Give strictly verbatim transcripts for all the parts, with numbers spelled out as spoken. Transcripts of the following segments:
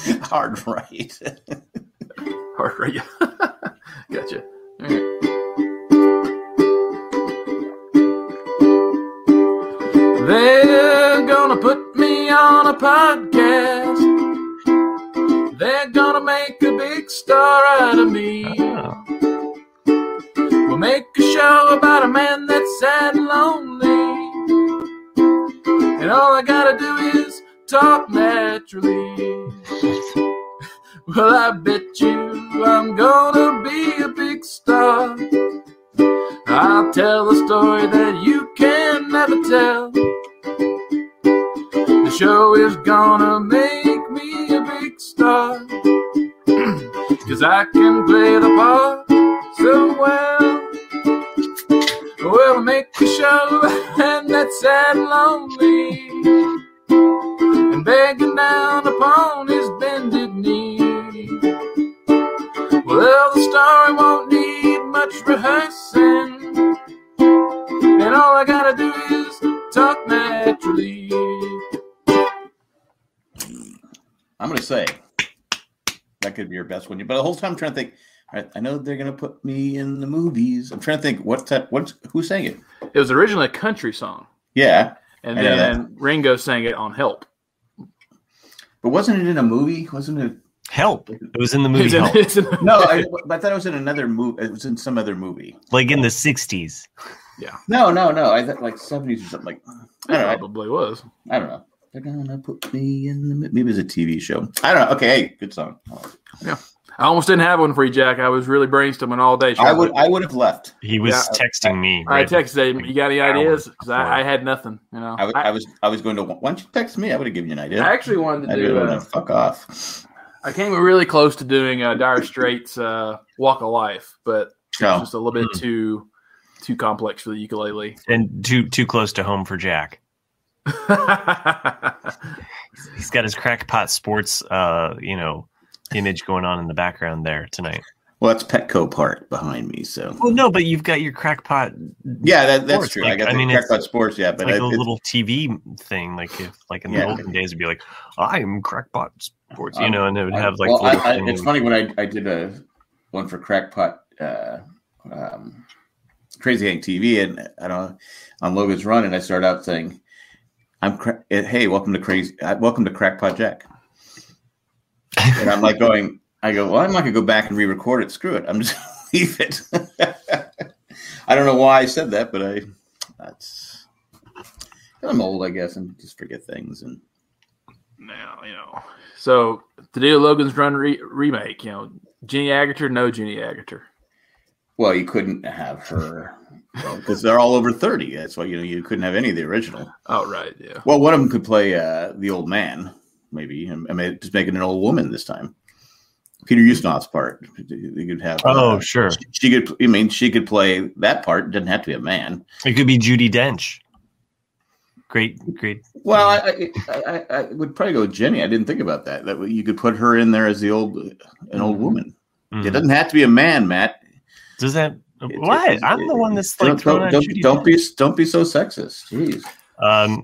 Hard right. Hard right. Gotcha. All right. They're gonna put me on a podcast. They're gonna make a big star out of me. Oh. We'll make a show about a man that's sad and lonely. And all I gotta do is talk naturally. Well, I bet you I'm gonna be a big star. I'll tell a story that you can never tell. The show is gonna make me a big star. Cause I can play the part so well. We'll make a show and that's sad and lonely, and begging down upon his bended knee. Well, the story won't need much rehearsing, and all I gotta do is talk naturally. I'm gonna say that could be your best one, but the whole time I'm trying to think. All right, I know they're gonna put me in the movies. I'm trying to think what's that? What's who sang it? It was originally a country song. Yeah, and then Ringo sang it on "Help." But wasn't it in a movie? Wasn't it? Help. It was in the movie. In, Help. In no, I, I thought it was in another movie. It was in some other movie, like in the sixties. Yeah. No, no, no. I thought like seventies or something. Like I don't know. Probably was. I don't know. They're gonna put me in the maybe it was a T V show. I don't know. Okay, hey, good song. Yeah. I almost didn't have one for you, Jack. I was really brainstorming all day. I would, I would have left. He was yeah, texting I, me. I, right I texted him. You got any ideas? Because I, I had nothing. You know, I, w- I, I was, I was going to. Why don't you text me? I would have given you an idea. I actually wanted to I do. Uh, fuck off. I came really close to doing uh, Dire Straits' uh, "Walk of Life," but oh. it's just a little bit mm. too, too complex for the ukulele, and too, too close to home for Jack. He's got his Crackpot Sports, uh, you know, image going on in the background there tonight. Well, that's Petco Park behind me, so. Well, no, but you've got your Crackpot. Yeah, that, that's sports. true. Like, I got I the mean, Crackpot Sports, yeah, but like I, a little T V thing, like if, like in the yeah. olden days, it'd be like, "I'm Crackpot Sports," you um, know, and it would have like. Well, I, I, it's funny when I I did a one for Crackpot, uh, um, Crazy Hank T V, and I don't know, on Logan's Run, and I started out saying, "I'm cra- hey, welcome to Crazy, uh, welcome to Crackpot Jack," and I'm like going. I go, well, I'm not going to go back and re-record it. Screw it. I'm just going to leave it. I don't know why I said that, but I, that's, I'm old, I guess, and just forget things. And now, you know, so to do Logan's Run re- remake, you know, Jenny Agutter, no Jenny Agutter. Well, you couldn't have her because they're all over thirty. That's why, you know, you couldn't have any of the original. Oh, right. Yeah. Well, one of them could play uh, the old man, maybe. I mean, just making an old woman this time. Peter Ustinov's part. You could have. Oh, uh, sure. She, she could. I mean, she could play that part. It doesn't have to be a man. It could be Judi Dench. Great, great. Well, I, I, I, I would probably go with Jenny. I didn't think about that. That you could put her in there as the old, an old woman. Mm-hmm. It doesn't have to be a man, Matt. Does that? It, what? It, I'm it, the one that's like don't, don't, don't, don't be don't be so sexist. Jeez. Um.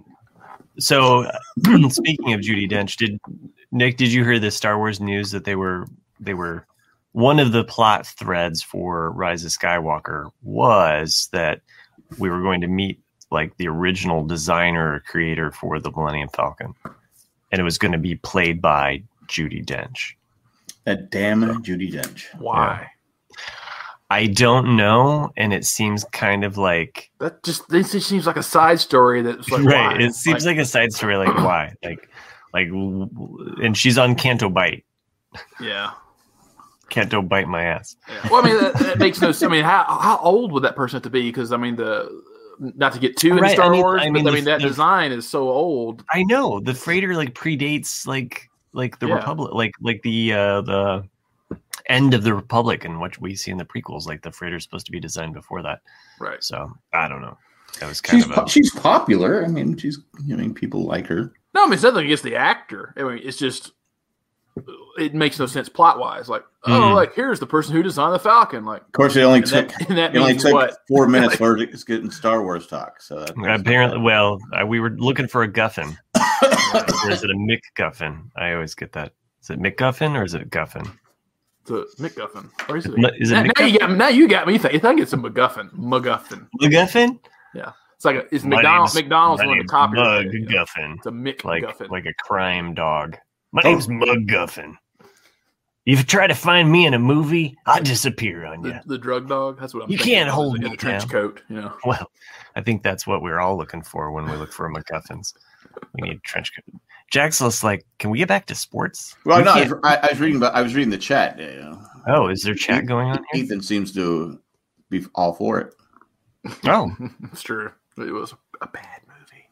So, speaking of Judi Dench, did Nick? Did you hear the Star Wars news that they were? They were one of the plot threads for Rise of Skywalker was that we were going to meet like the original designer or creator for the Millennium Falcon, and it was going to be played by Judi Dench. That damn Judi Dench. Why? Yeah. I don't know, and it seems kind of like that. Just this just seems like a side story. That's like right. Why? It seems like, like a side story. Like why? Like like, and she's on Canto Bite. Yeah. Canto bite my ass. Yeah. Well, I mean, that, that makes no sense. I mean, how how old would that person have to be? Because I mean, the not to get too into right. Star I mean, Wars, I mean, but I mean the, that the, design is so old. I know the freighter like predates like like the yeah. Republic, like like the uh, the end of the Republic, and what we see in the prequels. Like the freighter is supposed to be designed before that, right? So I don't know. That was kind she's of a, po- she's popular. I mean, she's I mean, people like her. No, I mean, it's nothing against the actor. I mean, it's just. It makes no sense plot wise. Like, oh, mm-hmm. like here's the person who designed the Falcon. Like, of course, it only took that, and that it only took what? four minutes for it to get in Star Wars talk. So that, apparently, well, uh, we were looking for a Guffin. Or is it a McGuffin? I always get that Is it McGuffin or is it Guffin? The McGuffin. Or is it? Is it now, now McGuffin? you got now you got me thinking. I think it's a McGuffin. McGuffin. McGuffin? Yeah, it's like a, it's My McDonald's. name's- McDonald's my on the name's top of your Mug head, yeah. Guffin. It's a McGuffin. Like like a crime dog. My Oh. name's Mug Guffin. If you try to find me in a movie, I disappear on you. the, the drug dog. That's what I'm. You thinking can't of, hold in me a trench down. coat. You know. Well, I think that's what we're all looking for when we look for MacGuffins. We need trench coat. Jack's like, can we get back to sports? Well, We no, I can't- was, I, I was reading, but I was reading the chat. You know. Oh, is there chat going on here? Ethan seems to be all for it. Oh, It's true. It was a bad movie.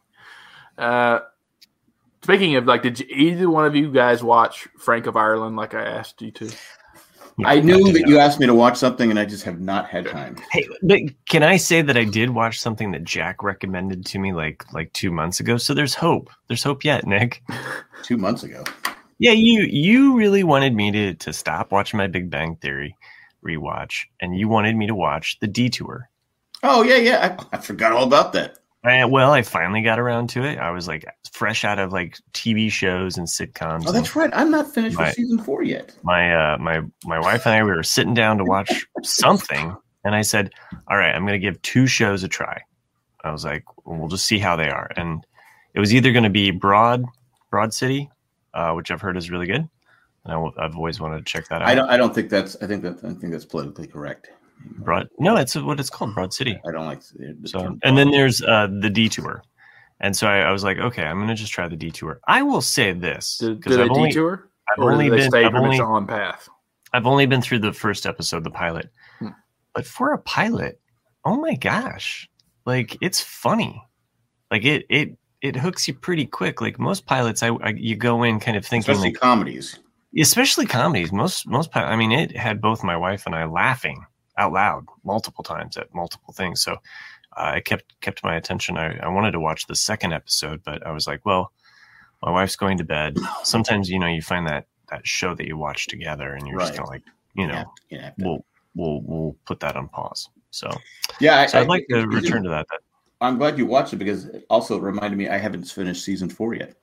Uh, speaking of, like, did you, either one of you guys watch Frank of Ireland like I asked you to? yeah, I knew did that not. you asked me to watch something, and I just have not had time. Hey, but can I say that I did watch something that Jack recommended to me like like two months ago? So there's hope. There's hope yet, Nick. Two months ago. Yeah, you you really wanted me to to stop watching my Big Bang Theory rewatch, and you wanted me to watch The Detour. Oh yeah, yeah. I, I forgot all about that. I, well, I finally got around to it. I was like fresh out of like T V shows and sitcoms. Oh, that's right. I'm not finished My- with season four yet. my uh my my wife and I we were sitting down to watch something, and I said, "All right, I'm going to give two shows a try." I was like, "We'll just see how they are." And it was either going to be Broad Broad City, uh, which I've heard is really good, and I w- I've always wanted to check that out. I don't. I don't think that's. I think that. I think that's politically correct. Broad, no, it's what it's called, Broad City. I don't like. The So, term and then there's uh, the Detour, and so I, I was like, okay, I'm going to just try the Detour. I will say this Did, because did I've they only detour? I've Or only did they been stay I've from only, its on path? I've only been through the first episode, the pilot. Hmm. But for a pilot, oh my gosh. Like it's funny. Like it it it hooks you pretty quick. Like most pilots I, I you go in kind of thinking especially like comedies. especially comedies. Most most pi- I mean it had both my wife and I laughing out loud multiple times at multiple things. So uh, I kept kept my attention. I, I wanted to watch the second episode, but I was like, well, my wife's going to bed. Sometimes, you know, you find that that show that you watch together and you're just Right. kind of like, you know, Yeah, yeah. we'll we'll we'll put that on pause. So, Yeah, I, so I'd I- like to season- return to that. that I'm glad you watched it because it also reminded me I haven't finished season four yet.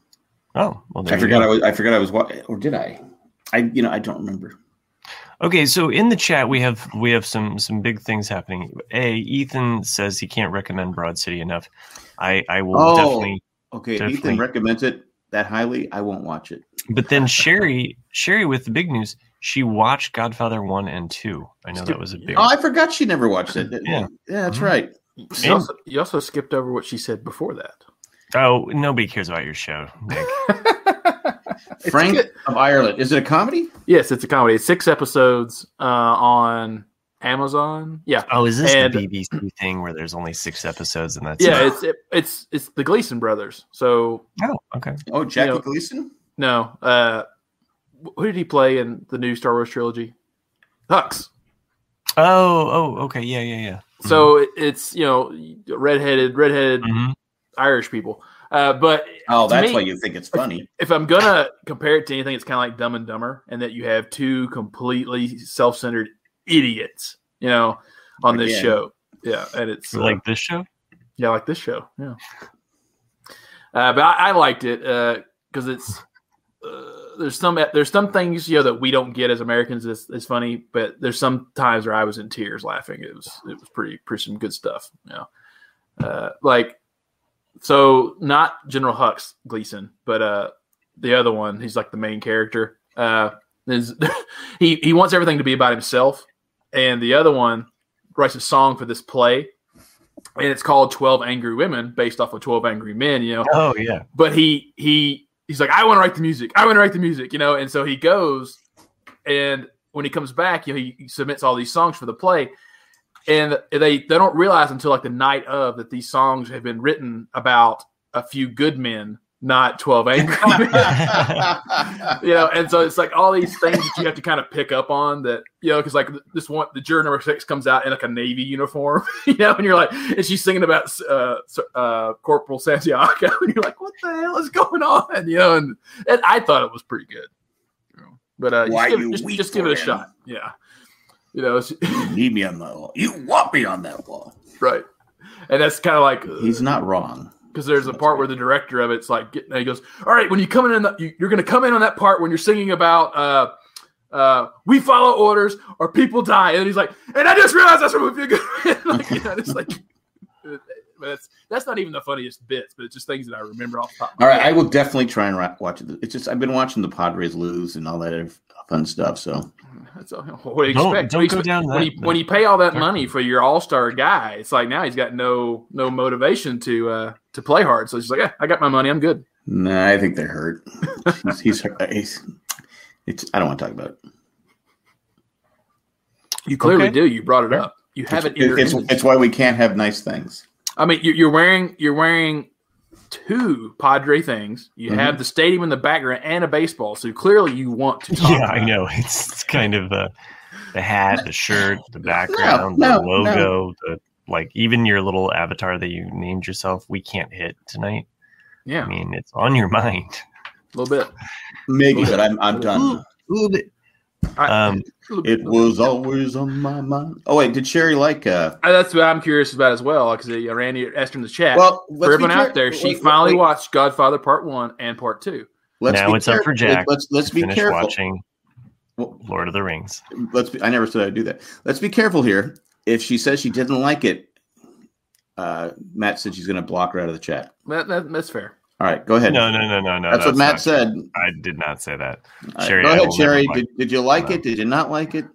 oh, well, there I you forgot go. I was. I forgot I was. wa- Or did I? I. You know, I don't remember. Okay, so in the chat we have we have some some big things happening. A Ethan says he can't recommend Broad City enough. I I will Oh. definitely. Okay, if Definitely. Ethan recommends it that highly, I won't watch it. But then Sherry Sherry with the big news, she watched Godfather one and two. I know that was a big. Oh, I forgot she never watched it. Yeah. yeah, that's Mhm. right. You also, you also skipped over what she said before that. Oh, nobody cares about your show, Nick. It's Frank good. of Ireland. Is it a comedy? Yes, it's a comedy. It's six episodes uh, on Amazon. Yeah, Oh, is this And- the B B C thing where there's only six episodes and that's yeah. it? It's it, it's it's the Gleason brothers. So Oh, okay. Oh, Jackie You know- Gleason. no, uh, who did he play in the new Star Wars trilogy? Hux. Oh, oh, okay. Yeah, yeah, yeah. So it, it's you know redheaded redheaded Mhm. Irish people. Uh, but Oh, to that's me- why you think it's funny. if I'm gonna compare it to anything, it's kind of like Dumb and Dumber, and that you have two completely self-centered idiots, you know, on this Again. show. Yeah, and it's uh, Like this show? yeah, like this show. Yeah, uh, but I, I liked it because it's uh, there's some there's some things you know that we don't get as Americans is is funny, but there's some times where I was in tears laughing. It was it was pretty pretty some good stuff. You know, uh, like. So not General Hux Gleason, but uh, the other one. He's like the main character. Uh, is he he wants everything to be about himself, and the other one writes a song for this play, and it's called twelve Angry Women, based off of twelve Angry Men. You know, Oh, yeah. but he he he's like, I want to write the music. I want to write the music. You know, and so he goes, and when he comes back, you know, he, he submits all these songs for the play. And they, they don't realize until like the night of that these songs have been written about a few good men, not twelve angry men. You know, and so it's like all these things that you have to kind of pick up on that, you know, because like this one, the juror number six comes out in like a Navy uniform, you know, and you're like, and she's singing about uh, uh, Corporal Santiago, and you're like, what the hell is going on? You know, and, and I thought it was pretty good. You know, but uh, Why just, give, you just, weep just give it a for him? shot. Yeah. You know, it's, You need me on the wall. You want me on that wall. right. And that's kind of like He's not wrong. Because there's a part where the director of it's like, he goes, all right, when you come in, on the, you, you're going to come in on that part when you're singing about uh, uh, we follow orders or people die. And he's like, and I just realized that's what we're good. Like, you know, it's like, that's, that's not even the funniest bits, but it's just things that I remember off the top. All right, I will definitely try and watch it. It's just, I've been watching the Padres lose and all that fun stuff, so. That's all, what do you don't, expect? Don't what you go expect? down when, that, you, when you pay all that money for your all-star guy, it's like now he's got no no motivation to uh, to play hard. So he's like, yeah, I got my money, I'm good. Nah, I think they're hurt. he's, he's, he's it's. I don't want to talk about it. You clearly Okay. do. You brought it up. You have it's, it in your it's, image. it's why we can't have nice things. I mean, you're, you're wearing you're wearing two Padre things. You Mhm. have the stadium in the background and a baseball. So clearly you want to. Talk Yeah, about I it. know. It's, it's kind of uh, the hat, the shirt, the background, no, the no. logo, the like. Even your little avatar that you named yourself. We can't hit tonight. Yeah, I mean, it's on your mind. a little bit. Maybe, but I'm I'm done. A little bit. I, Um, a little bit. It was always on my mind. Oh wait, did Sherry like? Uh, Uh, That's what I'm curious about as well. Because uh, Randy asked her in the chat. well, for let's be everyone out care- there, she wait, finally wait, watched Godfather Part One and Part Two. let's now be it's up for careful. Jack. Let's let's be finish careful. watching Well, Lord of the Rings. let's be, I never said I'd do that. Let's be careful here. If she says she didn't like it, uh, Matt said she's going to block her out of the chat. That, that, that's fair. All right, go ahead. No, no, no, no, no. that's, what Matt not- said. I did not say that. All right, Sherry, go I ahead, will Sherry. never Did, did you like No. it? Did you not like it?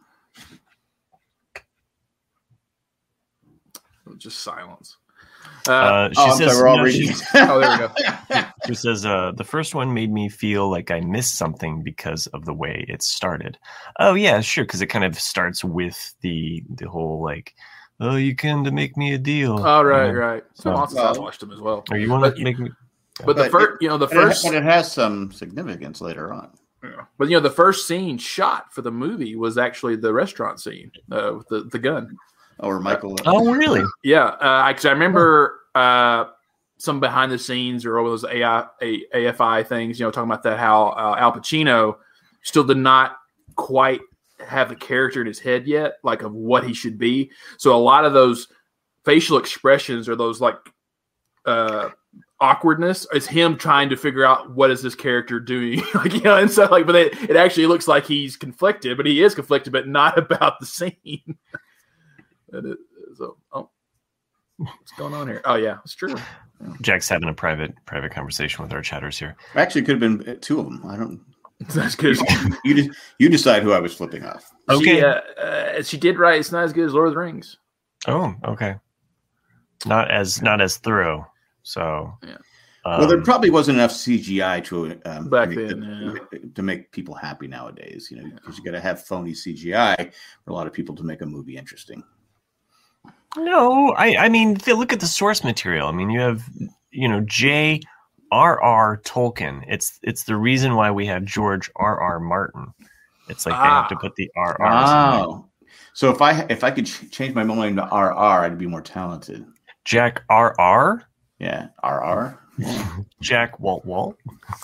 Just silence. Uh, Uh, she oh, I'm says, sorry, we're all no, reading. she, oh, there we go. she says, uh, the first one made me feel like I missed something because of the way it started. Oh yeah, sure, because it kind of starts with the the whole like, oh, you came to make me a deal. All right, you know? right. So Oh. lots of times I watched them as well. Or you want But- to make me? But the But first, you know, the But it, first, but it has some significance later on. but you know, the first scene shot for the movie was actually the restaurant scene uh, with the, the gun. Or Michael. Oh really? Yeah, because I remember uh, some behind the scenes or all those A I, A- AFI things. You know, talking about that how uh, Al Pacino still did not quite have the character in his head yet, like of what he should be. So a lot of those facial expressions or those like uh, awkwardness is him trying to figure out what is this character doing, like you know, and so like, but it, it actually looks like he's conflicted, but he is conflicted, but not about the scene. That is, so, oh, what's going on here? Oh yeah, it's true. Jack's having a private private conversation with our chatters here. Actually, it could have been two of them. I don't. That's good. You just you decide who I was flipping off. Okay. She, uh, uh, she did right. It's not as good as Lord of the Rings. Oh, okay. Not as not as thorough. So, Yeah. um, Well, there probably wasn't enough C G I to um, Back make- then, to, to make people happy nowadays. You know, because you got to have phony C G I for a lot of people to make a movie interesting. no, I I mean, if you look at the source material. I mean, you have you know J R R Tolkien. It's it's the reason why we have George R R Martin. It's like they have to Ah. put the R R's in there. Wow. So if I if I could ch- change my name to R R, I'd be more talented. Jack R R. Yeah, R R. Jack Walt Walt.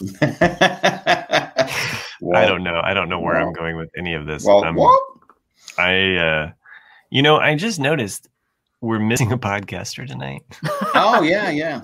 I I don't know. I don't know where I'm Walt. going with any of this. Well, Um, what? I, uh, you know, I just noticed we're missing a podcaster tonight. Oh yeah, yeah.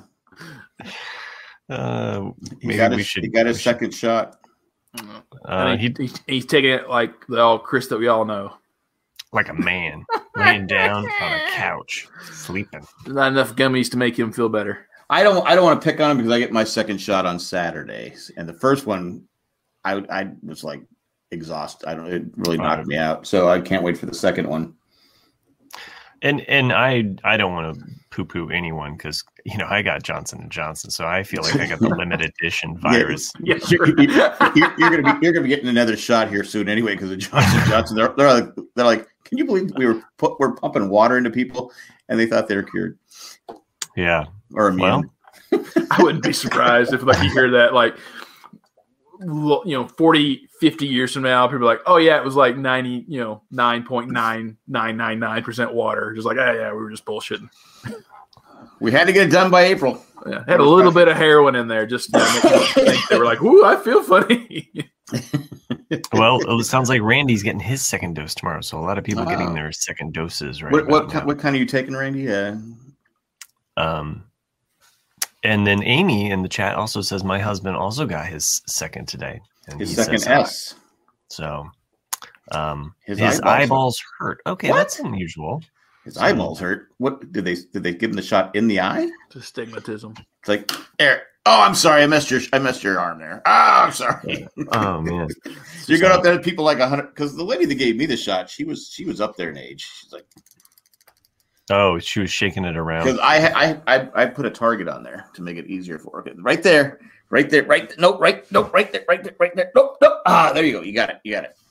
Uh, He maybe got we his, should. he got his we should- second shot. Uh, I he think he's, he's taking it like the old Chris that we all know. like a man laying down on a couch, sleeping. There's not enough gummies to make him feel better. I don't. I don't want to pick on him because I get my second shot on Saturdays, and the first one, I I was like exhausted. I don't. It really knocked me out. So I can't wait for the second one. And and I I don't want to poo poo anyone because you know I got Johnson and Johnson, so I feel like I got the limited edition virus. Yeah, You're, you're, you're gonna be you're gonna be getting another shot here soon anyway because of Johnson and Johnson. They're they're like they're like, can you believe we were put, we're pumping water into people and they thought they were cured Yeah. or immune? Well, I wouldn't be surprised if like you hear that like lo- you know forty, fifty years from now, people are like, oh yeah, it was like ninety, you know, nine point nine nine nine nine percent water. Just like, oh yeah, we were just bullshitting. We had to get it done by April. Yeah, had a little bit of heroin in there, just to make them think they were like, "Ooh, I feel funny." well, it sounds like Randy's getting his second dose tomorrow, so a lot of people are getting Oh. their second doses right What what about ki- now. what kind are you taking, Randy? Uh, Um, and then Amy in the chat also says my husband also got his second today. And His he second says, S. So um, His his, eyeballs eyeballs, hurt. Okay, What? that's unusual. His eyeballs hurt. What did they did they give him the shot in the eye? To stigmatism. It's like, there. Oh, I'm sorry, I missed your I missed your arm there. Oh, I'm sorry. Oh man. So you're going up there to people like a hundred because the lady that gave me the shot, she was she was up there in age. She's like, Oh, she was shaking it around. because I, I I I put a target on there to make it easier for her. Right there, right there, right. Nope, right, nope, right there, right there, right there. Nope, nope. Ah, there you go. You got it. You got it.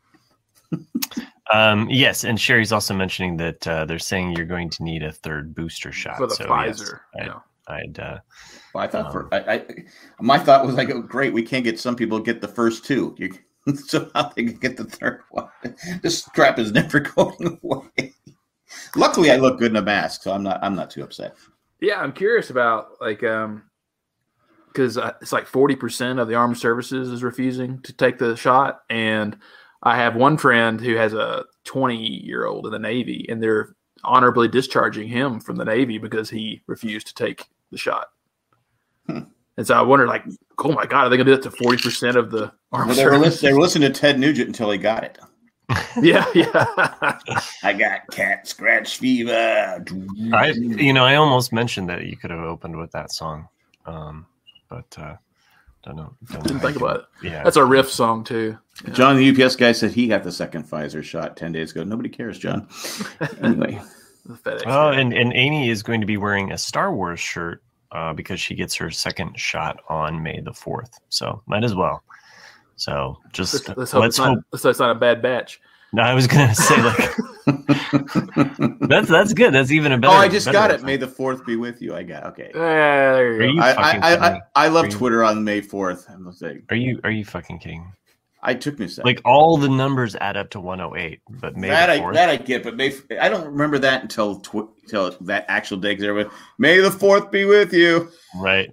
Um, yes, and Sherry's also mentioning that uh, they're saying you're going to need a third booster shot For the so, Pfizer. Yes, yeah. I'd, I'd uh, Well, I thought Um, for I, I my thought was like, oh, great, we can't get some people to get the first two. You somehow they can get the third one. This strap is never going away. Luckily, I look good in a mask, so I'm not I'm not too upset. Yeah, I'm curious about like um because uh, it's like forty percent of the armed services is refusing to take the shot, and I have one friend who has a twenty year old in the Navy, and they're honorably discharging him from the Navy because he refused to take the shot. Hmm. And so I wonder, like, oh my God, are they going to do that to forty percent of the armed Well, they, were services? listen, they were listening to Ted Nugent until he got it. Yeah, yeah. I got cat scratch fever. I, you know, I almost mentioned that you could have opened with that song, um, but uh, don't know. Don't Didn't know think about it. Yeah, That's a riff song too. Yeah. John, the U P S guy, said he got the second Pfizer shot ten days ago. Nobody cares, John. Anyway, The FedEx Oh, guy. and, and Amy is going to be wearing a Star Wars shirt uh, because she gets her second shot on May the fourth. So might as well. So just let's, let's, let's hope, it's hope. not, let's hope it's not a bad batch. No, I was gonna say like that's that's good. That's even a oh, better. I just better got it. one. May the fourth be with you. I got okay. Yeah, there you Are go. you I, fucking I, I, kidding me? I, I love Are you- Twitter on May fourth. I'm gonna say Are you are you fucking kidding? I took me a second. Like all the numbers add up to one oh eight, but May that the I fourth. that I get, but May I don't remember that until tw- until that actual day. Because everyone, May the fourth be with you. Right.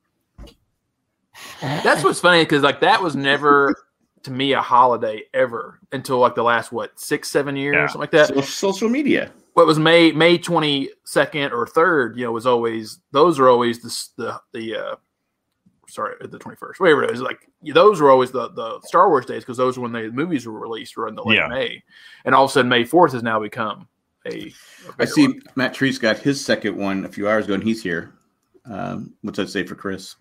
That's what's funny because like that was never to me a holiday ever until like the last what six seven years Yeah. something like that. So, social media. What was May May twenty second or third? You know, was always those are always the the the uh, sorry the twenty first whatever it was like those were always the the Star Wars days because those were when the movies were released were in the late Yeah. May, and all of a sudden May fourth has now become a. a I bigger see one. Matt Treese got his second one a few hours ago, and he's here. Um, what's that say for Chris?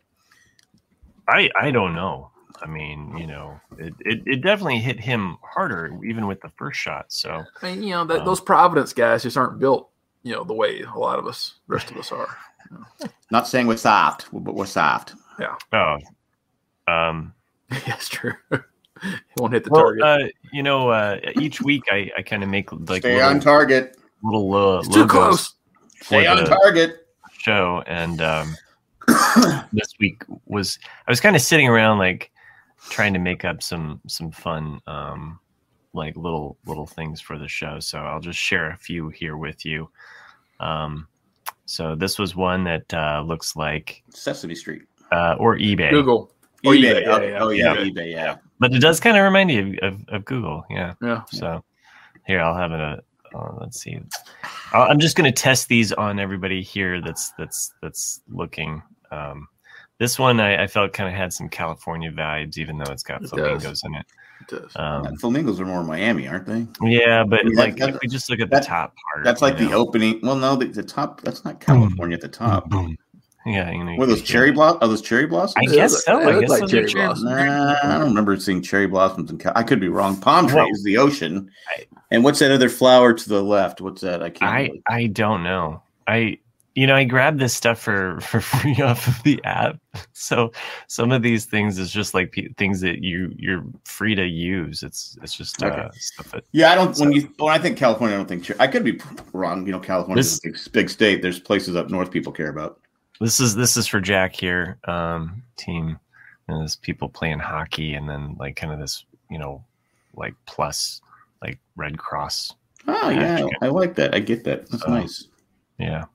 I I don't know. I mean, you know, it, it, it definitely hit him harder even with the first shot. So I mean, you know, that, Um, those Providence guys just aren't built, you know, the way a lot of us, rest of us are. Not saying we're soft, but we're soft. oh, um, Yeah, it's true. It won't hit the well, target. uh, you know, uh, each week I, I kind of make like Stay little, on target. little uh, it's too logos close. for Stay on the target. show, and um, this week was I was kind of sitting around like trying to make up some some fun um, like little little things for the show. So I'll just share a few here with you. Um, so this was one that uh, looks like Sesame Street. uh, or eBay, Google. Or eBay. eBay, Oh, yeah, yeah. oh, yeah, Yeah. eBay. Yeah. but it does kind of remind you of, of, of Google. Yeah. Yeah. So here I'll have it. A, uh, let's see. I'll, I'm just going to test these on everybody here. That's that's that's looking. Um, this one I, I felt kind of had some California vibes, even though it's got It flamingos does. in it. It does. Um, Flamingos are more Miami, aren't they? yeah, but I mean, like that- if we just look at the that- top part, That's like you the know. opening. Well, no, the, the top. That's not California at the top. Boom. Yeah, you know, Were those you- cherry blossoms? Are those cherry blossoms? I It guess look- so. it I look guess like those cherry are cherry blossoms. Nah, I don't remember seeing cherry blossoms in Cal. I could be wrong. Palm trees, Well- the ocean. I- and what's that other flower to the left? What's that? I can't. I remember. I don't know. I you know I grabbed this stuff for for free off of the app. So some of these things is just like p- things that you you're free to use. It's it's just uh, Okay. stuff that Yeah, I don't. When you when I think California, I don't think cher- I could be wrong. You know, California's This- a big, big state. There's places up north people care about. this is this is for Jack here. Um, team and there's people playing hockey and then like kind of this you know like plus like Red Cross. Oh yeah, Actually. I like that. I get that. That's Oh. nice. Yeah,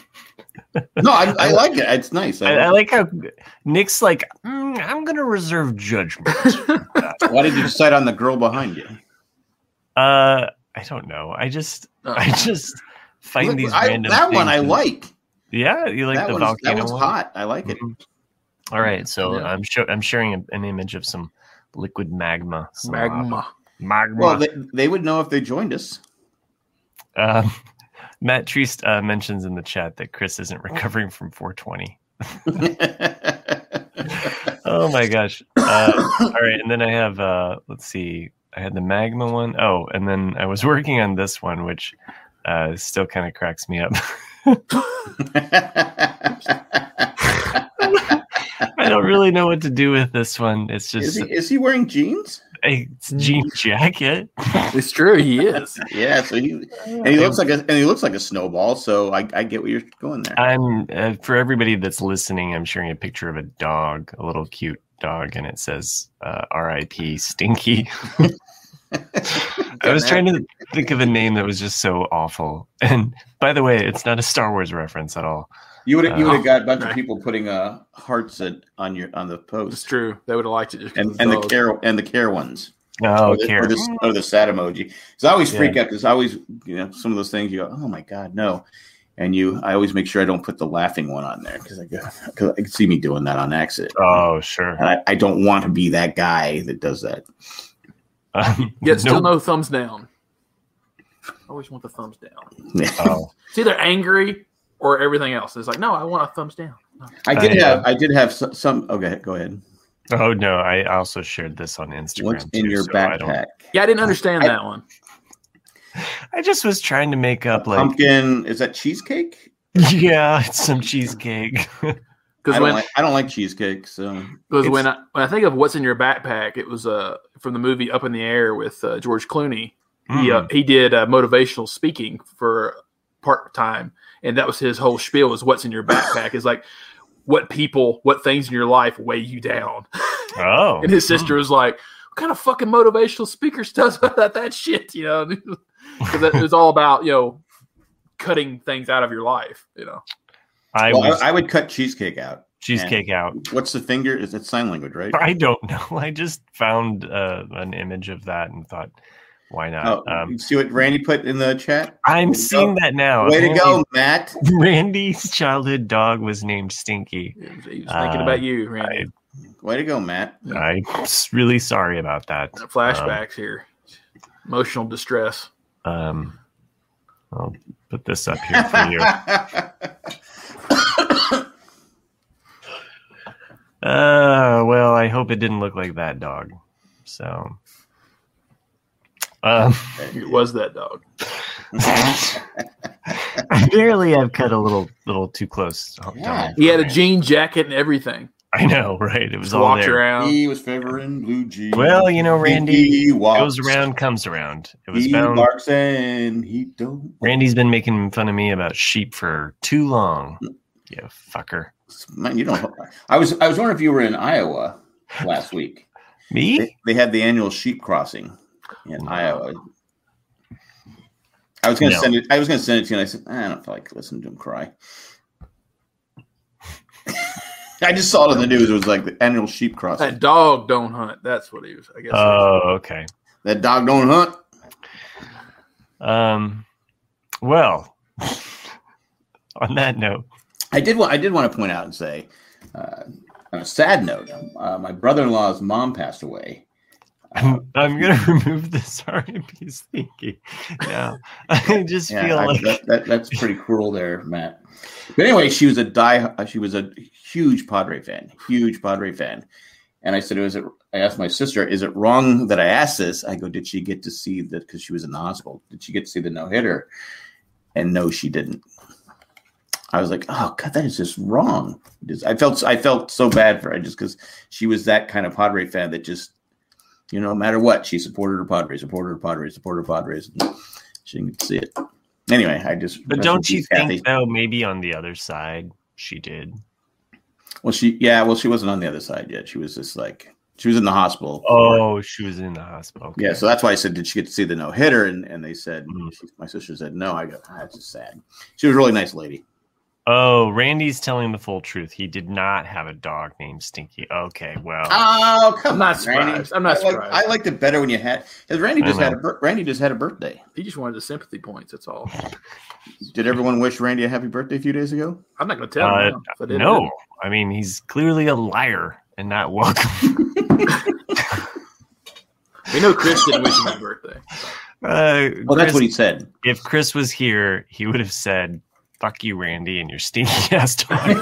No, I, I like it. It's nice. I, I, I like how Nick's like mm, I'm gonna reserve judgment. Why did you decide on the girl behind you? Uh, I don't know. I just, Oh. I just find Look, these I- random. that one I things. like. Yeah, you like that the one's, volcano that one's one? hot. I like it. Mm-hmm. All right, so Yeah. I'm sho- I'm sharing a, an image of some liquid magma. Some Magma. lava. Magma. Well, they, they would know if they joined us. Um, Matt Treist uh, mentions in the chat that Chris isn't recovering from four twenty. Oh my gosh! Uh, all right, and then I have uh, let's see, I had the magma one. Oh, and then I was working on this one, which uh, still kind of cracks me up. I don't really know what to do with this one. It's is, just he, is he wearing jeans? a jean jacket. It's true. He is. Yeah, so he and he looks like a and he looks like a snowball. So I, I get what you're going there. I'm uh, for everybody that's listening. I'm sharing a picture of a dog, a little cute dog, and it says uh, "R I P Stinky." I was trying to think of a name that was just so awful. And by the way, it's not a Star Wars reference at all. You would have you Uh, would have got a bunch right. of people putting uh, hearts at, on your on the It's post true. They would have liked it just 'cause and of and the dog. care and the care ones. Oh, or the, care. or the, or the sad emoji. So I always freak Yeah. out because I always, you know, some of those things you go, oh my god, no. And you, I always make sure I don't put the laughing one on there because I go, because I can see me doing that on accident. Oh, sure. And I, I don't want to be that guy that does that. Um, Yet still nope. no thumbs down. I always want the thumbs down. Oh. It's either angry or everything else. It's like, no, I want a thumbs down. No. I did I, have, uh, I did have some. some okay, go ahead. Oh no! I also shared this on Instagram. What's in too, your so I don't- backpack? Yeah, I didn't understand I- that one. I just was trying to make up like, Pumpkin? Is that cheesecake? yeah, it's some cheesecake. I Because don't when like. I don't like cheesecake. So because it's- when I when I think of what's in your backpack, it was uh from the movie Up in the Air with uh, George Clooney. He uh, Mm. he did uh, motivational speaking for part time, and that was his whole spiel. Was what's in your backpack is like what people, what things in your life weigh you down. Oh, And his sister was like, "What kind of fucking motivational speaker stuff that that shit?" You know, because it was all about you know cutting things out of your life. You know, I well, was I, I would cut cheesecake out. cheesecake out. What's the finger? Is it sign language, right? I don't know. I just found uh, an image of that and thought, why not? Oh, Um, you see what Randy put in the chat? I'm Way to seeing go. that now. Way to Apparently, go, Matt. Randy's childhood dog was named Stinky. he was, he was thinking Uh, about you, Randy. Way to go, Matt. I'm really sorry about that. Flashbacks here, emotional distress. Um, I'll put this up here for you. Uh, well, I hope it didn't look like that dog. So, um, It was that dog. apparently I've cut a little, little too close. to Yeah. home. He had a jean jacket and everything. I know, right? It was Just all walked there. around. He was favoring blue jeans. Well, you know, Randy He walks, goes around, comes around. It was He bound. barks and he don't. Randy's been making fun of me about sheep for too long. You fucker. Man, you don't. I was. I was wondering if you were in Iowa last week. Me? They, they had the annual sheep crossing in No. Iowa. I was going to No. send it. I was going to send it to you, and I said, I don't feel like listening to him cry. I just saw it on the news. It was like the annual sheep crossing. That dog don't hunt. That's what he was. I guess. Oh, okay. That dog don't hunt. Um, well, on that note, I did. Want, I did want to point out and say, uh, on a sad note, uh, my brother-in-law's mom passed away. I'm, I'm going to remove this R I P Stinky now. I just Yeah, feel I- like that, that, that's pretty cruel there, Matt. But anyway, she was a die. She was a huge Padre fan, huge Padre fan. And I said, "Was it?" I asked my sister, "Is it wrong that I asked this?" I go, "Did she get to see that? Because she was in the hospital. Did she get to see the no hitter?" And no, she didn't. I was like, "Oh God, that is just wrong." Just, I felt I felt so bad for her just because she was that kind of Padre fan that just, you know, no matter what, she supported her Padres, supported her Padres, supported her Padres. She didn't get to see it. Anyway, I just. But don't you think, though, maybe on the other side, she did? Well, she, yeah, well, she wasn't on the other side yet. She was just like, she was in the hospital. Oh, she was in the hospital. Okay. Yeah, so that's why I said, did she get to see the no hitter? And and they said, Mhm. she, my sister said, no. I go, ah, that's just sad. She was a really nice lady. Oh, Randy's telling the full truth. He did not have a dog named Stinky. Okay, well. Oh, come I'm not on, surprised. Randy. I'm not I like, surprised. I liked it better when you had because Randy I just had a know. bir- Randy just had a birthday. He just wanted the sympathy points. That's all. Did everyone wish Randy a happy birthday a few days ago? I'm not going to tell Uh, him. now, if I did, I no, didn't. I mean, he's clearly a liar and not welcome. We know Chris didn't wish him happy birthday. Uh, Well, that's Chris- what he said. If Chris was here, he would have said, "Fuck you, Randy, and your stinky ass dog."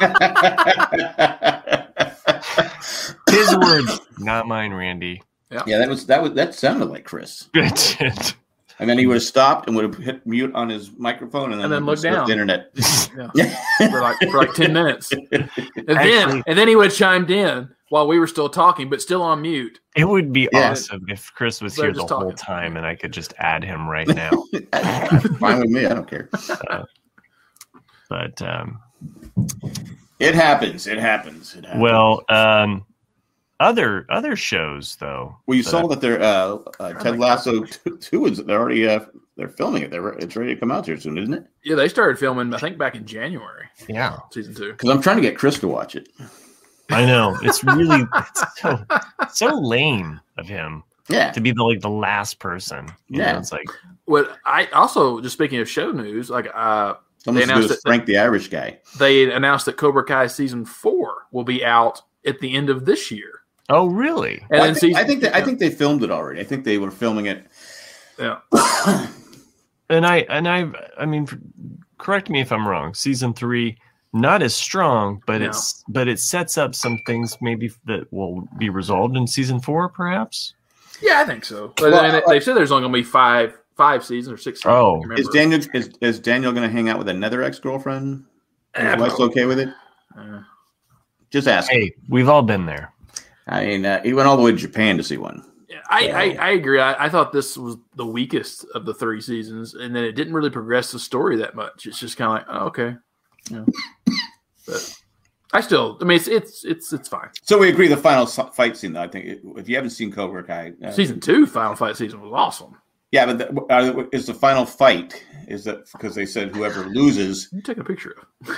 His words, not mine, Randy. Yeah, that was that was that sounded like Chris. It did. And then he would have stopped and would have hit mute on his microphone and then, And then would looked have slipped down. the internet. Yeah. for like for like ten minutes, and then Actually- and then he would have chimed in while we were still talking, but still on mute. It would be Yeah. awesome if Chris was They're here the just whole talking. time and I could just add him right now. Fine with me. I don't care. But um, It happens. It happens. It happens. well, um, other other shows though. well, you that saw I- that they're uh, uh, Ted like Lasso two, two is they're already uh, they're filming it. They're it's ready to come out here soon, isn't it? Yeah, they started filming, I think, back in January, Yeah, season two. Because I'm trying to get Chris to watch it. I know. It's really it's so so lame of him Yeah. to be the like the last person. You Yeah. know, it's like What I also just speaking of show news, like uh, Almost as announced good as that- Frank the Irish guy. they announced that Cobra Kai season four will be out at the end of this year. oh really? And Well, I, then think, season, I think that, I think they filmed it already. I think they were filming it. yeah. And I and I I mean, correct me if I'm wrong. Season three, not as strong, but No. it's but it sets up some things maybe that will be resolved in season four, perhaps. Yeah, I think so. But Well, then they, I- they said there's only going to be five five seasons or six seasons. Oh. I can't remember. Is Daniel is, is Daniel going to hang out with another ex girlfriend? Eh, His wife's okay with it? Uh, Just ask. Hey, we've all been there. I mean, uh, he went all the way to Japan to see one. yeah, I, I, I agree. I, I thought this was the weakest of the three seasons, and then it didn't really progress the story that much. It's just kind of like, oh, okay. Yeah. But I still, I mean, it's it's it's it's fine. So we agree the final s- fight scene, though. I think if you haven't seen Cobra Kai, uh, Season two, final fight season was awesome. yeah, but the, uh, is the final fight is that because they said whoever loses? You take a picture of.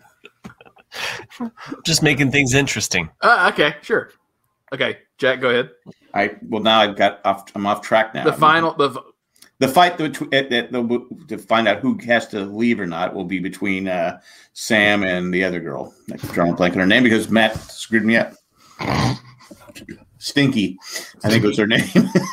Just making things interesting. Uh, okay, sure. Okay, Jack, go ahead. I well now I've got off. I'm off track now. The final, the the fight between at, at the, to find out who has to leave or not will be between uh, Sam and the other girl. I'm drawing blank on her name because Matt screwed me up. Stinky, I think was her name.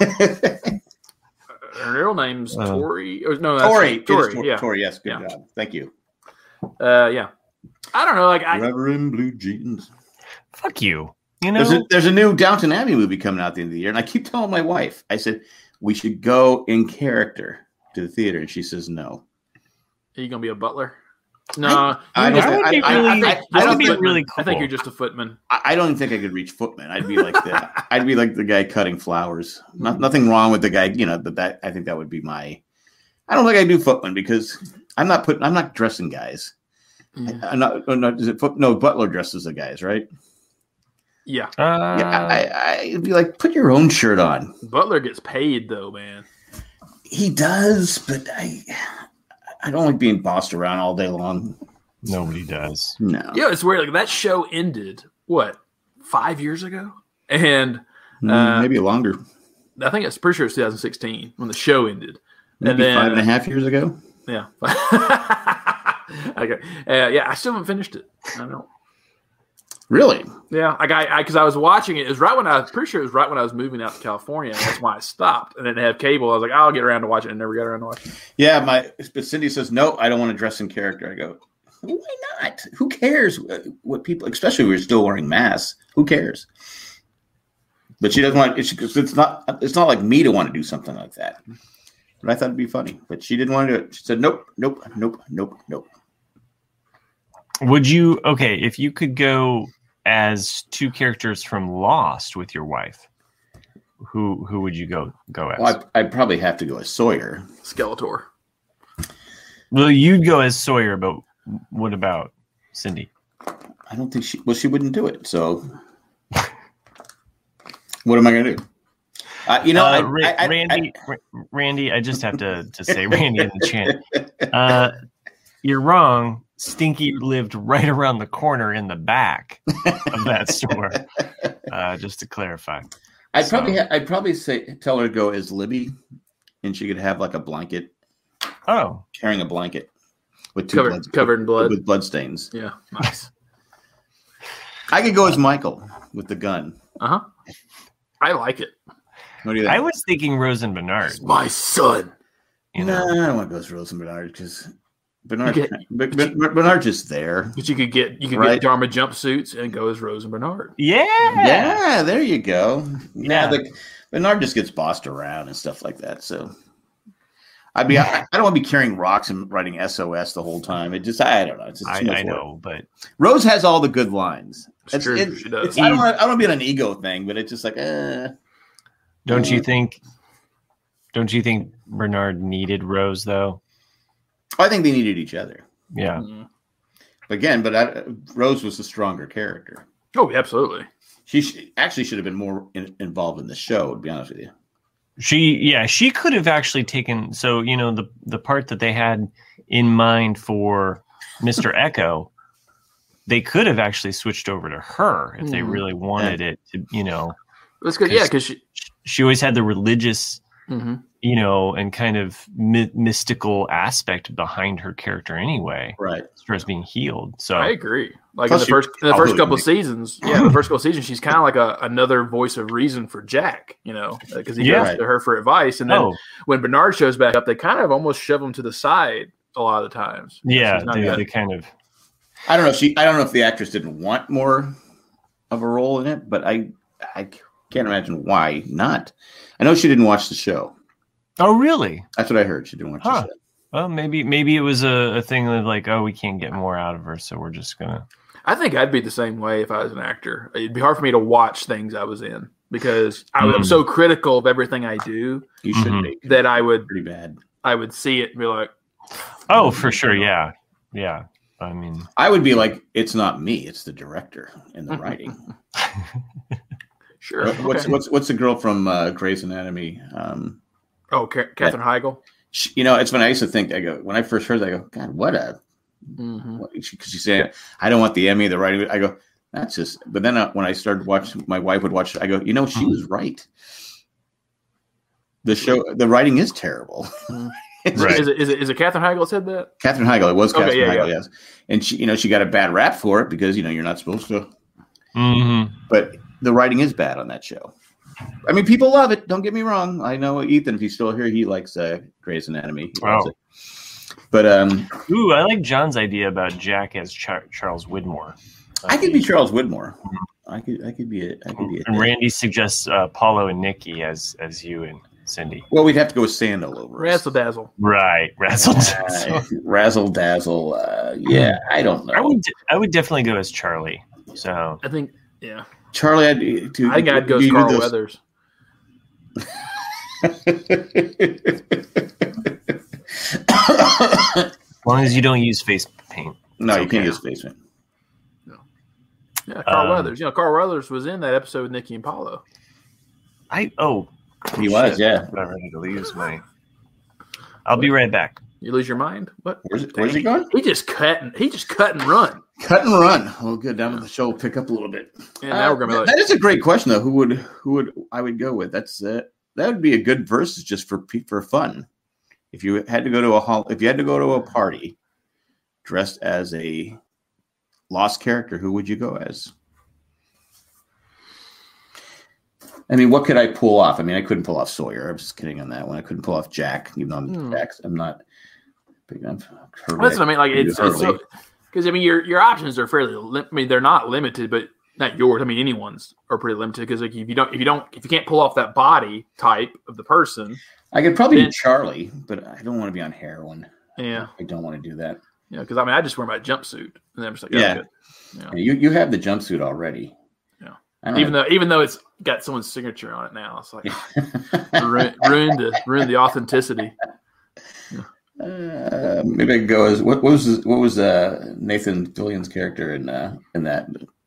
her real name's Uh, Tori. Or, no, that's Tori. It is Tori. Tori. Yeah, Tori. Yes. Good Yeah. job. Thank you. uh, yeah. I don't know. Like I, Forever in blue jeans. Fuck you. You know, There's a, there's a new Downton Abbey movie coming out at the end of the year, and I keep telling my wife, I said we should go in character to the theater, and she says no. are you gonna be a butler? No, I you're don't- just- that would be I- I- really, I- I that don't would be think- really I think cool. you're just a footman. I, I don't even think I could reach footman. I'd be like the I'd be like the guy cutting flowers. Not, nothing wrong with the guy, you know. But that I think that would be my. I don't think I do footman because I'm not putting. I'm not dressing guys. Mm. I'm not. oh, no, is it foot, no butler dresses the guys, right? Yeah, Uh, yeah, I, I, I'd be like, put your own shirt on. Butler gets paid though, man. He does, but I, I don't like being bossed around all day long. nobody does. No. Yeah, it's weird. Like that show ended what five years ago, and Mm, uh, maybe longer. I think it's pretty sure it's twenty sixteen when the show ended. Maybe and then, five and a half years ago. Yeah. Okay. Uh, yeah, I still haven't finished it. I don't. Really? Yeah, like I, because I, was watching it. It was right when I was pretty sure it was right when I was moving out to California. And that's why I stopped and didn't have cable. I was like, I'll get around to watching it. And never got around to watching it. Yeah, my but Cindy says no. I don't want to dress in character. I go, why not? Who cares what people, especially if we're still wearing masks? Who cares? But she doesn't want. It's, it's not. It's not like me to want to do something like that. But I thought it'd be funny. But she didn't want to do it. She said, nope, nope, nope, nope, nope. Would you? Okay, if you could go as two characters from Lost with your wife, who who would you go go as? Well, I, I'd probably have to go as Sawyer. Skeletor. Well, you'd go as Sawyer, but what about Cindy? I don't think she. Well, she wouldn't do it. So, what am I going to do? Uh, you know, Uh, I, Ra- I, I, Randy, Ra- Randy, I just have to, to say, Randy in the chat. Uh, you're wrong. Stinky lived right around the corner in the back of that store. Uh, just to clarify, I'd So- probably ha- I'd probably say tell her to go as Libby, and she could have like a blanket, oh, carrying a blanket with two Covered, bloods- covered in blood. with blood stains. Yeah, nice. I could go as Michael with the gun. Uh huh. I like it. What do you think? I was thinking Rose and Bernard. It's my son. You no, know, I don't want to go as Rose and Bernard because Bernard, You Bernard, Bernard, Bernard's just there. But you could get you could Right. get Dharma jumpsuits and go as Rose and Bernard. yeah, Yeah, there you go. Yeah, Yeah. the, Bernard just gets bossed around and stuff like that. So, I mean, I, I don't want to be carrying rocks and writing S O S the whole time. It just, I don't know. It's, it's I, too much I work. know, but Rose has all the good lines. It's true, she does. it's- I don't want. I don't want to be on an ego thing, but it's just like, eh. don't you Mhm. think? Don't you think Bernard needed Rose though? I think they needed each other Yeah, Mhm. again. But I, Rose was the stronger character. Oh, absolutely. She sh- actually should have been more in, involved in the show. To be honest with you. she yeah she could have actually taken. So you know the the part that they had in mind for Mister Echo, they could have actually switched over to her if they Mhm. really wanted it to. You know, That's good. Yeah, because she. she always had the religious, Mm-hmm. you know, and kind of my- mystical aspect behind her character anyway, Right. as far as being healed. So I agree. Like Plus in the she- first in the I'll first do it, couple of Nick. seasons, yeah, in the first couple of seasons, she's kind of like a another voice of reason for Jack, you know, because he Yeah. goes to her for advice, and then oh when Bernard shows back up, they kind of almost shove him to the side a lot of the times. yeah, She's not they, good. they kind of I don't know if she. I don't know if the actress didn't want more of a role in it, but I. I can't imagine why not. I know she didn't watch the show. oh really? That's what I heard. She didn't watch Huh. the show. Well, maybe maybe it was a, a thing of like, oh, we can't get more out of her, so we're just gonna. I think I'd be the same way if I was an actor. It'd be hard for me to watch things I was in because I was Mm. so critical of everything I do You should Mhm. be that I would pretty bad. I would see it and be like, Oh, for sure, yeah, yeah. I mean, I would be like, it's not me. It's the director and the writing. sure. What's okay. what's what's the girl from uh, Grey's Anatomy? Um, Oh, Ca- Katherine Heigl. she, you know, it's when I used to think. I go when I first heard that. I go, God, what a Mm-hmm. because she, 'cause she said, I don't want the Emmy, the writing. I go, that's just. But then uh, when I started watching, my wife would watch. I go, you know, she was right. The show, the writing is terrible. Mhm. It's Right. just- Is it is it is it Katherine Heigl said that? Catherine Heigl. It was Okay, Catherine yeah, Heigl, yeah. yes. And she, you know, she got a bad rap for it because you know you're not supposed to. mhm. But the writing is bad on that show. I mean, people love it. Don't get me wrong. I know Ethan, if he's still here, he likes uh, Grey's Anatomy. He loves Oh. it. But um, Ooh, I like John's idea about Jack as Char- Charles Widmore. I could be Charles Widmore. I could. I could be. A, I could be. A And Randy suggests uh, Paulo and Nikki as as you and Cindy. Well, we'd have to go with Sandal over. us. Razzle dazzle. Right, Razzle. Uh, razzle dazzle. Uh, yeah, I don't know. I would I would definitely go as Charlie. So I think yeah. Charlie, I'd, to, I think I'd go do as you do Carl those- Weathers. as long as you don't use face paint. no, It's you can't okay. use basement. Yeah, Carl Um, Weathers. You know, Carl Weathers was in that episode with Nikki and Paulo. I oh He was, shit. yeah. I'm ready to lose my. I'll be right back. You lose your mind? What? Where's, it, where's he going? He just cut and he just cut and run. Cut and run. Oh, good. Down the show will pick up a little bit. And now Uh, we're gonna be that- like, that is a great question, though. Who would who would I would go with? That's uh, that would be a good versus just for pe- for fun. If you had to go to a hall, if you had to go to a party dressed as a lost character, who would you go as? I mean, what could I pull off? I mean, I couldn't pull off Sawyer. I'm just kidding on that one. I couldn't pull off Jack, even though I'm Hmm. Jack. I'm not big enough. well, that's what I mean. Like it's Hurley. so because I mean your your options are fairly. Lim- I mean they're not limited, but not yours. I mean anyone's are pretty limited because like if you don't if you don't if you can't pull off that body type of the person, I could probably Then- do Charlie, but I don't want to be on heroin. yeah, I don't want to do that. yeah. Because I mean I just wear my jumpsuit and I'm just like Yeah. yeah. Good. Yeah. You you have the jumpsuit already. Yeah. I don't Even though even though it's got someone's signature on it now, it's like ruin, ruined the ruined the authenticity. Uh, maybe I could go as what, what was his, what was uh, Nathan Fillion's character in uh, in that?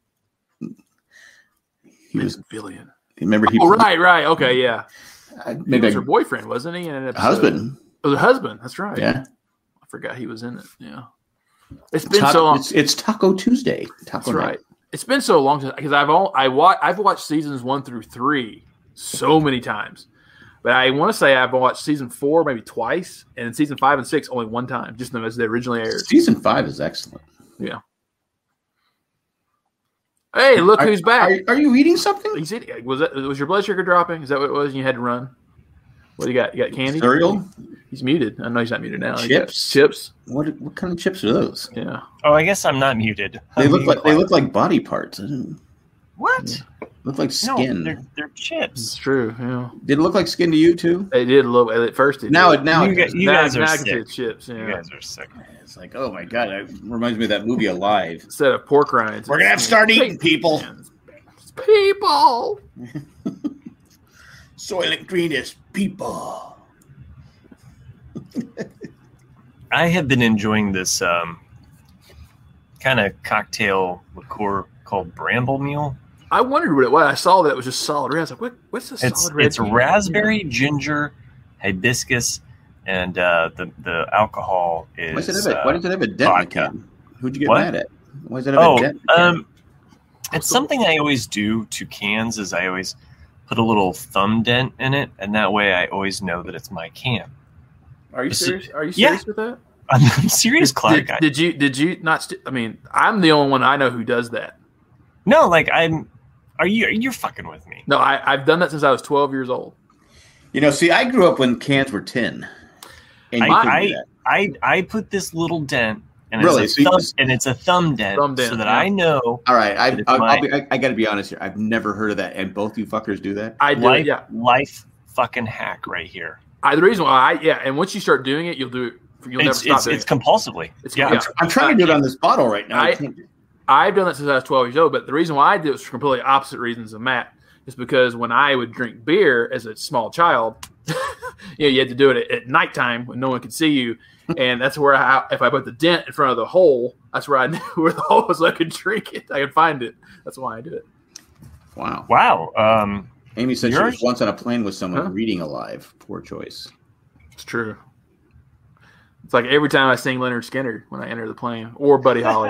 He was. Villian. Remember he? Oh right, right, okay, yeah. uh, He maybe was I, her boyfriend, wasn't he? In an episode? husband. Oh, the husband. That's right. Yeah. I forgot he was in it. Yeah. It's been Taco, so long. It's, it's Taco Tuesday. Taco That's right. It's been so long because I've all I wa- I've watched seasons one through three so many times, but I want to say I've watched season four maybe twice, and season five and six only one time, just as they originally aired. Season five is excellent. Yeah. Hey, look are, who's back! Are, are you eating something? He's eating. Was that was your blood sugar dropping? Is that what it was? And you had to run. What do you got? You got candy? Cereal? He's muted. I know he's not muted now. Chips? Chips. What what kind of chips are those? Yeah. Oh, I guess I'm not muted. They I'm look being like they quiet. look like body parts. What? Look like No, skin. they're, they're It's chips. true. Yeah. Did it look like skin to you too? They did a little at first. It Now did. it now You it guys- does. you now, guys are now I can say sick. it's chips. You Yeah. guys are sick. It's like, oh my god, it reminds me of that movie Alive. Instead of pork rinds. We're gonna have to start eating people. People. Soylent Green is people. I have been enjoying this um, kind of cocktail liqueur called Bramble Mule. I wondered what it was. I saw that it was just solid red. I was like, what, what's the It's solid red? it's thing? raspberry, ginger, hibiscus, and uh, the the alcohol Why does, is. it have a, why does it have a dent in the vodka. can? Who'd you get What? mad at? Why does it have Oh, a dent? in the can? um, it's something I always do to cans. Is I always put a little thumb dent in it, and that way I always know that it's my can. Are you This is- serious? Are you yeah. serious with that? I'm, I'm serious, Clark. Did, I- did you? Did you not? St- I mean, I'm the only one I know who does that. no, like I'm. Are you? You're fucking with me. No, I, I've done that since I was twelve years old. You know, see, I grew up when cans were tin. And you couldn't do I, that. I I put this little dent, and Really? it's So a you thumb, just- and it's a thumb dent, Thumb dent, so that yeah. I know All right, I, But it's I, I'll my- be, I, I got to be honest here. I've never heard of that, and both you fuckers do that. I do. life, it, Yeah. life fucking hack right here. I, the reason why I yeah, and once you start doing it, you'll do it. You'll never It's stop it's, doing it's it. compulsively. It's- yeah, yeah. I'm trying to do it on this bottle right now. I, I- can't. I've done that since I was twelve years old, but the reason why I did it was for completely opposite reasons than Matt. Is because when I would drink beer as a small child, you know, you had to do it at, at nighttime when no one could see you, and that's where I, if I put the dent in front of the hole, that's where I knew where the hole was, so I could drink it. I could find it. That's why I do it. Wow. Wow. Um, Amy said she Yours? was once on a plane with someone Huh? reading Alive. Poor choice. It's true. It's like every time I sing Leonard Skinner when I enter the plane, or Buddy Holly.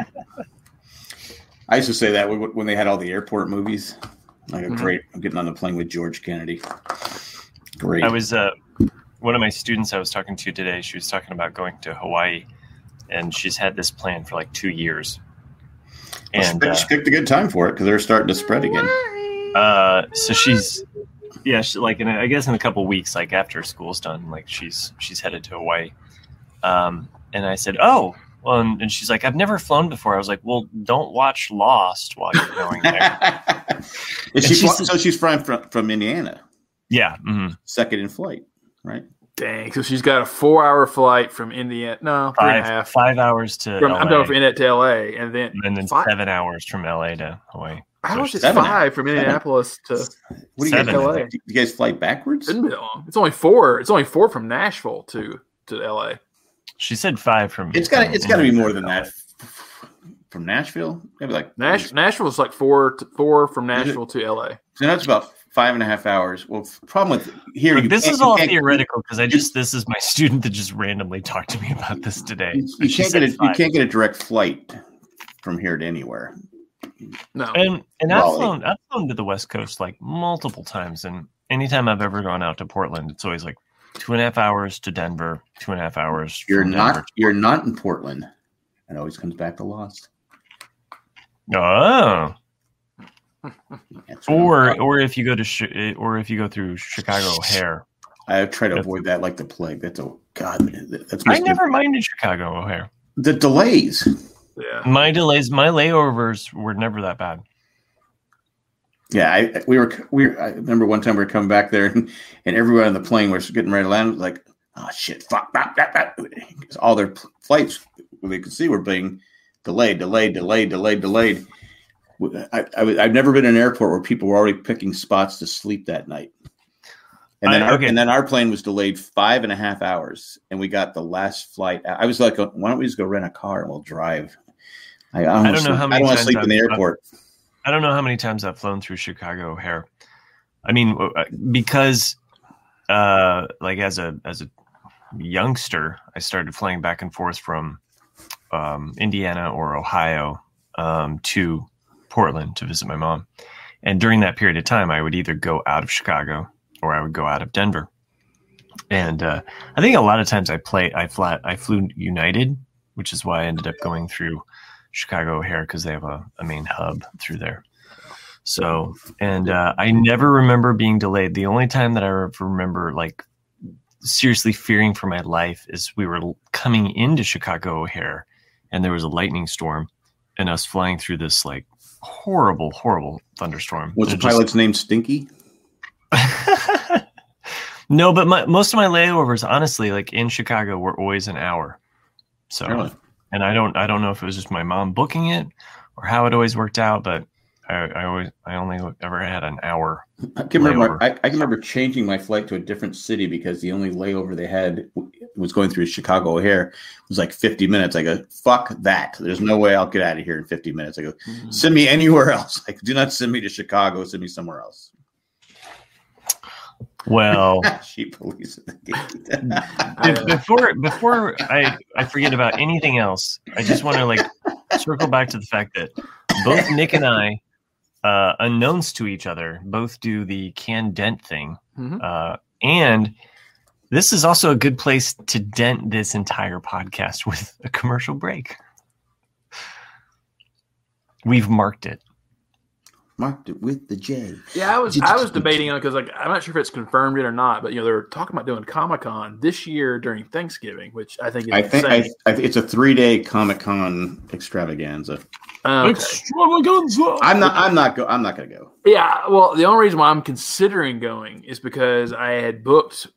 I used to say that when when they had all the airport movies. Like a Mhm. great, I'm getting on the plane with George Kennedy. Great. I was uh, one of my students I was talking to today. She was talking about going to Hawaii, and she's had this plan for like two years. And she, uh, she picked a good time for it because they're starting to spread again. uh, so she's yeah, she, like in a, I guess in a couple of weeks, like after school's done, like she's she's headed to Hawaii. Um, and I said, oh. Well, and, and she's like, I've never flown before. I was like, well, don't watch Lost while you're going there. Is she she fly- said- so she's flying from, from Indiana, yeah. mhm. second in flight, right? Dang, so she's got a four-hour flight from Indiana. No, three and a Five, half. five hours to From, L A, I'm going from Indiana to L A, and then and then five, seven hours from L A to Hawaii. How is it Seven five from Seven. Indianapolis to? What do you Seven, guys I do? think. Do you guys fly backwards? Didn't be that long. It's only four. It's only four from Nashville to to L A. She said five from. It's got from it's got to be Indiana more to than L A. that. From Nashville, maybe like Nash, Nashville's like four to, four from Nashville to L A. So that's about five and a half hours. Well, the problem with here, Look, you this can't- is you all can't- theoretical because I just this is my student that just randomly talked to me about this today. You, But you she can't said get a, you five. can't get a direct flight from here to anywhere. No, And and I've Raleigh. flown I've flown to the West Coast like multiple times, and anytime I've ever gone out to Portland, it's always like two and a half hours to Denver, two and a half hours. You're from not Denver. you're not in Portland. It always comes back to Lost. Oh, That's what or I'm- or if you go to Chi- or if you go through Chicago O'Hare. I try to avoid that like the plague. That's a God. That's I must be- never minded Chicago O'Hare. the delays. yeah. My delays, my layovers were never that bad. Yeah, I, we were we. Were, I remember one time we were coming back there, and, and everyone on the plane was getting ready to land. Was like, oh shit, fuck, fuck, fuck, fuck. 'Cause all their pl- flights, they could see, were being delayed, delayed, delayed, delayed, delayed. I, I, was- I've never been in an airport where people were already picking spots to sleep that night. And then, I- our, okay. and then our plane was delayed five and a half hours, and we got the last flight. I was like, why don't we just go rent a car and we'll drive? I, I don't, I wanna don't know sleep- how I many don't want to times sleep in the I've- airport. I don't know how many times I've flown through Chicago O'Hare. I mean, because uh, like as a as a youngster, I started flying back and forth from um, Indiana or Ohio um, to Portland to visit my mom. And during that period of time, I would either go out of Chicago or I would go out of Denver. And uh, I think a lot of times I play, I flat, I flew United, which is why I ended up going through Chicago O'Hare because they have a, a main hub through there. So, and uh, I never remember being delayed. The only time that I remember like seriously fearing for my life is we were coming into Chicago O'Hare and there was a lightning storm and us flying through this like horrible, horrible thunderstorm. Was the pilot's name Stinky? No, but my, most of my layovers, honestly, like in Chicago, were always an hour. So, really? And I don't, I don't know if it was just my mom booking it or how it always worked out, but I, I always, I only ever had an hour. I can remember, I, I can remember changing my flight to a different city because the only layover they had was going through Chicago O'Hare. It was like fifty minutes. I go, fuck that. There's no way I'll get out of here in fifty minutes. I go, mm-hmm. Send me anywhere else. Like, do not send me to Chicago. Send me somewhere else. Well, she police at the gate. before before I, I forget about anything else, I just want to like circle back to the fact that both Nick and I, uh, unknowns to each other, both do the can dent thing, mm-hmm. uh, and this is also a good place to dent this entire podcast with a commercial break. We've marked it. Marked it with the J. Yeah, I was I was debating on it because like I'm not sure if it's confirmed yet or not, but you know they're talking about doing Comic-Con this year during Thanksgiving, which I think is I think I, insane. I think it's a three day Comic-Con extravaganza. Okay. Extravaganza. I'm not. I'm not. Go, I'm not going to go. Yeah. Well, the only reason why I'm considering going is because I had booked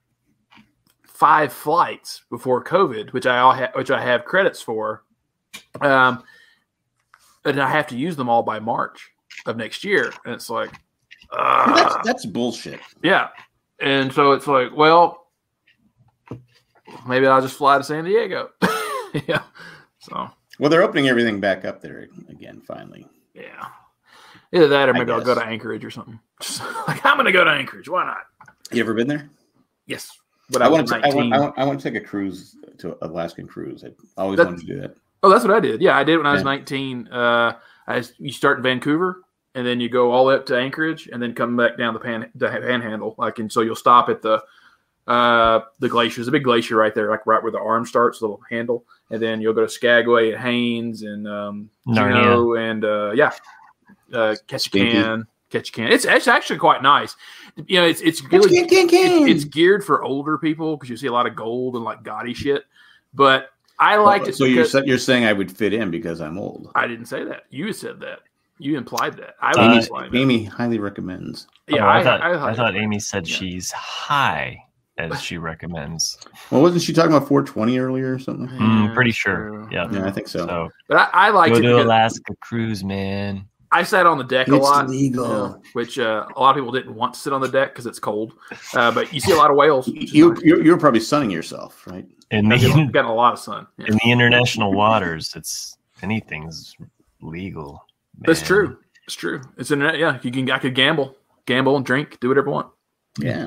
five flights before COVID, which I all ha- which I have credits for, um, and I have to use them all by March of next year, and it's like uh, that's, that's bullshit. Yeah, and so it's like, well, maybe I'll just fly to San Diego. Yeah. So. Well, they're opening everything back up there again, finally. Yeah. Either that, or maybe I'll go to Anchorage or something. Just like I'm going to go to Anchorage. Why not? You ever been there? Yes. But I, I want to. I want, I want. I want to take a cruise to Alaskan cruise. I always that, wanted to do that. Oh, that's what I did. Yeah, I did when I was yeah. nineteen. Uh, I you start in Vancouver. And then you go all the way up to Anchorage, and then come back down the pan the panhandle. Like, and so you'll stop at the uh, the glacier. There's a big glacier right there, like right where the arm starts, the little handle. And then you'll go to Skagway and Haines and um, Juneau and uh, yeah, uh, Ketchikan. Ketchikan. It's it's actually quite nice. You know, it's it's really it's, it's geared for older people because you see a lot of gold and like gaudy shit. But I liked oh, it. So you're you're saying I would fit in because I'm old? I didn't say that. You said that. You implied that. I Amy, was implying that. Amy highly recommends. Yeah, oh, I, I, thought, I, I, I thought Amy said yeah. she's high as she recommends. Well, wasn't she talking about four twenty earlier or something? Yeah, mm, pretty sure. Yeah, yeah, I think so. so but I, I liked go it. to Alaska cruise, man. I sat on the deck it's a lot, legal. You know, which uh, a lot of people didn't want to sit on the deck because it's cold. Uh, but you see a lot of whales. You nice. you're, you're probably sunning yourself, right? In the, I've gotten a lot of sun. Yeah. In the international waters, it's anything's legal. Man. That's true. It's true. It's internet. Yeah, you can. I could gamble, gamble and drink, do whatever I want. Yeah.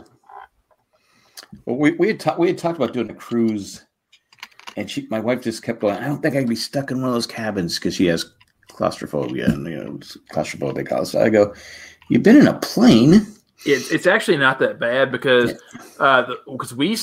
Well, we we had ta- we had talked about doing a cruise, and she, my wife, just kept going. I don't think I could be stuck in one of those cabins because she has claustrophobia and you know claustrophobic. So I go, you've been in a plane. It's it's actually not that bad because uh because we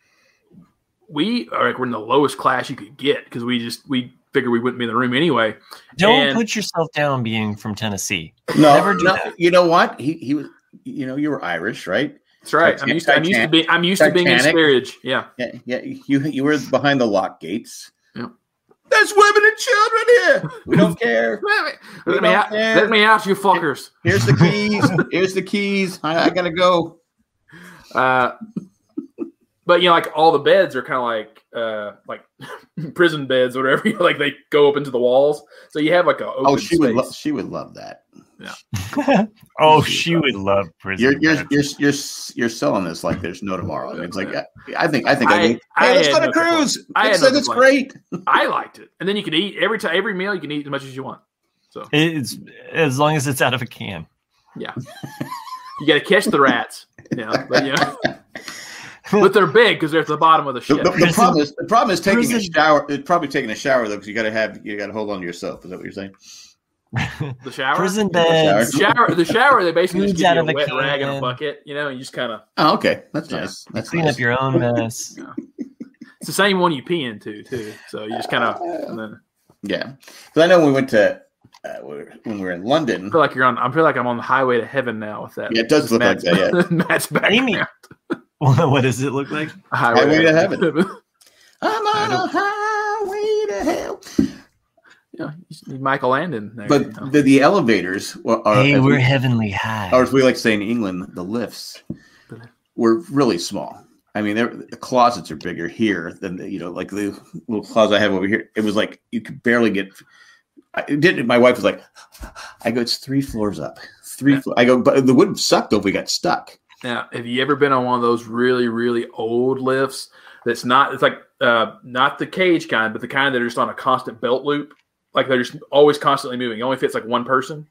we are like we're in the lowest class you could get because we just we. Figure we wouldn't be in the room anyway. Don't and, put yourself down being from Tennessee. No, Never do no that. You know what? He he was. You know, you were Irish, right? That's right. Titan- I'm used to. I'm used to being. I'm used Titanic. to being in steerage. Yeah. Yeah. Yeah. You you were behind the lock gates. Yeah. There's women and children here. We don't care. let, we me don't out, care. let me out, you fuckers. Here's the keys. Here's the keys. I, I gotta go. Uh, but you know, like all the beds are kind of like uh, like prison beds or whatever. Like they go up into the walls, so you have like a open oh, she space. would lo- she would love that. Yeah. oh, she would love prison. You're you're, beds. you're you're you're selling this like there's no tomorrow. I mean, it's like I, I think I think I, I, think, I hey, let's go to no cruise. I It's, had no it's great. I liked it, and then you can eat every time every meal. You can eat as much as you want. So it's as long as it's out of a can. Yeah, you got to catch the rats. Yeah, but you know. but they're big because they're at the bottom of the The, ship. the, the problem is the problem is taking Prison- a shower. It's probably taking a shower though, because you got to have you got to hold on to yourself. Is that what you're saying? The shower, Prison shower. beds. the shower, the shower. They basically just Foods give out you of a a wet rag and a can. bucket. You know, and you just kind of. Oh, okay, that's Yeah. nice. That's Clean nice. up your own mess. It's the same one you pee into too. So you just kind of. And then Yeah, because I know when we went to uh, when we were in London. I feel like you're on. I feel like I'm on the highway to heaven now with that. Yeah, it does with look Matt's, like that, yeah. Matt's background. What does it look like? Highway to heaven. I'm on a highway to hell. You know, you need Michael Landon there. But you know. the, the elevators are, Hey, as we're we, heavenly high. or as we like to say in England, the lifts were really small. I mean, the closets are bigger here than the, you know, like the little closet I have over here. It was like you could barely get. I it did. My wife was like, "I go, it's three floors up, three." Yeah. Flo-. I go, but the would have sucked though if we got stuck. Now, have you ever been on one of those really, really old lifts that's not, it's like uh, not the cage kind, but the kind that are just on a constant belt loop? Like they're just always constantly moving. It only fits like one person.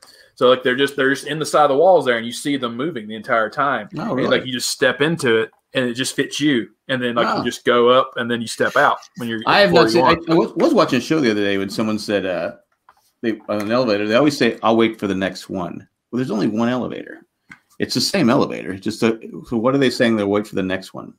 So like they're just, they're just in the side of the walls there and you see them moving the entire time. Oh, And, really? like you just step into it and it just fits you. And then like Oh. you just go up and then you step out when you're. I have before not you seen. I, want. I was, was watching a show the other day when someone said uh, they on an elevator. They always say, "I'll wait for the next one." Well, there's only one elevator. It's the same elevator. It's just a, so what are they saying? They'll wait for the next one.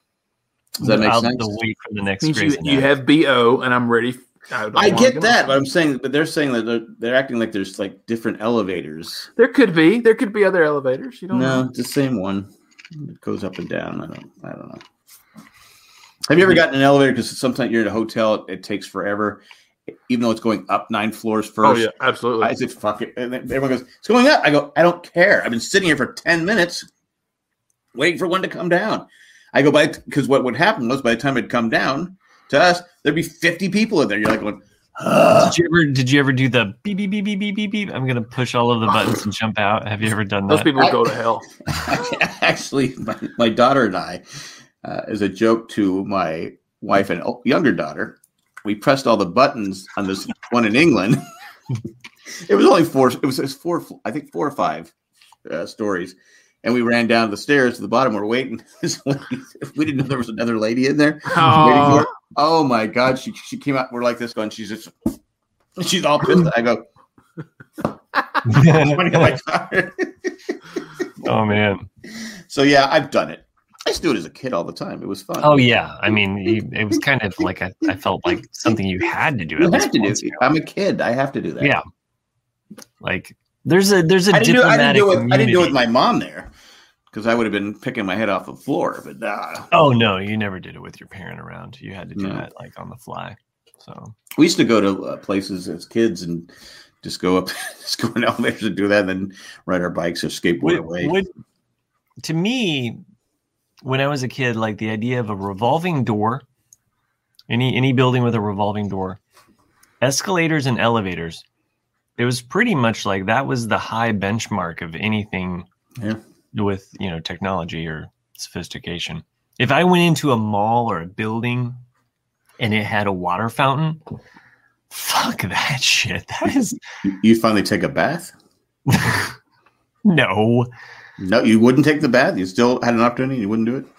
Does that make I'll sense? have to wait for the next Means Grey's you, you Anatomy. have B O and I'm ready. I, don't I wanna get go. that, but I'm saying, but they're saying that they're, they're acting like there's like different elevators. There could be, there could be other elevators. You don't No, know. it's the same one. It goes up and down. I don't. I don't know. Have you ever gotten an elevator? Because sometimes you're in a hotel, it takes forever, even though it's going up nine floors first. Oh yeah, absolutely. I said, "Fuck it," and then everyone goes, "It's going up." I go, "I don't care. I've been sitting here for ten minutes, waiting for one to come down." I go by because what would happen was by the time it'd come down to us, there'd be fifty people in there. You're like going, Ugh. Did you ever did you ever do the beep beep beep beep beep beep beep? I'm gonna push all of the buttons and jump out. Have you ever done that? Those people would go to hell. Actually, my, my daughter and I, uh, as a joke to my wife and younger daughter, we pressed all the buttons on this one in England. It was only four. It was, it was four. I think four or five uh, stories. And we ran down the stairs to the bottom. We're waiting. We didn't know there was another lady in there. Oh. Waiting for her. Oh my God. She she came out. We're like this going, she's just, she's all pissed. I go, pointing at my daughter. Oh man. So yeah, I've done it. I used to do it as a kid all the time. It was fun. Oh yeah. I mean, you- it was kind of like a, I felt like something you had to do. you at least have to do once. it. I'm a kid. I have to do that. Yeah. Like there's a there's a I didn't, do, I, didn't diplomatic do it, I didn't do it with immunity. my mom there because I would have been picking my head off the floor. But nah. Oh no, you never did it with your parent around. You had to do No. that like on the fly. So We used to go to uh, places as kids and just go up, just go in elevators and do that, and then ride our bikes or skateboard Would- away. would- to me, when I was a kid, like the idea of a revolving door, any any building with a revolving door, escalators and elevators, it was pretty much like that was the high benchmark of anything Yeah. with, you know, technology or sophistication. If I went into a mall or a building and it had a water fountain, fuck that shit. That is You, you finally take a bath? no. No, you wouldn't take the bath. You still had an opportunity. You wouldn't do it.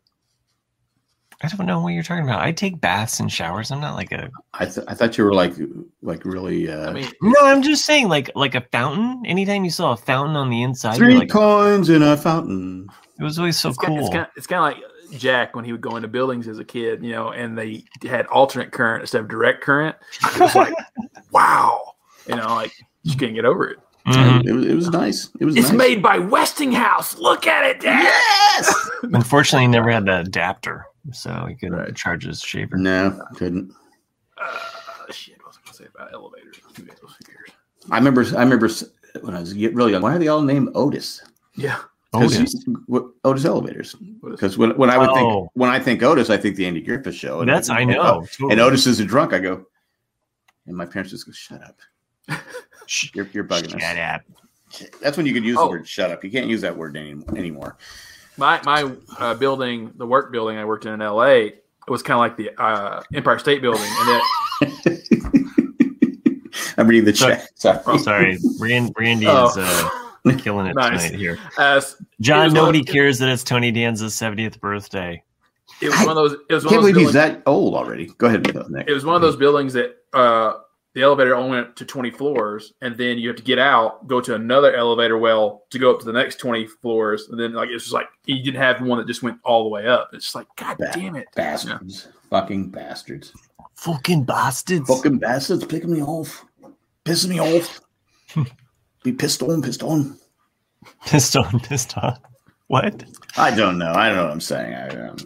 I don't know what you're talking about. I take baths and showers. I'm not like a I, th- I thought you were like, like really. Uh, I mean, No, I'm just saying like like a fountain. Anytime you saw a fountain on the inside, three you're like, coins in a fountain. it was always so it's cool. Kind, it's kind, it's kind of like Jack when he would go into buildings as a kid, you know, and they had alternate current instead of direct current. It was like, wow, you know, like you can't get over it. Mhm. It was, it was nice. It was It's nice. made by Westinghouse. Look at it, Dad. Yes. Unfortunately, he never had the adapter, so he couldn't Right. charge his shaver. No, couldn't. Uh, shit, what was I going to say about elevators? Who made those figures? I remember. I remember s- when I was really young. Why are they all named Otis? Yeah. 'Cause Otis. you- what- Otis elevators. What is- Because when, when I would Oh. think when I think Otis, I think the Andy Griffith Show. And That's I know. And totally. Otis is a drunk. I go, and my parents just go, "Shut up, Shh, you're, you're bugging shut us." up. That's when you could use Oh. the word "shut up." You can't use that word any, anymore. My my uh, building, the work building I worked in in L A, it was kind of like the uh, Empire State Building, and it I'm reading the Sorry. chat. Sorry. Sorry, Rand, Randy Oh. is uh, Killing it Nice. tonight here. Uh, John, it was nobody one of- cares that it's Tony Danza's seventieth birthday. It was one of those. It was I one can't of those believe he's buildings, that old already. Go ahead, Nick. It was one of those buildings that uh, the elevator only went to twenty floors, and then you have to get out, go to another elevator well to go up to the next twenty floors, and then like it's just like you didn't have one that just went all the way up. It's just like God Ba- damn it, Bastards. Fucking bastards. Fucking bastards. Fucking bastards picking me off. Pissing me off. Be pissed on, pissed on. Pissed on, pissed on. What? I don't know. I don't know what I'm saying. I, um...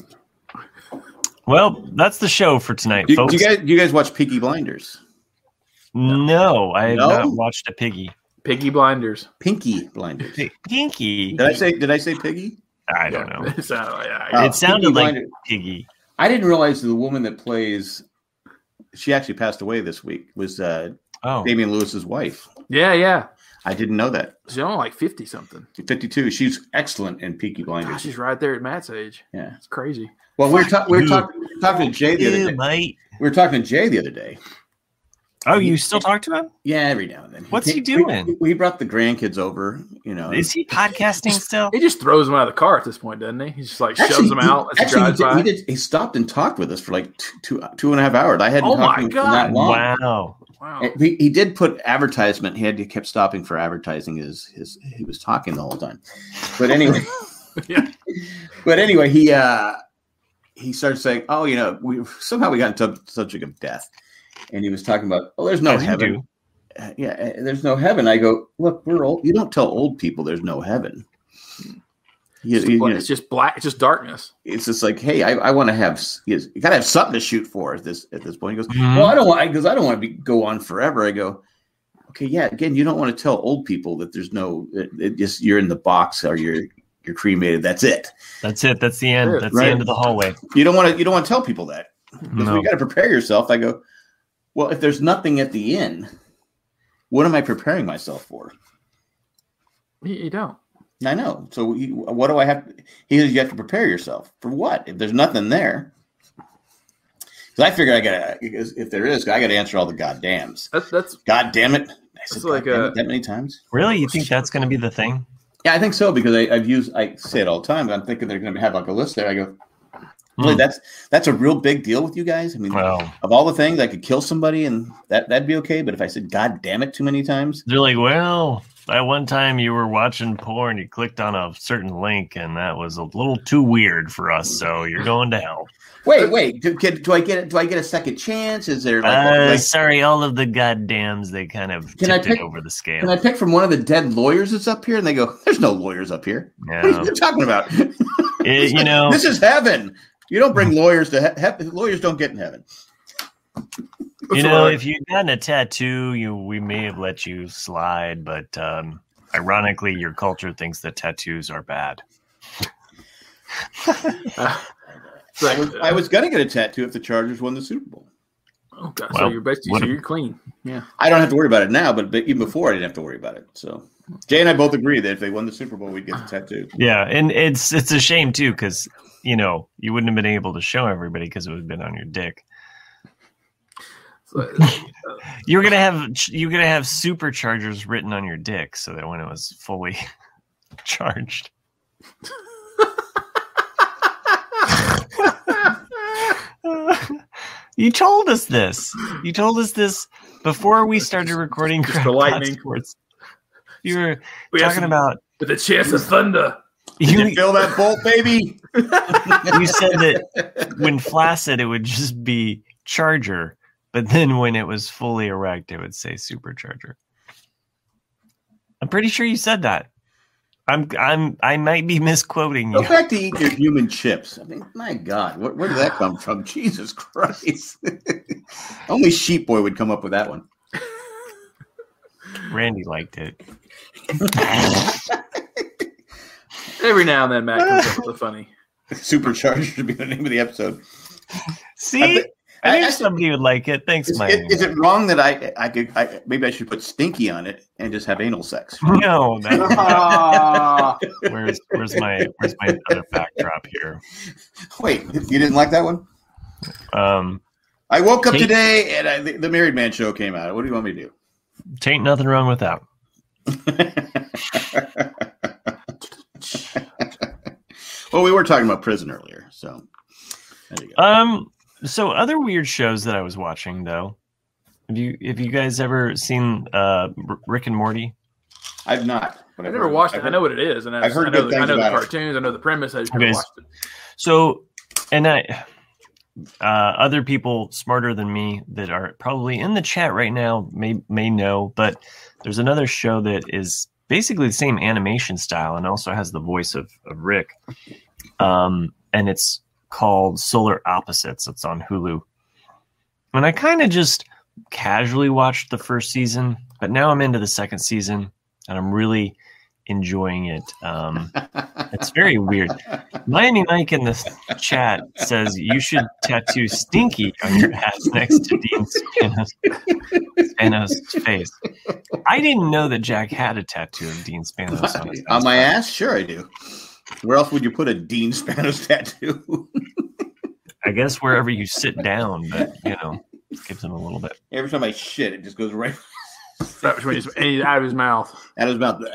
Well, that's the show for tonight, do, folks. do you guys, do you guys watch Peaky Blinders? No, I have No? not watched a piggy. Piggy Blinders. Pinky Blinders. P- Pinky. Did I say? Did I say piggy? I don't Yeah. know. It sounded, yeah, Oh, It sounded Peaky like Blinders. piggy. I didn't realize the woman that plays. She actually passed away this week. Was uh, Oh, Damian Lewis's wife? yeah, yeah. I didn't know that. She's only like fifty something. fifty-two. She's excellent in Peaky Gosh, Blinders. she's right there at Matt's age. Yeah. It's crazy. Well, we were, ta- we were you. talking we were talking to Jay the other yeah, day. mate. We were talking to Jay the other day. Oh, you still talk to him? Yeah, every now and then. What's he we- doing? We, brought the grandkids over. You know, Is he podcasting still? He just throws them out of the car at this point, doesn't he? He just like Actually, shoves them he- out as he actually, drives he, by. did, he, did, he stopped and talked with us for like two, two, two and a half hours. I hadn't Oh talked my to him for God. that long. Wow. Wow. And He, he did put advertisement. He had he kept stopping for advertising. His his he was talking the whole time. But anyway, Yeah. but anyway, he uh, he started saying, "Oh, you know, we somehow we got into the subject of death," and he was talking about, "Oh, there's no As you heaven." do. Uh, yeah, uh, there's no heaven. I go, look, we're old. You don't tell old people there's no heaven. You, It's, you bla- know, it's just black. It's just darkness. it's just like, hey, I, I want to have you got to have something to shoot for at this at this point. He goes, Mhm. well, I don't want because I don't want to be go on forever. I go, okay, yeah. Again, you don't want to tell old people that there's no it, it just you're in the box or you're you're cremated. That's it. That's it. That's the end. Yeah, That's right. the end of the hallway. You don't want to you don't want to tell people that because No. you got to prepare yourself. I go, well, if there's nothing at the end, what am I preparing myself for? You, you don't. I know. So you, what do I have? He says you have to prepare yourself for what? If there's nothing there, because I figured I got to. If there is, I got to answer all the goddams. That's that's God damn it! I said It's like God damn a- it that many times. Really? You think that's going to be the thing? Yeah, I think so because I, I've used. I say it all the time. But I'm thinking they're going to have like a list there. I go, really? Hmm. That's that's a real big deal with you guys. I mean, Well, of all the things, I could kill somebody and that that'd be okay. But if I said God damn it too many times, they're like, well, that one time you were watching porn, you clicked on a certain link, and that was a little too weird for us, so you're going to hell. wait, wait. Do, can, do I get do I get a second chance? Is there like, Uh, like sorry, all of the goddams, they kind of Can I tipped pick- it over the scale. Can I pick from one of the dead lawyers that's up here? And they go, "There's no lawyers up here. What Yeah. are you talking about? It- you know, this is heaven. You don't bring lawyers to he- he- lawyers. Don't get in heaven." you That's know, right. if you'd gotten a tattoo, you we may have let you slide, but um, ironically, your culture thinks that tattoos are bad. Uh, it's I like, was, I was gonna get a tattoo if the Chargers won the Super Bowl. oh God, Well, so you're basically what so a- you're clean. Yeah. I don't have to worry about it now, but, but even before, I didn't have to worry about it. So Jay and I both agree that if they won the Super Bowl, we'd get the tattoo. Yeah, and it's it's a shame too because you know you wouldn't have been able to show everybody because it would have been on your dick. So, You're gonna have you're gonna have superchargers written on your dick, so that when it was fully charged. You told us this. You told us this before we started recording. Just Crap for lightning. Sports. You were we have talking some- about with a chance of thunder. Did you. you feel that bolt, baby? You said that when flaccid, it would just be charger, but then when it was fully erect, it would say supercharger. I'm pretty sure you said that. I'm I'm I might be misquoting Go you. back to eat your human chips. I mean, my God, where, where did that come from? Jesus Christ! Only Sheep Boy would come up with that one. Randy liked it. Every now and then, Matt comes up with the funny. Supercharger should be the name of the episode. See, I I, thi- I- knew I- somebody would like it. Thanks, Is, Mike. it, is it wrong that I I could I, maybe I should put stinky on it and just have anal sex? No, that, Ah, where's where's my where's my other backdrop here? Wait, you didn't like that one? Um, I woke up Take- today and I, the, the Married Man show came out. What do you want me to do? tain't nothing wrong with that. Well, we were talking about prison earlier, so there you go. Um, so other weird shows that I was watching, though. Have you have you guys ever seen uh, Rick and Morty? I've not. But I I've never heard, watched I've it. heard, I know what it is, and I've, I've heard I know, good the, I things know the about it. cartoons. I know the premise. I just never Okay. watched it. So, and I, uh, other people smarter than me that are probably in the chat right now may may know, but there's another show that is basically the same animation style and also has the voice of, of Rick. Um, and it's called Solar Opposites. It's on Hulu. And I kind of just casually watched the first season, but now I'm into the second season and I'm really enjoying it. Um, it's very weird. Miami Mike in the chat says you should tattoo Stinky on your ass next to Dean Spanos, Spanos' face. I didn't know that Jack had a tattoo of Dean Spanos on his ass. On my ass? Sure, I do. Where else would you put a Dean Spanos tattoo? I guess wherever you sit down, but you know, gives him a little bit. Every time I shit, it just goes right That was when he's out of his mouth. out of his mouth.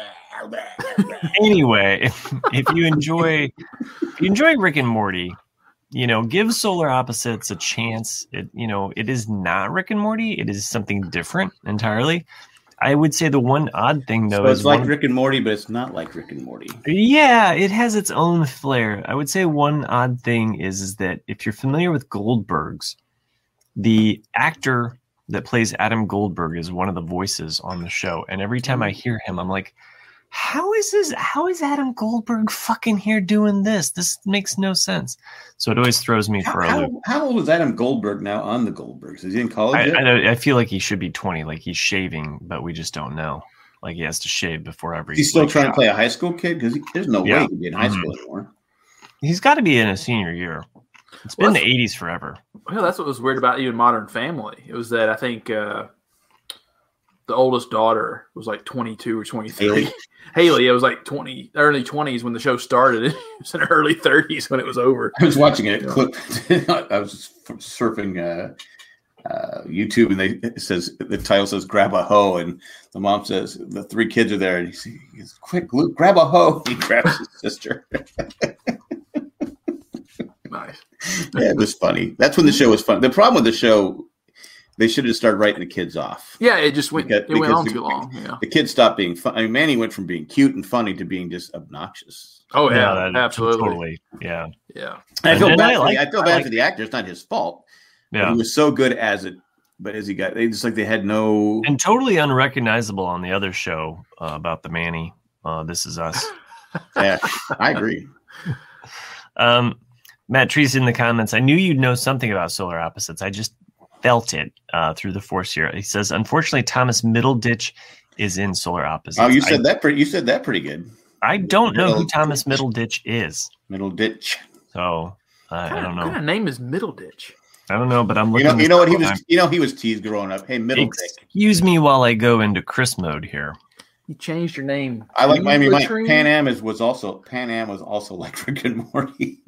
Anyway, if, if you enjoy if you enjoy Rick and Morty, you know, give Solar Opposites a chance. It you know, it is not Rick and Morty. It is something different entirely. I would say the one odd thing though So is it's like one, Rick and Morty, but it's not like Rick and Morty. yeah, it has its own flair. I would say one odd thing is is that if you're familiar with Goldbergs, the actor that plays Adam Goldberg is one of the voices on the show, and every time I hear him, I'm like, how is this? How is Adam Goldberg fucking here doing this? This makes no sense. So it always throws me for a How, loop. how old is Adam Goldberg now on the Goldbergs? Is he in college I, yet? I, know, I feel like he should be twenty, like he's shaving, but we just don't know. Like he has to shave before every. He's still like, trying out. to play a high school kid because there's no Yeah. way he'd be in high Mhm. school anymore. He's got to be in a senior year. It's been Well, the eighties forever. Well, that's what was weird about even Modern Family. It was that I think uh, the oldest daughter was like twenty-two or twenty-three. Haley? Haley, it was like twenty, early twenties when the show started. It was in her early thirties when it was over. I was watching a Yeah. clip. I was surfing uh, uh, YouTube, and they it says the title says "Grab a hoe," and the mom says the three kids are there, and he says, "Quick, Luke, grab a hoe!" He grabs his sister. Nice. Yeah, it was funny. That's when the show was fun. The problem with the show, they should have started writing the kids off. Yeah, it just went. Because- it went because on the- too long. Yeah. The kids stopped being fun. I mean, Manny went from being cute and funny to being just obnoxious. Oh yeah, that- absolutely. Totally. Yeah. Yeah. And I And- feel and bad. I for, like- the, I feel I bad like- for the actor. It's not his fault. But Yeah. he was so good as it. But as he got, they just like they had no. And totally unrecognizable on the other show uh, about the Manny. Uh, this is us. Yeah, I agree. Um, Matt Treese in the comments. I knew you'd know something about Solar Opposites. I just felt it uh, through the force here. He says, unfortunately, Thomas Middleditch is in Solar Opposites. Oh, you said I, that. Pretty, you said that pretty good. I don't know who Middleditch. Thomas Middleditch is, Middle ditch. so uh, I don't What kind know. of name is Middleditch? I don't know, but I'm You looking. know, you this know what up he while was. You know he was teased growing up. Hey, middle I'm- dick. Excuse me while I go into Chris mode here. You changed your name. I like Miami Mike. Latrine? Pan Am is was also Pan Am was also like Rick and Morty.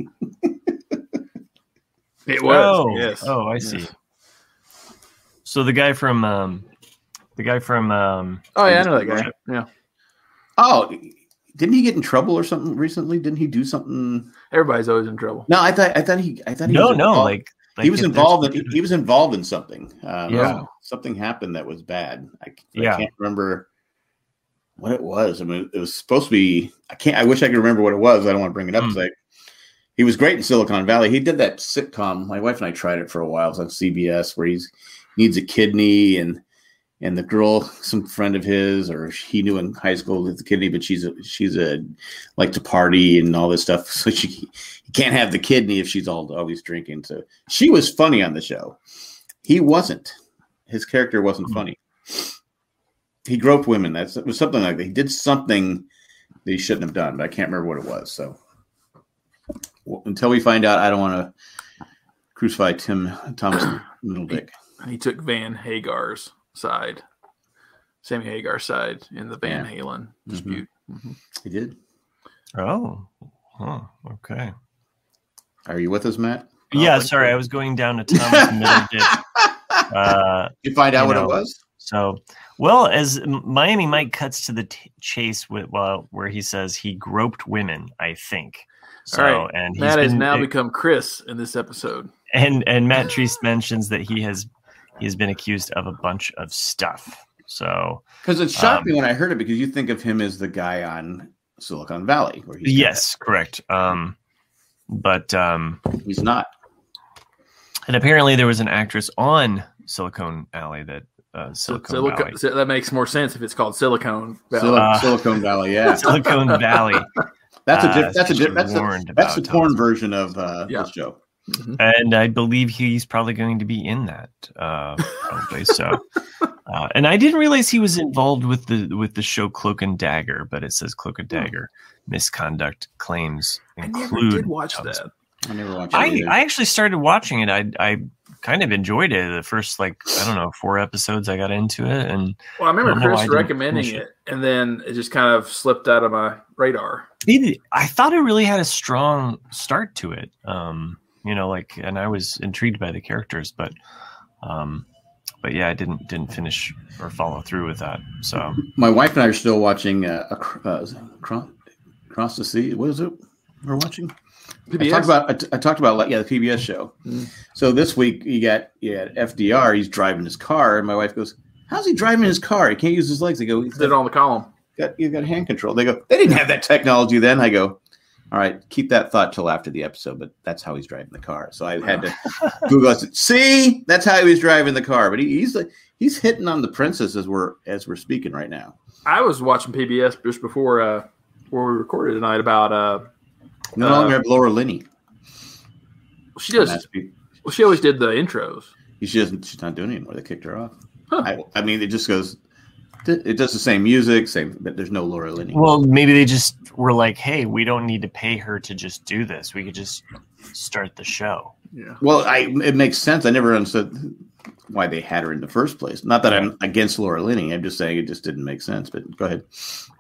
It was. Oh, yes. oh, I see. So the guy from um, the guy from um, Oh yeah, I know that guy. Yeah. Oh, didn't he get in trouble or something recently? Didn't he do something? Everybody's always in trouble. No, I thought I thought he I thought he no, was no, involved. like, like he was if involved there's- in he was involved in something. Um, Yeah. something happened that was bad. I, I Yeah. can't remember what it was. I mean, it was supposed to be. I can't. I wish I could remember what it was. I don't want to bring it up. Hmm. It's like he was great in Silicon Valley. He did that sitcom. My wife and I tried it for a while. It was on C B S where he's needs a kidney and and the girl, some friend of his, or he knew in high school with the kidney, but she's a, she's a like to party and all this stuff. So she he can't have the kidney if she's all always drinking. So she was funny on the show. He wasn't. His character wasn't Hmm. funny. He groped women. That's it was something like that. He did something that he shouldn't have done, but I can't remember what it was. So well, until we find out, I don't want to crucify Tim Thomas Middledick. He took Van Hagar's side, Sammy Hagar's side in the Van Yeah. Halen dispute. Mhm. He did. Oh, huh, okay. Are you with us, Matt? Yeah, thank sorry, you. I was going down to Thomas Middleditch. Uh, Did you find out You what know, it was? So, well, as Miami Mike cuts to the t- chase with well, where he says he groped women, I think. So, All right. and he's Matt has been, now become Chris in this episode. And and Matt Treese mentions that he has he has been accused of a bunch of stuff. So, because it shocked um, me when I heard it, because you think of him as the guy on Silicon Valley, where he's yes, correct. Um, but um, he's not. And apparently, there was an actress on Silicon Valley that uh, Silicon Silico- Valley. so that makes more sense if it's called Silicon Valley. Sil- Uh, Silicon Valley, yeah. Silicon Valley. That's a uh, diff- that's a diff- that's warned a, that's the about porn Thomas. version of uh, Yeah. the show. And I believe he's probably going to be in that. Uh, probably so. Uh, and I didn't realize he was involved with the with the show Cloak and Dagger, but it says Cloak and Dagger misconduct claims I include. never did watch Thomas. that. I never watched it. I, either. I actually started watching it. I I kind of enjoyed it. The first like I don't know four episodes I got into it, and Well, I remember I don't know why I Chris didn't recommending finish it, and then it just kind of slipped out of my radar. it, I thought it really had a strong start to it. Um, you know, like, and I was intrigued by the characters, but um, but yeah, I didn't didn't finish or follow through with that. So My wife and I are still watching uh, Ac- uh, Across, Across the Sea. What is it we're watching? P I B S? talked about I, t- I talked about like, yeah the P B S show. Mm. So this week you got you got F D R. He's driving his car, and my wife goes, "How's he driving his car? He can't use his legs." I go, "He's Did it on the column. got you got hand control." They go, "They didn't have that technology then." I go, "All right, keep that thought till after the episode." But that's how he's driving the car. So I had to Google it. See, that's how he was driving the car. But he, he's like he's hitting on the princess as we're as we're speaking right now. I was watching P B S just before uh, before we recorded tonight about uh, No Uh, longer have Laura Linney. she does. That's- Well, she always did the intros. She doesn't. She's not doing it anymore. They kicked her off. Huh. I, I mean, it just goes. It does the same music, same, but there's no Laura Linney. well, maybe they just were like, "Hey, we don't need to pay her to just do this. We could just start the show." Yeah. Well, I it makes sense. I never understood why they had her in the first place. Not that I'm against Laura Linney. I'm just saying it just didn't make sense. But go ahead.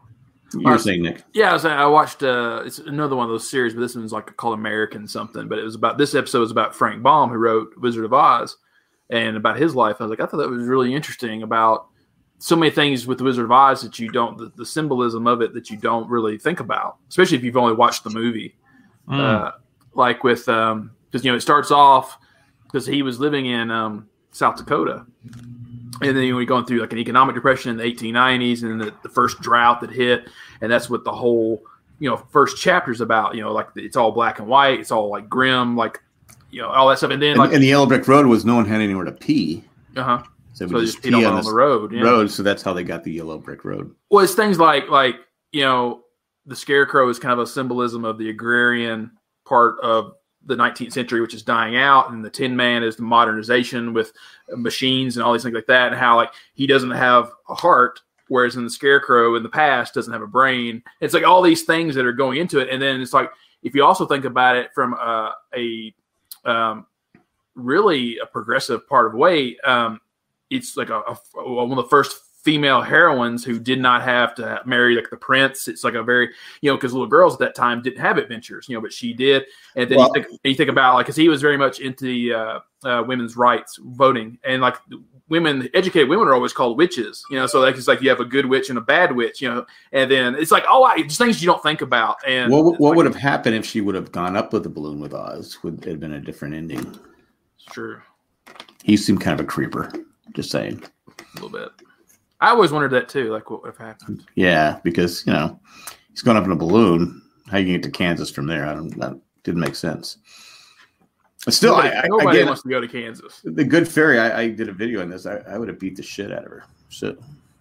You were Uh, saying, Nick. Yeah, I, was, I watched. Uh, it's another one of those series, but this one's like called American something. But it was about this episode was about Frank Baum, who wrote Wizard of Oz, and about his life. I was like, I thought that was really interesting about so many things with the Wizard of Oz that you don't, the, the symbolism of it that you don't really think about, especially if you've only watched the movie. Mm. Uh, like with, um, because you know it starts off because he was living in um, South Dakota. And then we're going through like an economic depression in the eighteen nineties and the, the first drought that hit. And that's what the whole, you know, first chapter's about, you know, like it's all black and white. It's all like grim, like, you know, all that stuff. And then And, like, and the Yellow Brick Road was no one had anywhere to pee. uh-huh. So, So we they just just pee peed on on this the road. Yeah. road. So that's how they got the Yellow Brick Road. Well, it's things like, like, you know, the scarecrow is kind of a symbolism of the agrarian part of the nineteenth century, which is dying out, and the Tin Man is the modernization with machines and all these things like that, and how like he doesn't have a heart, whereas in the Scarecrow in the past doesn't have a brain. It's like all these things that are going into it, and then it's like if you also think about it from uh, a um, really a progressive part of way, um, it's like a, a one of the first female heroines who did not have to marry like the prince. It's like a very, you know, because little girls at that time didn't have adventures, you know, but she did. And then Well, you, think, you think about like, because he was very much into the uh, uh, women's rights voting, and like women, educated women are always called witches, you know. So like it's like you have a good witch and a bad witch, you know. And then it's like oh, I, just things you don't think about. And What, what like, would have happened if she would have gone up with the balloon with Oz? Would it have been a different ending? It's true, He seemed kind of a creeper. Just saying. a little bit. I always wondered that too, like what would have happened. Yeah, because you know he's going up in a balloon. How you get to Kansas from there? I don't. That didn't make sense. But still, nobody I, I, nobody again, wants to go to Kansas. the Good Fairy. I, I did a video on this. I, I would have beat the shit out of her. So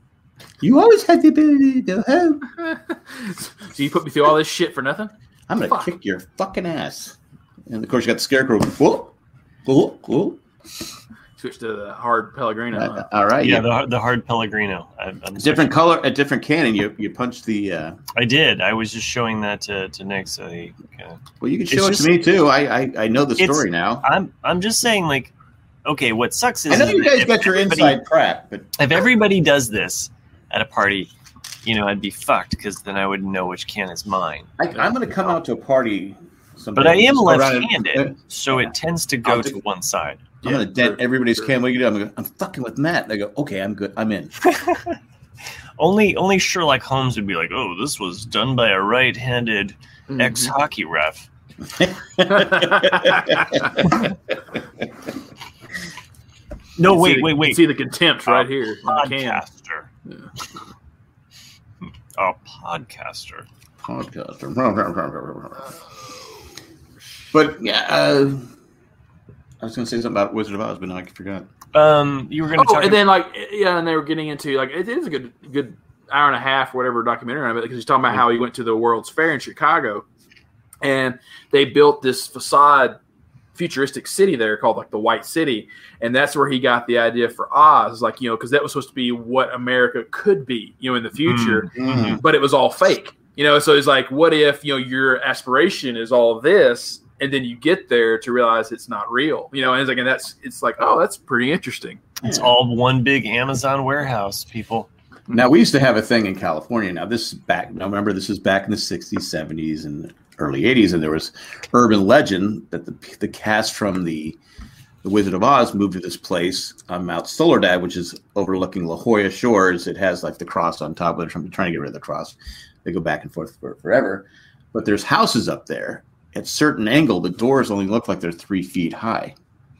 you always had the ability to help. So you put me through all this shit for nothing? I'm gonna Fuck. kick your fucking ass. And of course, you got the Scarecrow. Whoa, whoa, whoa. Switch to the hard Pellegrino. huh? Uh, all right, Yeah, yeah. the the hard Pellegrino. I, I'm Different color, a different cannon. You you punch the. Uh, I did. I was just showing that to, to Nick. So he kind of. well, you can It's show it just- to me too. I I, I know the It's- story now. I'm I'm just saying, like, okay, what sucks is I know you that guys if got your everybody- inside crap, but If everybody does this at a party, you know, I'd be fucked because then I wouldn't know which can is mine. I, I'm going to come out to a party. someday But I and am just go around and- left-handed, so it tends to go I'll to do- one side. I'm going to dent sure, everybody's sure. cam. What do you do? I'm, gonna, I'm fucking with Matt. And they go, okay, I'm good. I'm in. only only Sherlock Holmes would be like, oh, this was done by a right-handed mm-hmm. ex-hockey ref. no, wait, the, wait, wait. See the contempt right uh, here. Podcaster. Yeah. A podcaster. Podcaster. But, yeah, uh, I was going to say something about Wizard of Oz, but now I forgot. Um, you were going to oh, talk and about- then, like, yeah, and they were getting into, like, it is a good good hour and a half, whatever, documentary on it, because he's talking about how he went to the World's Fair in Chicago, and they built this facade futuristic city there called, like, the White City, and that's where he got the idea for Oz, like, you know, because that was supposed to be what America could be, you know, in the future, mm-hmm. but it was all fake, you know, so it's like, what if, you know, your aspiration is all of this, and then you get there to realize it's not real, you know, and it's like, and that's, it's like, oh, that's pretty interesting. It's yeah. all one big Amazon warehouse, people. Now, we used to have a thing in California. Now, this is back, now remember, this is back in the sixties, seventies, and early eighties, and there was urban legend that the the cast from the, the Wizard of Oz moved to this place on Mount Soledad, which is overlooking La Jolla Shores. It has, like, the cross on top of it. I'm trying to get rid of the cross. They go back and forth for forever. But there's houses up there. At a certain angle, the doors only look like they're three feet high.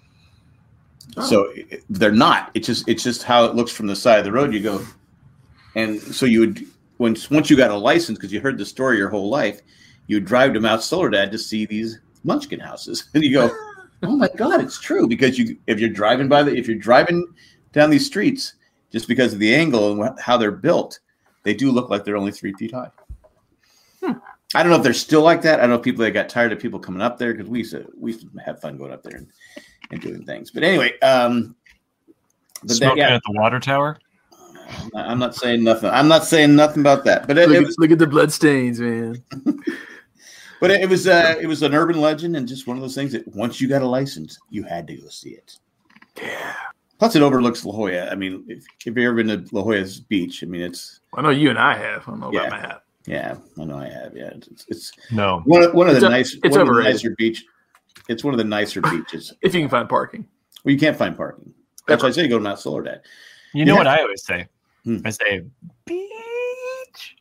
Oh. So they're not. It's just it's just how it looks from the side of the road. You go, and so you would once once you got a license, because you heard the story your whole life, you would drive to Mount Soledad to see these Munchkin houses, and you go, oh my God, it's true, because you if you're driving by the if you're driving down these streets, just because of the angle and how they're built, they do look like they're only three feet high. Hmm. I don't know if they're still like that. I don't know if people that got tired of people coming up there, because we used to we used to have fun going up there and, and doing things. But anyway, um, but smoking that, yeah, at the water tower. I'm not saying nothing. I'm not saying nothing about that. But it, look, it at, was, look at the blood stains, man. But it, it was uh, it was an urban legend, and just one of those things that once you got a license, you had to go see it. Yeah. Plus, it overlooks La Jolla. I mean, if, if you've ever been to La Jolla's beach, I mean, it's. I know you and I have. I don't know yeah. about Matt. Yeah, I know I have. Yeah, it's, it's no one of, one of the it's nice. A, it's one overrated. Of the nicer beach. It's one of the nicer beaches. If you can find parking. Well, you can't find parking. That's why I say go to Mount Soledad. You know yeah. what I always say? Hmm. I say beach.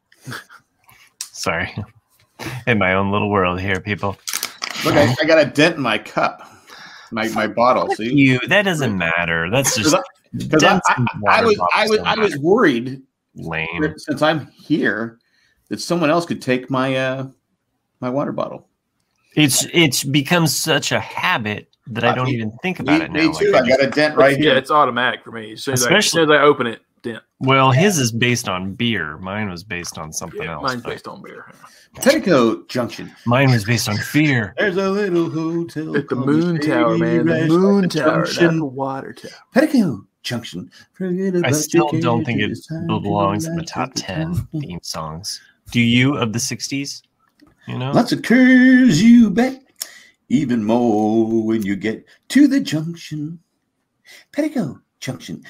Sorry, in my own little world here, people. Look, I, I got a dent in my cup, my my bottle. See, you that doesn't matter. That's just because I, I, I, I was I was I was worried. Lame. Since I'm here, that someone else could take my uh, my water bottle. It's it's become such a habit that I don't uh, even think about me, it now. Me too. Like, I got a dent right yeah, here. Yeah, it's automatic for me. As soon as, I, as soon as I open it, dent. Well, his is based on beer. Mine was based on something yeah, else. Mine's based on beer. Petticoat Junction. Mine was based on fear. There's a little hotel. It's the Moon Tower, man. The Moon Tower, not the Water Tower. Petticoat Junction. I still don't think it belongs in the top ten theme songs. Do you, of the sixties? You know, lots of curves, you bet. Even more when you get to the junction. Petticoat Junction.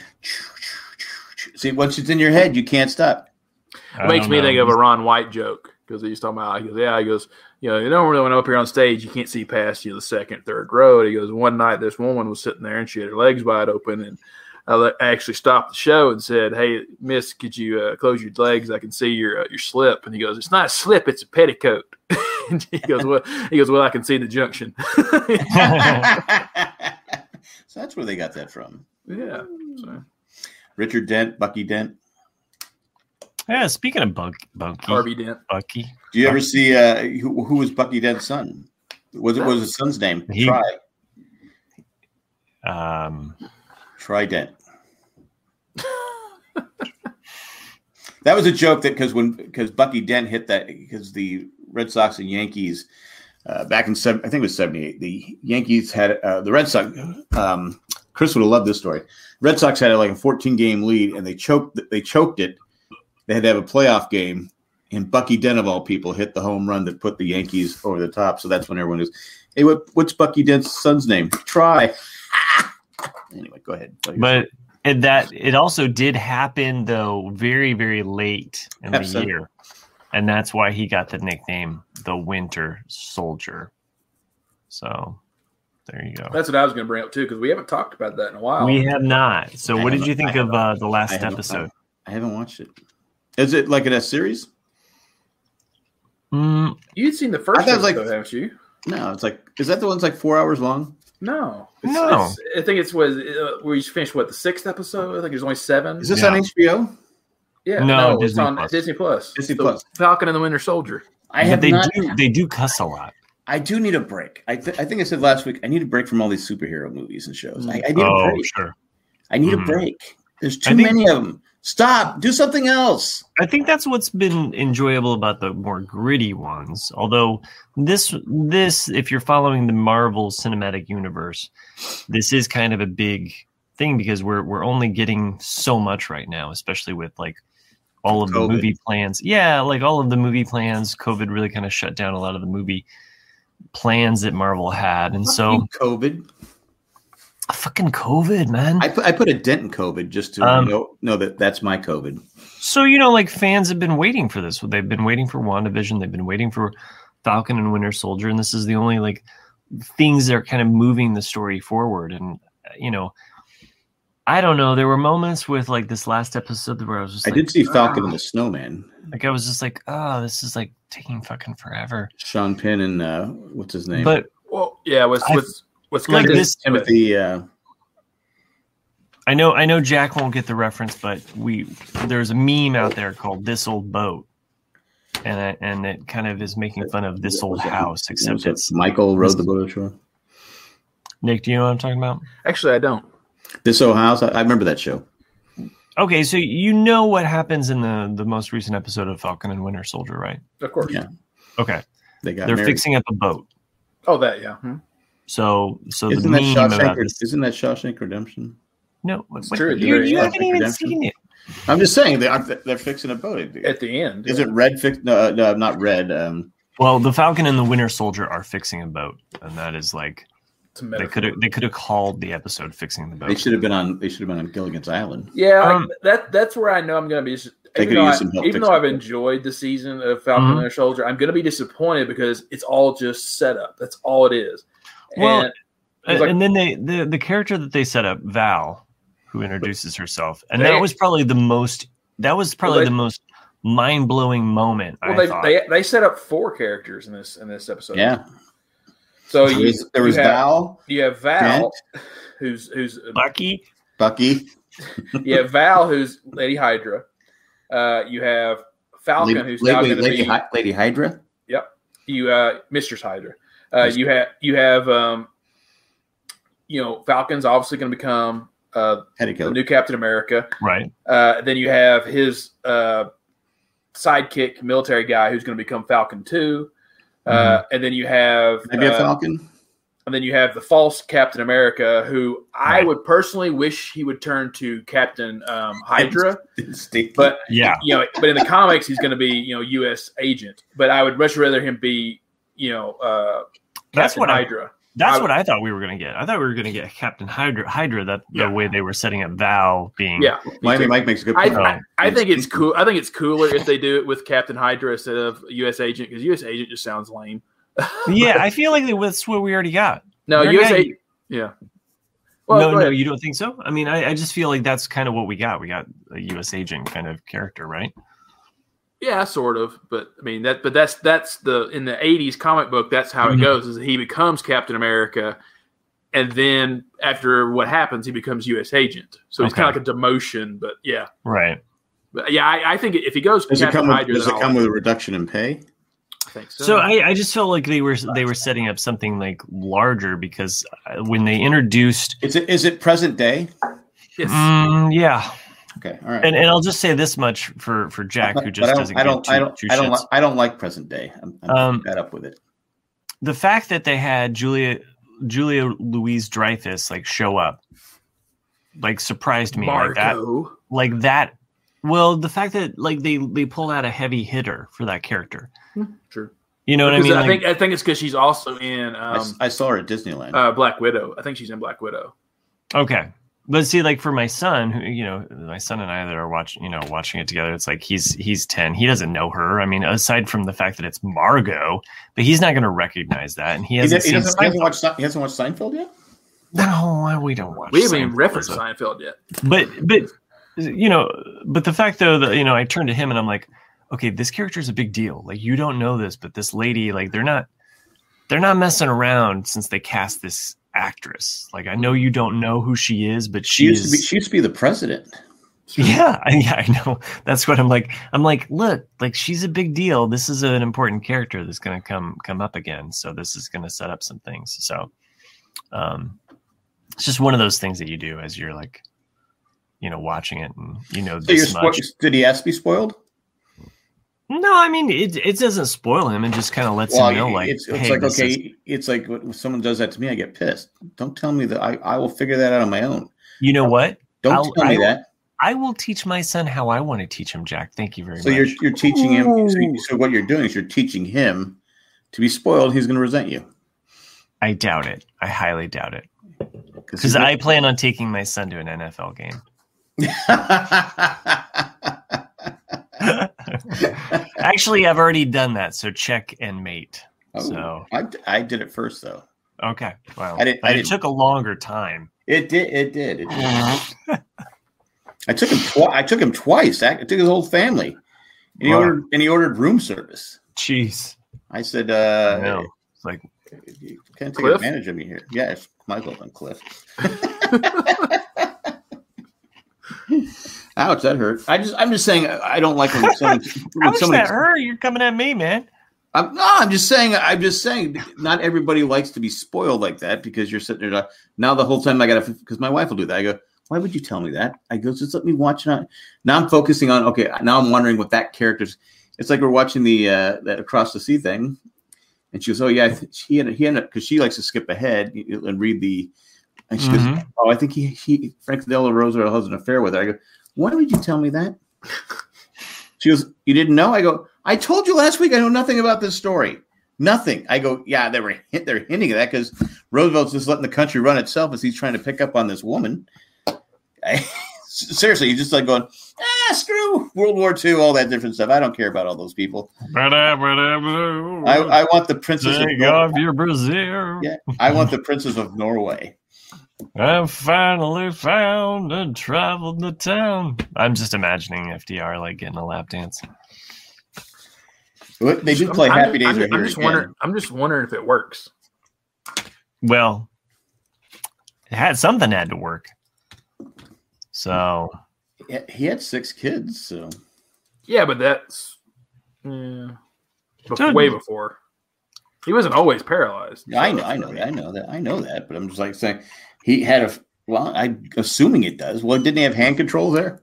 See, once it's in your head, you can't stop. It makes me know. think of a Ron White joke, because he's talking about, he goes, yeah, he goes, you know, you don't really want to up here on stage, you can't see past you the second, third row. He goes, one night this woman was sitting there and she had her legs wide open, and I actually stopped the show and said, hey, miss, could you uh, close your legs? I can see your uh, your slip. And he goes, it's not a slip, it's a petticoat. And he goes, well, he goes, well, I can see the junction. So that's where they got that from. Yeah. So. Richard Dent, Bucky Dent. Yeah, speaking of Buck, Bucky. Harvey Dent. Bucky. Do you ever see uh, who, who was Bucky Dent's son? Was it was his son's name? He, Try. Um, Try Dent. That was a joke that because when because Bucky Dent hit that because the Red Sox and Yankees uh, back in seven, I think it was seventy-eight. The Yankees had uh, the Red Sox. Um, Chris would have loved this story. Red Sox had like a fourteen game lead, and they choked. They choked it. They had to have a playoff game, and Bucky Dent of all people hit the home run that put the Yankees over the top. So that's when everyone was, "Hey, what, what's Bucky Dent's son's name?" Try. Anyway, go ahead. But it, that it also did happen though very very late in the Absolutely. year, and that's why he got the nickname the Winter Soldier. So There you go. That's what I was going to bring up too, because we haven't talked about that in a while. We have not. So, I what did haven't- you think I of haven't- uh, the I last haven't- episode? I haven't watched it. Is it like in a series? Mm, You'd seen the first I thought it was episode, like- haven't you? No, it's like is that the one's like four hours long? No, it's, No. It's, I think it's was uh, we finished what the sixth episode. I think there's only seven. Is this Yeah. on H B O? Yeah, No, it's Disney on Plus. Disney Plus. Disney The Plus. Falcon and the Winter Soldier. I but have they not. do they do cuss a lot. I do need a break. I, th- I think I said last week. I need a break from all these superhero movies and shows. I, I need a Oh, break. sure. I need Mhm. a break. There's I too think- many of them. Stop. Do something else. I think that's what's been enjoyable about the more gritty ones. Although this this if you're following the Marvel Cinematic Universe, this is kind of a big thing because we're we're only getting so much right now, especially with like all of the COVID. movie plans. Yeah, like all of the movie plans. COVID really kind of shut down a lot of the movie plans that Marvel had. And so COVID. fucking COVID, man. I put I put a dent in COVID just to Um, know, know that that's my COVID. So, you know, like fans have been waiting for this. They've been waiting for WandaVision. They've been waiting for Falcon and Winter Soldier. And this is the only like things that are kind of moving the story forward. And, you know, I don't know. There were moments with like this last episode where I was just I like, did see Falcon "Ah." and the Snowman. Like I was just like, oh, this is like taking fucking forever. Sean Penn and uh, what's his name? But Well, yeah. What's I- what's what's like good this- is Timothy. Uh, I know, I know Jack won't get the reference, but we there's a meme out there called "This Old Boat," and I, and it kind of is making fun of this old house, except was it it's Michael rode the boat ashore. Nick. Do you know what I'm talking about? Actually, I don't. This old house. I, I remember that show. Okay, so you know what happens in the the most recent episode of Falcon and Winter Soldier, right? Of course. Yeah. Okay, They got they're married. fixing up a boat. Oh, that yeah. Hmm. So, so Isn't the that meme Shawshank? about Or, this, isn't that Shawshank Redemption? no, what, It's what- true, at the you, very you end. haven't even Redemption. seen it. I'm just saying they aren't. They're fixing a boat. At the end, Is yeah. it Red? Fix? No, no, not Red. Um, Well, the Falcon and the Winter Soldier are fixing a boat, and that is like It's a they metaphor. could have they could have called the episode "Fixing the Boat." they should have been on. They should have been on Gilligan's Island. Yeah, like, Um, that that's where I know I'm going to be. dis- They Even, could though, use I, some help even though fixing I've it. enjoyed the season of Falcon Mhm. and Winter Soldier, I'm going to be disappointed because it's all just setup. That's all it is. Well, and Uh, It's like- and then they the the character that they set up, Val, who introduces herself, and They- that was probably the most that was probably they- the most mind blowing moment. well, I they, thought. they they set up four characters in this in this episode. Yeah. So There you, was, there was you have, Val, you have Val, Dent. who's who's Bucky. Bucky, you have Val, who's Lady Hydra. Uh, you have Falcon, Lady, who's now Lady, going to Lady, be Hy- Lady Hydra. you uh Mistress Hydra. Uh, you have you have um, you know Falcon's obviously going to become uh, the Petticoat. new Captain America. Right. Uh, then you have his uh, sidekick, military guy, who's going to become Falcon Two. Uh, and then you have Maybe a uh, Falcon. and then you have the false Captain America, who I Right. would personally wish he would turn to Captain um, Hydra. Sticky. But Yeah. you know, but in the comics, he's going to be you know U S agent. But I would much rather him be you know uh, That's Captain what I- Hydra. That's I- what I thought we were going to get. I thought we were going to get Captain Hydra. Hydra. That Yeah. the way they were setting up Val being. Yeah, Mike, Mike makes a good I, point. I, I think it's cool. I think it's cooler if they do it with Captain Hydra instead of U S agent because U S agent just sounds lame. Yeah, I feel like that's what we already got. No, We're U S not- agent. Yeah. Well, no, go no, ahead. you don't think so? I mean, I, I just feel like that's kind of what we got. We got a U S agent kind of character, right? Yeah, sort of. But I mean that. But that's that's the in the eighties comic book. That's how Mhm. it goes. Is he becomes Captain America, and then after what happens, he becomes U S agent. So it's Okay. kind of like a demotion. But yeah, Right. but yeah, I, I think if he goes Does it Captain come? With, Hydra, does then it I'll- come with a reduction in pay? I think so. So I, I just felt like they were they were setting up something like larger because uh, when they introduced, Is it? Is it present day? Yes. Mm, yeah, Okay, all right. and and I'll just say this much for for Jack who But just I don't. doesn't I get don't. two, I don't. two I don't. shits. li- I don't like present day. I'm, I'm Um, fed up with it. The fact that they had Julia Julia Louise Dreyfus like show up, like surprised me like that. Marco. Like that. Well, the fact that like they they pulled out a heavy hitter for that character. True. You know what I Because mean? I Like, think I think it's because she's also in I, um, s- I saw her at Disneyland. uh, Black Widow. I think she's in Black Widow. okay. But see, like for my son, who you know, my son and I that are watching, you know, watching it together. It's like he's he's ten. He doesn't know her. I mean, aside from the fact that it's Margot, but he's not going to recognize that, and he hasn't. He, seen doesn't, he hasn't watched. He hasn't watched Seinfeld yet. No, we don't watch. We haven't even Seinfeld, referenced so. Seinfeld yet. But but you know, but the fact though that you know, I turned to him and I'm like, okay, this character is a big deal. Like you don't know this, but this lady, like they're not they're not messing around since they cast this actress. Like I know you don't know who she is, but she, She used is. to be. She used to be the president. Yeah, I, yeah, I know. That's what I'm like. I'm like, look, like she's a big deal. This is an important character that's going to come come up again. So this is going to set up some things. So, um, it's just one of those things that you do as you're like, you know, watching it, and you know So you're this much. spo- did he ask to be spoiled? No, I mean it. It doesn't spoil him. It just kind of lets Well, him know, like, it's, it's hey, like this okay, is- it's like when someone does that to me, I get pissed. Don't tell me that. I, I will figure that out on my own. you know what? Don't I'll- tell me I- that. I will teach my son how I want to teach him, Jack. Thank you very So much. you're you're teaching him. So, you- so what you're doing is you're teaching him to be spoiled. He's going to resent you. I doubt it. I highly doubt it. Because he's I plan on taking my son to an N F L game. Actually, I've already done that. So check and mate. Oh, So I, I did it first though. okay, well, I didn't- I it didn't- took a longer time. It did. It did. It did. I took him. Twi- I took him twice. I took his whole family, and he Wow. ordered and he ordered room service. Jeez, I said, I uh, know. It's like "You can't take Cliff? advantage of me here." Yeah, it's Michael and Cliff. Ouch, that hurt. I just, I'm just saying, I don't like when someone. how when does somebody that hurt? You're coming at me, man. I'm, no, I'm just saying. I'm just saying. Not everybody likes to be spoiled like that because you're sitting there. Now the whole time I got to, because my wife will do that. I go, why would you tell me that? I go, just let me watch it. On. Now I'm focusing on. Okay, now I'm wondering what that character's. It's like we're watching the uh, that Across the Sea thing, and she goes, oh yeah, I th- he ended, he ended up because she likes to skip ahead and read the. And she Mhm. goes, oh, I think he he Frank Della Rosa has an affair with her. I go, why would you tell me that? She goes, you didn't know? I go, I told you last week I know nothing about this story. Nothing. I go, yeah, they were they're hinting at that because Roosevelt's just letting the country run itself as he's trying to pick up on this woman. I, seriously, you're just like going, ah, screw World War Two, all that different stuff. I don't care about all those people. I, I want the princess of Take Norway. off your brassiere. Yeah, I want the princess of Norway. I finally found and traveled the town. I'm just imagining F D R like getting a lap dance. They do play I'm, Happy Days I'm, Are I'm Here just again. wondering. I'm just wondering if it works. Well, it had something had to work. So Yeah, he had six kids, so Yeah, but that's yeah, before, Dude. way before. He wasn't always paralyzed. I know, I know that, I know that, I know that. But I'm just like saying he had a. Well, I'm assuming it does. Well, didn't he have hand controls there?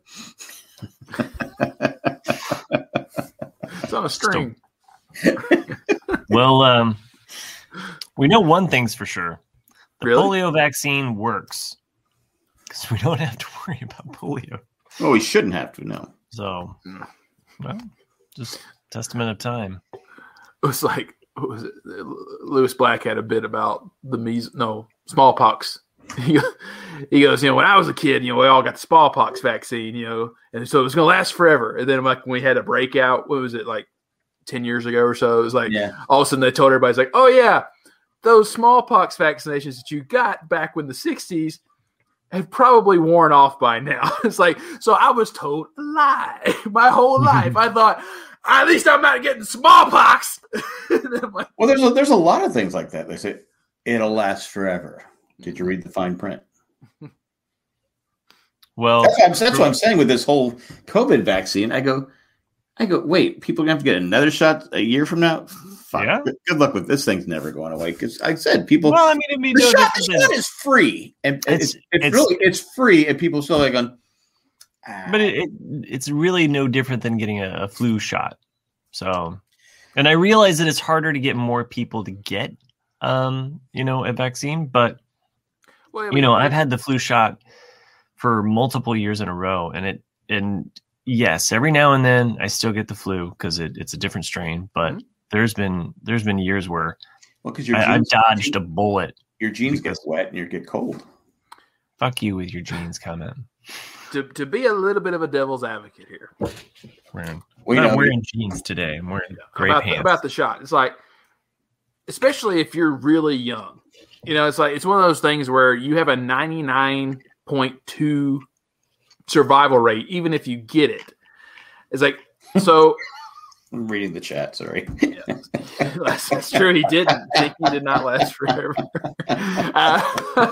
It's on a string. well, um, we know one thing's for sure: the Really? polio vaccine works because we don't have to worry about polio. Oh, he shouldn't have to. No. So, Mm. well, just testament of time. It was like, what was it? Lewis Black had a bit about the meas no smallpox. He he goes, you know, when I was a kid, you know, we all got the smallpox vaccine, you know, and so it was going to last forever. And then like when we had a breakout, what was it, like ten years ago or so? It was like Yeah. all of a sudden they told everybody, like, oh yeah, those smallpox vaccinations that you got back in the sixties have probably worn off by now. It's like, so I was told a lie my whole life. I thought, at least I'm not getting smallpox. And I'm like, Well, there's a, there's a lot of things like that. They say it'll last forever. Did you read the fine print? Well, That's what, I'm, that's what I'm saying with this whole COVID vaccine. I go, I go. Wait, people are gonna have to get another shot a year from now. Fuck. Yeah. Good, good luck with this thing's never going away. Because I said people. well, I mean, it'd be the no shot, the different shot than- is free, and It's- it's, it's, it's- really it's free, and people still like going. Ah. But it, it, it's really no different than getting a, a flu shot. So, and I realize that it's harder to get more people to get, um, you know, a vaccine. But well, I you mean, know, I've had the flu shot for multiple years in a row, and it and yes, every now and then I still get the flu because it, it's a different strain. But Mhm. there's been there's been years where well, because your I, I've genes, dodged a bullet. your genes get because- wet and you get cold. Fuck you with your jeans comment. To to be a little bit of a devil's advocate here. Wearing, We I'm not know- wearing jeans today. I'm wearing gray about, pants. The, about the shot. It's like, especially if you're really young, you know, it's like, it's one of those things where you have a ninety-nine point two survival rate, even if you get it. It's like, so. I'm reading the chat. Sorry. that's, that's true. He didn't. He did not last forever. Uh,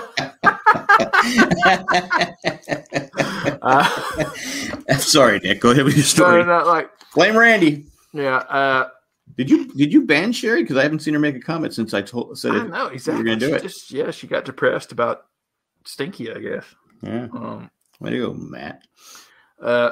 uh, I'm sorry, Nick. Go ahead with your so, story. no, like, Blame Randy. yeah. Uh, Did you did you ban Sherry? Because I haven't seen her make a comment since I told said I it. know exactly. You're gonna do She it. Just, yeah, she got depressed about Stinky, I guess. Yeah. Um, Way to go, Matt. uh,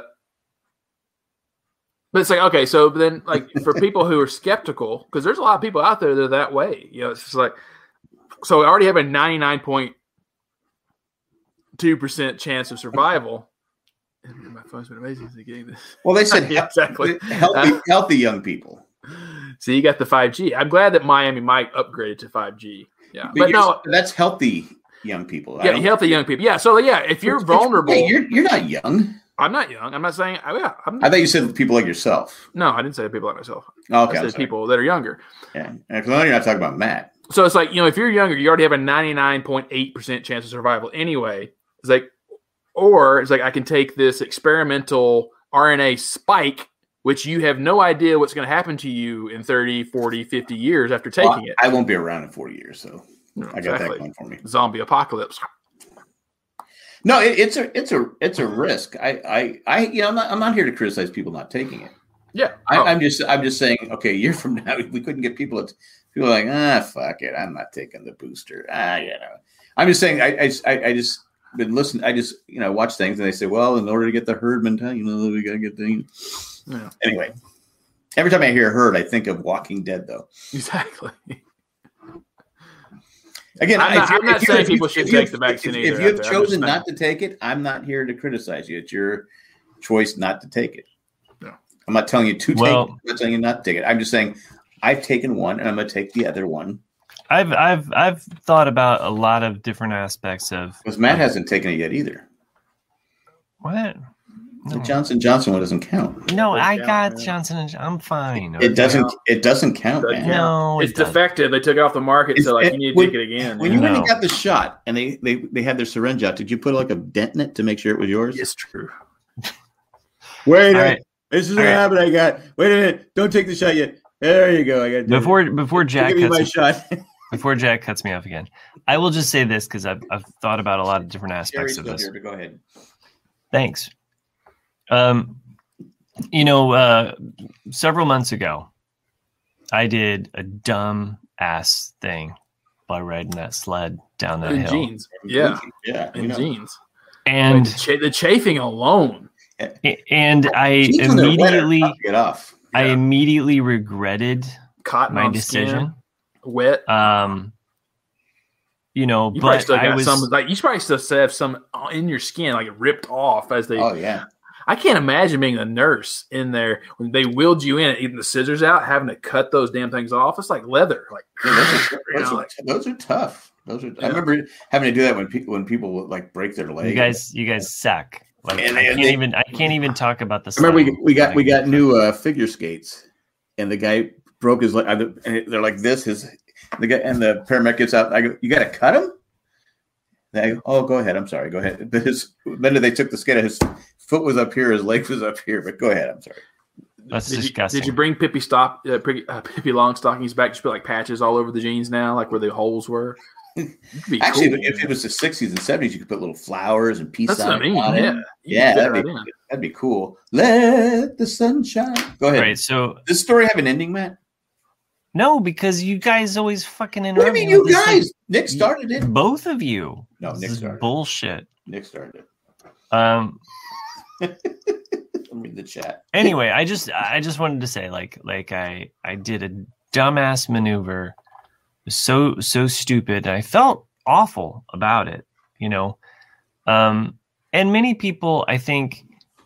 but it's like, okay, so then, like, for people who are skeptical, because there's a lot of people out there that are that way. You know, it's just like, so I already have a ninety-nine point two percent chance of survival. And my phone's been amazing since getting this. Well, they said Yeah, exactly. healthy, healthy young people. So you got the five G. I'm glad that Miami Mike upgraded to five G. Yeah, but, But, you're- no, that's healthy young people. I yeah, don't- healthy young people. Yeah, so yeah, if you're vulnerable, Hey, you're you're not young. I'm not young. I'm not saying. Oh, yeah, I'm, I thought you said people like yourself. no, I didn't say people like myself. Oh, okay, I I'm said sorry. people that are younger. Yeah, because I know you're not talking about Matt. So it's like, you know, if you're younger, you already have a ninety-nine point eight percent chance of survival anyway. It's like, or it's like, I can take this experimental R N A spike, which you have no idea what's going to happen to you in thirty, forty, fifty years after taking Well, it. I won't be around in forty years, so No, I got exactly. that going for me. Zombie apocalypse. No, it, it's a it's a it's a risk. I I I you know I'm not I'm not here to criticize people not taking it. Yeah. I, Oh, I'm just I'm just saying. Okay, a year from now, we couldn't get people. To, people are like, ah, fuck it, I'm not taking the booster. Ah, you know. I'm just saying. I I I just been listening. I just you know watch things and they say, well, in order to get the herd mentality, you know, we gotta get the. yeah, Anyway, every time I hear herd, I think of Walking Dead, though. exactly. Again, I'm not- if you- I'm not if you- saying if you- people should if you- take the vaccine If, either if out you've there. I'm chosen just not to take it, I'm not here to criticize you. It's your choice not to take it. No. I'm not telling you to Well- take it. I'm not telling you not to take it. I'm just saying I've taken one, and I'm going to take the other one. I've I've I've thought about a lot of different aspects of Because Matt hasn't taken it yet either. what. The No, Johnson Johnson one doesn't count. no I Yeah, got yeah. Johnson and I'm fine. It doesn't. It doesn't count, Doesn't man. No, it It's doesn't. defective. They took it off the market, It's- so like it- you need to when- take it again. When you went and No. got the shot, and they, they they had their syringe out, did you put like a dent in it to make sure it was yours? It's true. Wait a All minute. right. This is All what right. happened. I got. Wait a minute. Don't take the shot yet. There you go. I got Before before Jack give me cuts my me, shot. before Jack cuts me off again, I will just say this because I've I've thought about a lot of different aspects Jerry's of still this. here, but go ahead. Thanks. Um, you know, uh, several months ago, I did a dumb ass thing by riding that sled down that In hill, jeans. Yeah. Yeah. we In know. jeans. and Like, the, cha- the chafing alone. and I Jeans when they're wetter, immediately tough to get off. I Yeah. immediately regretted Cotton my on decision. skin. Wet. Um, you know, You probably but still I got was some. Like you probably still have some in your skin, like ripped off as they. Oh yeah. I can't imagine being a nurse in there when they wheeled you in, eating the scissors out, having to cut those damn things off. It's like leather. Like Yeah, those, are, you those, know, are, like- those are tough. Those are. Yeah. I remember having to do that when people when people would, like break their leg. you guys you guys suck. Like And I they- can't they- even I can't even talk about the. I remember we, sliding- we got we got sliding. new uh, figure skates, and the guy broke his leg. and They're like this. His the guy and the paramedic gets out. I go, you got to cut him. They go, oh, go ahead. I'm sorry. Go ahead. But his then they took the skate. His foot was up here. His leg was up here. But go ahead. I'm sorry. That's did disgusting. You, did you bring Pippi stop uh, Pippi, uh, Pippi Longstockings back? Just put like patches all over the jeans now, like where the holes were. It'd be Actually, cool. if it was the sixties and seventies, you could put little flowers and peace That's what I signs mean. on it. Yeah, You Yeah, can fit that'd it be, right in. that'd be cool. Let the sun shine. Go ahead. Right. So Does this story have an ending, Matt? no, because you guys always fucking What do you interrupt mean, me you with this thing. guys? Nick started it. Both of you. No, This Nick is started. bullshit. Nick started it. Um. Let me read the chat. Anyway, I just I just wanted to say like like I I did a dumbass maneuver, so so stupid, and I felt awful about it. You know, um, and many people I think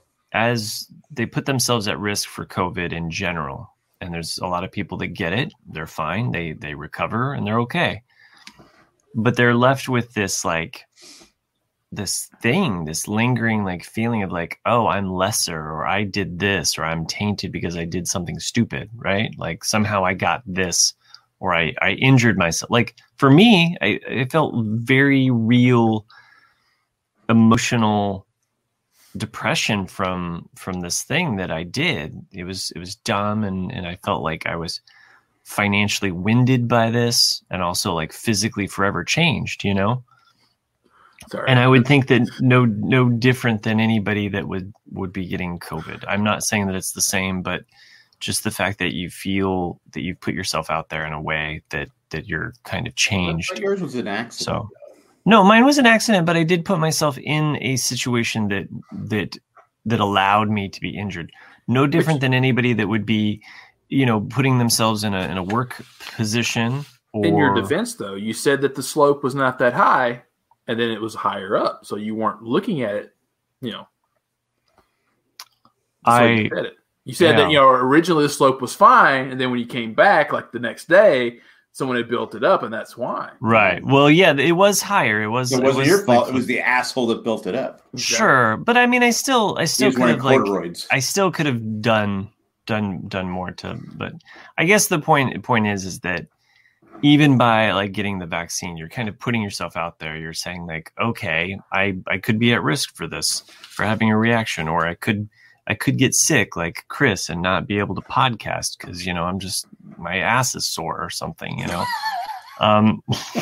as they put themselves at risk for COVID in general, and there's a lot of people that get it, they're fine, they they recover, and they're okay, but they're left with this like this thing, this lingering like feeling of like, oh, I'm lesser, or I did this, or I'm tainted because I did something stupid, right? Like somehow I got this, or I, I injured myself. Like for me, I, I felt very real emotional depression from from this thing that I did. It was it was dumb, and and I felt like I was financially winded by this, and also like physically forever changed, you know. Sorry. And I would think that no no different than anybody that would would be getting COVID. I'm not saying that it's the same, but just the fact that you feel that you've put yourself out there in a way that that you're kind of changed. But yours was an accident. So no, mine was an accident, but I did put myself in a situation that that that allowed me to be injured. No different Which, than anybody that would be, you know, putting themselves in a in a work position. Or, in your defense, though, you said that the slope was not that high, and then it was higher up, so you weren't looking at it. You know, I you said, it. You said yeah. that you know originally the slope was fine, and then when you came back, like the next day, someone had built it up, and that's why. Right. Well, yeah, it was higher. It was. It wasn't it was your fault. like, it was the asshole that built it up. Sure, but I mean, I still, I still could have like, corduroys. I still could have done, done, done more to. But I guess the point point is, is that even by like getting the vaccine, you're kind of putting yourself out there. You're saying like, okay, I, I could be at risk for this, for having a reaction, or I could. I could get sick like Chris and not be able to podcast because, you know, I'm just, my ass is sore or something, you know. Um,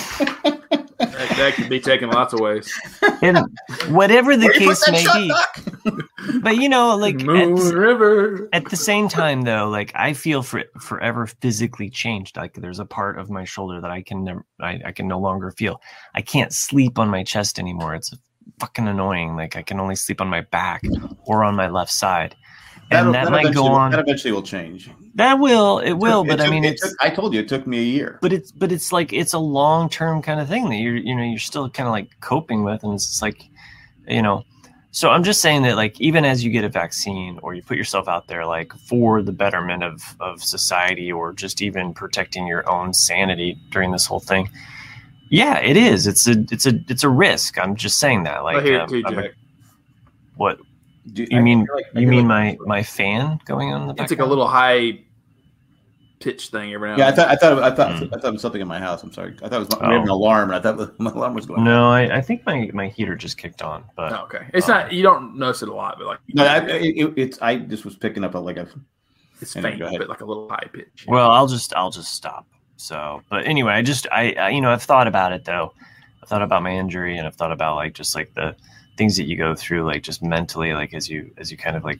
that, that could be taken lots of ways. And whatever the case may be. But, you know, like Moon at, River. At the same time, though, like I feel for, forever physically changed. Like there's a part of my shoulder that I can never, I, I can no longer feel. I can't sleep on my chest anymore. It's fucking annoying. Like I can only sleep on my back or on my left side, and That'll, that that might go on. That eventually will change. That will, it will. It but took, I mean, it it's. Took, I told you it took me a year. But it's, but it's like it's a long term kind of thing that you're, you know, you're still kind of like coping with, and it's just like, you know. So I'm just saying that, like, even as you get a vaccine or you put yourself out there, like for the betterment of of society, or just even protecting your own sanity during this whole thing. Yeah, it is. It's a it's a it's a risk. I'm just saying that. Like, I hear um, it too, I'm a- Jack. what Do, you I mean? feel like- I you feel mean like- my my fan going on in the background? It's like a little high pitch thing every now. Yeah, I and then. thought I thought I thought Mm. I thought it was something in my house. I'm sorry. I thought it was Oh. we had an alarm, and I thought my alarm was going. No, I, I think my, my heater just kicked on. But Oh, okay, it's uh, not. You don't notice it a lot, but like No, I, it, it's I just was picking up a, like a. it's anyway, faint, go ahead. but like a little high pitch. well, I'll just I'll just stop. So, but anyway, I just I, I you know I've thought about it though. I've thought about my injury, and I've thought about like just like the things that you go through, like just mentally, like as you as you kind of like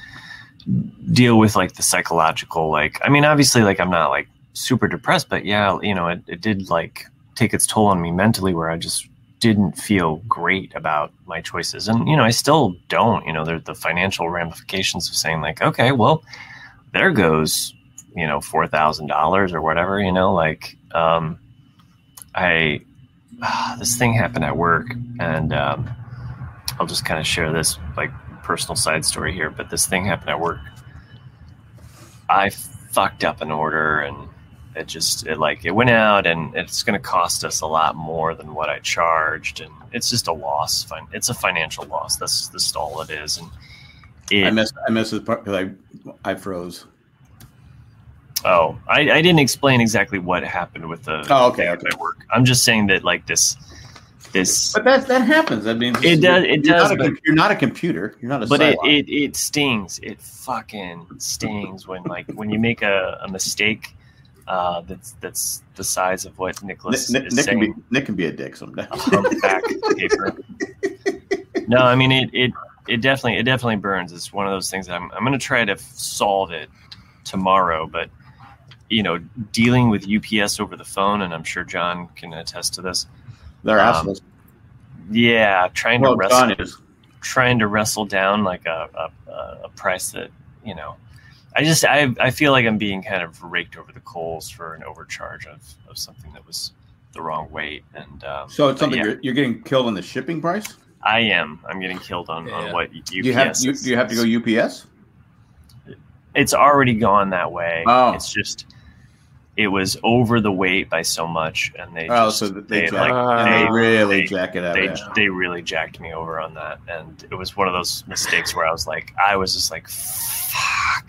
deal with like the psychological. Like, I mean, obviously, like I'm not like super depressed, but yeah, you know, it, it did like take its toll on me mentally, where I just didn't feel great about my choices, and you know, I still don't. You know, there's the financial ramifications of saying like, okay, well, there goes, you know, four thousand dollars or whatever. You know, like um, I. Uh, this thing happened at work, and um, I'll just kind of share this like personal side story here, but this thing happened at work. I fucked up an order, and it just it like it went out, and it's going to cost us a lot more than what I charged, and it's just a loss. It's a financial loss. That's that's all it is. And it, I missed I missed the part because I I froze. Oh, I, I didn't explain exactly what happened with the Oh, okay, okay. my work. I'm just saying that like this, this. But that that happens. I mean, It does- it you're does, Not a, but- you're not a computer. You're not a. But it, Cylon. it, it stings. It fucking stings when like when you make a, a mistake uh, that's that's the size of what Nicholas Nick, Nick, is Nick can saying. be Nick can be a dick sometimes. A humpback paper. No, I mean it, it. It definitely it definitely burns. It's one of those things that I'm I'm going to try to solve it tomorrow, but. You know, dealing with U P S over the phone, and I'm sure John can attest to this. They're Um, assholes. Yeah, trying Well, to wrestle, John is. trying to wrestle down like a, a a price that you know. I just I I feel like I'm being kind of raked over the coals for an overcharge of, of something that was the wrong weight, and um, So it's but something yeah, you're, you're getting killed on the shipping price. I am. I'm getting killed on, Yeah. on what U P S. Do you have you, is. do you have to go U P S? It's already gone that way. Oh. It's just it was over the weight by so much, and they oh, just, so they, they jack, uh, they really they, jack it out. They yeah. they really jacked me over on that, and it was one of those mistakes where I was like, I was just like, fuck,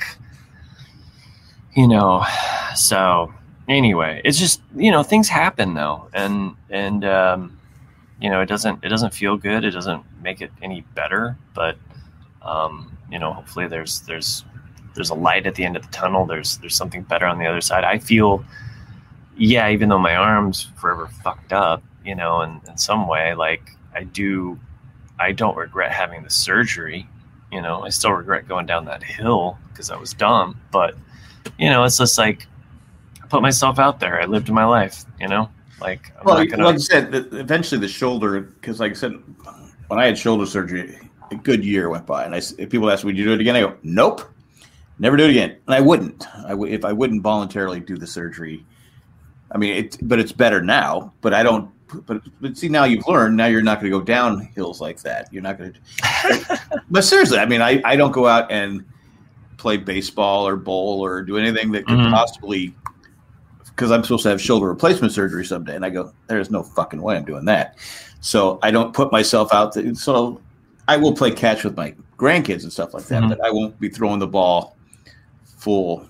you know. So anyway, it's just, you know, things happen though, and and um, you know, it doesn't it doesn't feel good. It doesn't make it any better, but um, you know, hopefully there's there's there's a light at the end of the tunnel. There's there's something better on the other side. I feel, yeah, even though my arm's forever fucked up, you know, in, in some way, like I do, I don't regret having the surgery. You know, I still regret going down that hill because I was dumb. But, you know, it's just like I put myself out there. I lived my life, you know, like I'm well, not gonna. like I said, the, eventually the shoulder, because like I said, when I had shoulder surgery, a good year went by, and I if people ask me, "Would you do it again?" I go, "Nope." Never do it again, and I wouldn't. I w- if I wouldn't voluntarily do the surgery. I mean, it, but it's better now. But I don't. But, but see, now you've learned. Now you're not going to go down hills like that. You're not going to. But seriously, I mean, I, I don't go out and play baseball or bowl or do anything that could mm-hmm. possibly. Because I'm supposed to have shoulder replacement surgery someday, and I go, there's no fucking way I'm doing that. So I don't put myself out there. So I will play catch with my grandkids and stuff like that, mm-hmm. but I won't be throwing the ball. Full.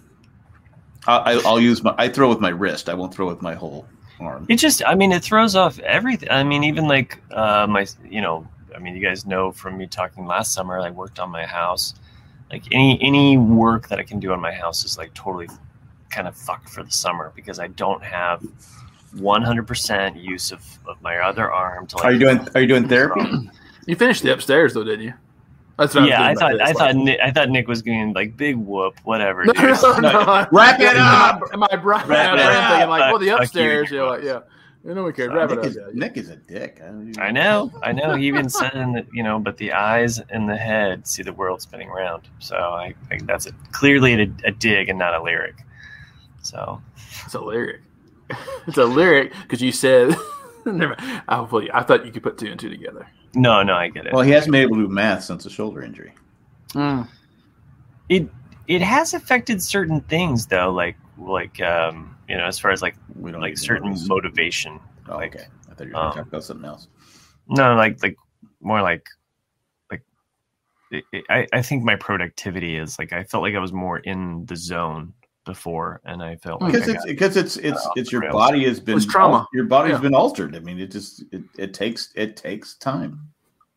I, I'll use my. I throw with my wrist. I won't throw with my whole arm. It just. I mean, it throws off everything. I mean, even like uh, my. You know. I mean, you guys know from me talking last summer. I worked on my house. Like any any work that I can do on my house is like totally kind of fucked for the summer because I don't have one hundred percent use of, of my other arm. To like, are you doing? Are you doing therapy? You finished the upstairs though, didn't you? That's what yeah, I, I thought I thought Nick, I thought Nick was going like big whoop, whatever. No, no, no, no. Wrap it up. Am I wrap it up? Thinking like, well, the upstairs, you know, like, yeah, you know, we could wrap Nick it up. Is, yeah, yeah. Nick is a dick. I, I know, I know. He even said in the, you know, but the eyes and the head see the world spinning round. So I think that's a, clearly a, a dig and not a lyric. So it's a lyric. It's a lyric because you said. Never. Hopefully, I thought you could put two and two together. No, no, I get it. Well, he hasn't been able to do math since a shoulder injury. Mm. It it has affected certain things though, like like um, you know, as far as like we don't like certain motivation. motivation. Oh, like, okay. I thought you were going to um, talk about something else. No, like like more like like it, it, I I think my productivity is like I felt like I was more in the zone before, and I felt like because I it's got, because it's it's uh, it's your rails. body has been it's trauma. Your body's yeah. been altered. I mean, it just it, it takes it takes time.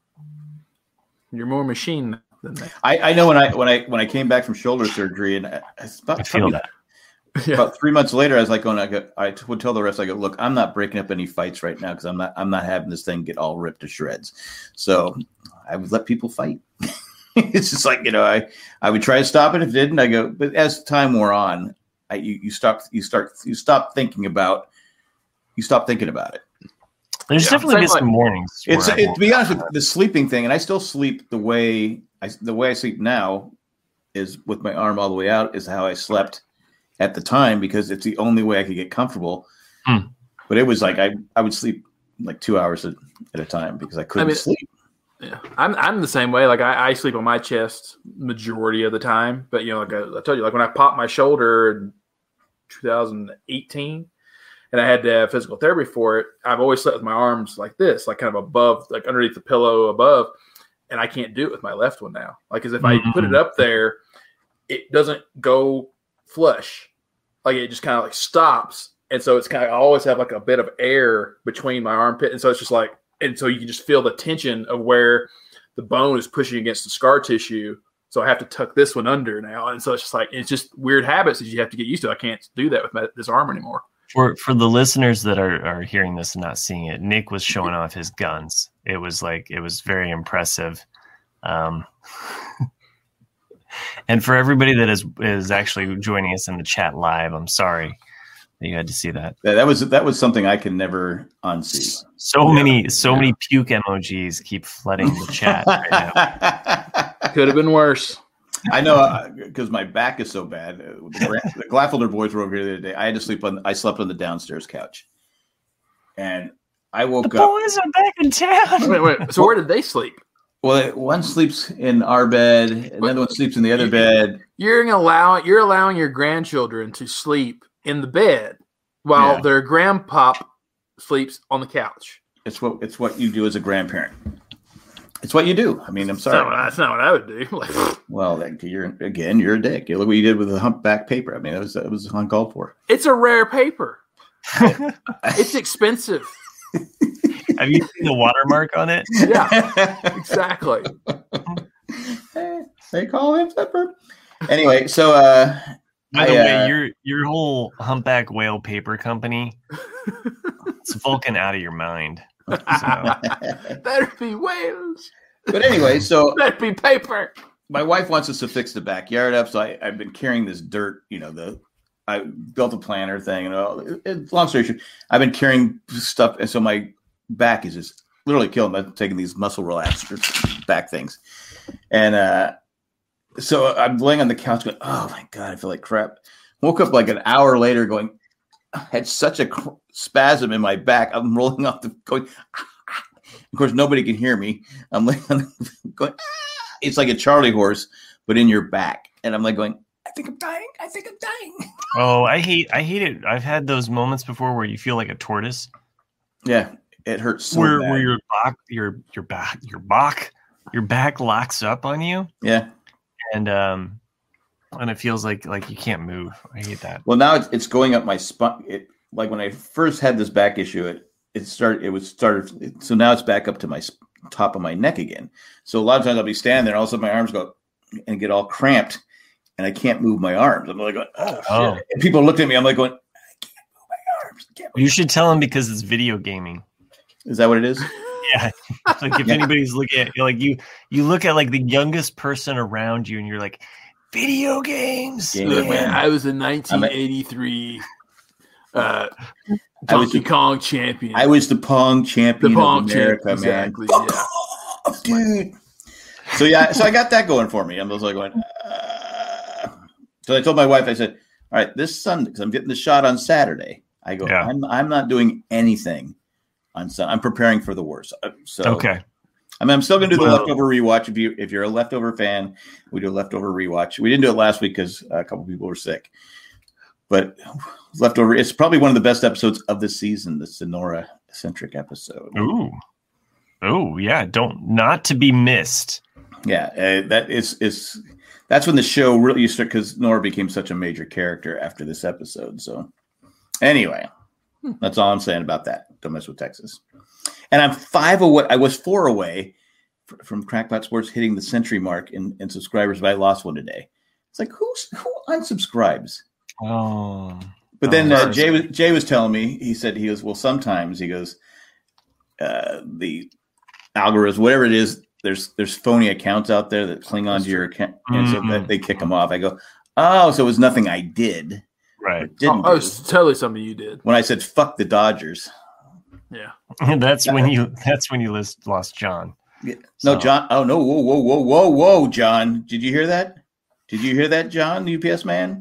You're more machine than that. I, I know when I when I when I came back from shoulder surgery, and I, it's about I feel that. Yeah. About three months later, I was like, going, I go, I would tell the rest, I go, look, I'm not breaking up any fights right now because I'm not I'm not having this thing get all ripped to shreds. So I would let people fight. It's just like, you know, I I would try to stop it. If it didn't, I go. But as time wore on, I, you you stop you start you stop thinking about you stop thinking about it. There's Yeah, definitely been like- some mornings. It's where I it, won't- to be honest with the sleeping thing, and I still sleep the way I the way I sleep now is with my arm all the way out is how I slept at the time because it's the only way I could get comfortable. Hmm. But it was like I, I would sleep like two hours at, at a time because I couldn't I mean, sleep. Yeah, I'm I'm the same way. Like I, I sleep on my chest majority of the time, but you know, like I, I told you, like when I popped my shoulder in two thousand eighteen, and I had to have physical therapy for it, I've always slept with my arms like this, like kind of above, like underneath the pillow above, and I can't do it with my left one now. Like as if I Mm-hmm. put it up there, it doesn't go flush, like it just kind of like stops, and so it's kind of I always have like a bit of air between my armpit, and so it's just like. And so you can just feel the tension of where the bone is pushing against the scar tissue. So I have to tuck this one under now. And so it's just like, it's just weird habits that you have to get used to. I can't do that with my, this arm anymore. For for the listeners that are, are hearing this and not seeing it, Nick was showing off his guns. It was like, it was very impressive. Um, and for everybody that is, is actually joining us in the chat live, I'm sorry that you had to see that. That, that was that was something I can never unsee. So yeah. many, so yeah. many puke emojis keep flooding the chat right now. Could have been worse. I know because uh, my back is so bad. The, the Glaffelder boys were over here the other day. I had to sleep on. I slept on the downstairs couch, and I woke the up. Boys are back in town. Wait, wait. So where did they sleep? Well, one sleeps in our bed, and the other one sleeps in the other bed. You're allowing you're allowing your grandchildren to sleep in the bed while Yeah. their grandpop sleeps on the couch. It's what it's what you do as a grandparent. It's what you do. I mean, I'm That's not, sorry. what, that's not what I would do. Like, Well, that, you're again, you're a dick. Look what you did with the humpback paper. I mean, it was it was uncalled for. it's a rare paper. It's expensive. Have you seen the watermark on it? Yeah, exactly. They call him Pepper. Anyway, so uh, By the I, way, uh, your your whole humpback whale paper company, it's Vulcan out of your mind. So, Better be whales. but anyway, so Better be paper. my wife wants us to fix the backyard up, so I, I've been carrying this dirt. You know, the I built a planter thing, and all. It, it, long story short, I've been carrying stuff, and so my back is just literally killing me. I'm taking these muscle relaxers, back things, and uh, so I'm laying on the couch going, "Oh my god, I feel like crap." Woke up like an hour later, going, I had such a cr- spasm in my back. I'm rolling off the going. Of course, nobody can hear me. I'm like going. It's like a Charlie horse, but in your back, and I'm like going. I think I'm dying. I think I'm dying. oh, I hate I hate it. I've had those moments before where you feel like a tortoise, Yeah, it hurts so where bad. where your back your your back your back your back locks up on you, Yeah. and um, and it feels like like you can't move. I hate that. Well, now it's it's going up my spine. It like when I first had this back issue, it it started. It was started. So now it's back up to my sp- top of my neck again. So a lot of times I'll be standing there, and all of a sudden my arms go and get all cramped, and I can't move my arms. I'm like, going, oh, shit. Oh. And people look at me. I'm like going, I can't move my arms. I can't move. You should tell him because it's video gaming. Is that what it is? Yeah, like if Yeah. anybody's looking at like you, you look at like the youngest person around you, and you're like, video games. Game- Look, Yeah. man, I was a nineteen eighty-three uh, I was Donkey the- Kong champion. I was the Pong champion the Pong of America, champion. man. Exactly. Yeah. Oh, dude. So yeah, so I got that going for me. I'm just like going. Uh... So I told my wife, I said, "All right, this Sunday, because I'm getting the shot on Saturday. I go, Yeah. I'm I'm not doing anything on Sunday. I'm preparing for the worst. Uh, So Okay. I mean, I'm still gonna do the Well- leftover rewatch. If you if you're a leftover fan, we do a leftover rewatch. We didn't do it last week because a couple people were sick, but leftover. It's probably one of the best episodes of the season. The Sonora centric episode. Ooh. Oh yeah. Don't not to be missed. Yeah, uh, that is is that's when the show really started because Nora became such a major character after this episode. So anyway, that's all I'm saying about that. Don't mess with Texas. And I'm five away. I was four away f- from Crackpot Sports hitting the century mark in, in subscribers, but I lost one today. It's like who's who unsubscribes? Oh. But then Oh, uh, nice. Jay was Jay was telling me. He said he goes, well, sometimes he goes, uh, the algorithms, whatever it is. There's there's phony accounts out there that cling onto your account, and so that they kick them off. I go, oh, so it was nothing I did. Right. Didn't Oh, do. it's totally something you did. When I said fuck the Dodgers. Yeah. that's when you. That's when you list, lost John. Yeah. No, So- John. Oh no! Whoa, whoa, whoa, whoa, whoa, John! Did you hear that? Did you hear that, John, the U P S man?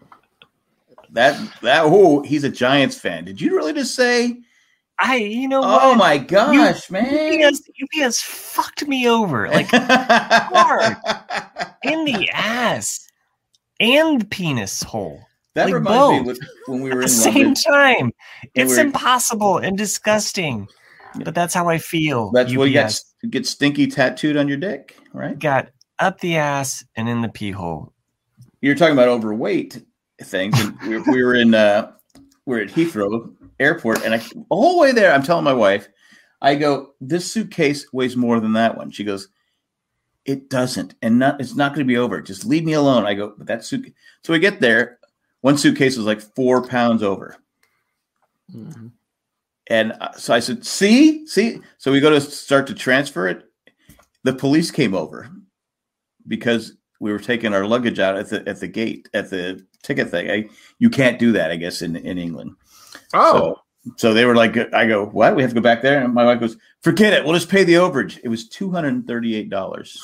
That that oh, he's a Giants fan. Did you really just say? I. You know Oh what? my gosh, man! U P S, U P S fucked me over like hard. in the ass and the penis hole That like reminds me both. with, when we at were the in same London. time. When It's we were- impossible and disgusting, but that's how I feel. That's what you got. U P S Get stinky tattooed on your dick, right? got up the ass and in the pee hole. You're talking about overweight things. And we, we were in, uh, we we're at Heathrow Airport, and I, the whole way there, I'm telling my wife, I go, this suitcase weighs more than that one. She goes, it doesn't, and not, it's not going to be over. Just leave me alone. I go, but that suitcase. So we get there. One suitcase was like four pounds over. Mm-hmm. And uh, so I said, see, see. So we go to start to transfer it. The police came over because we were taking our luggage out at the at the gate, at the ticket thing. I, you can't do that, I guess, in, in England. Oh, So, so they were like, I go, what? We have to go back there? And my wife goes, forget it. We'll just pay the overage. It was two hundred thirty-eight dollars.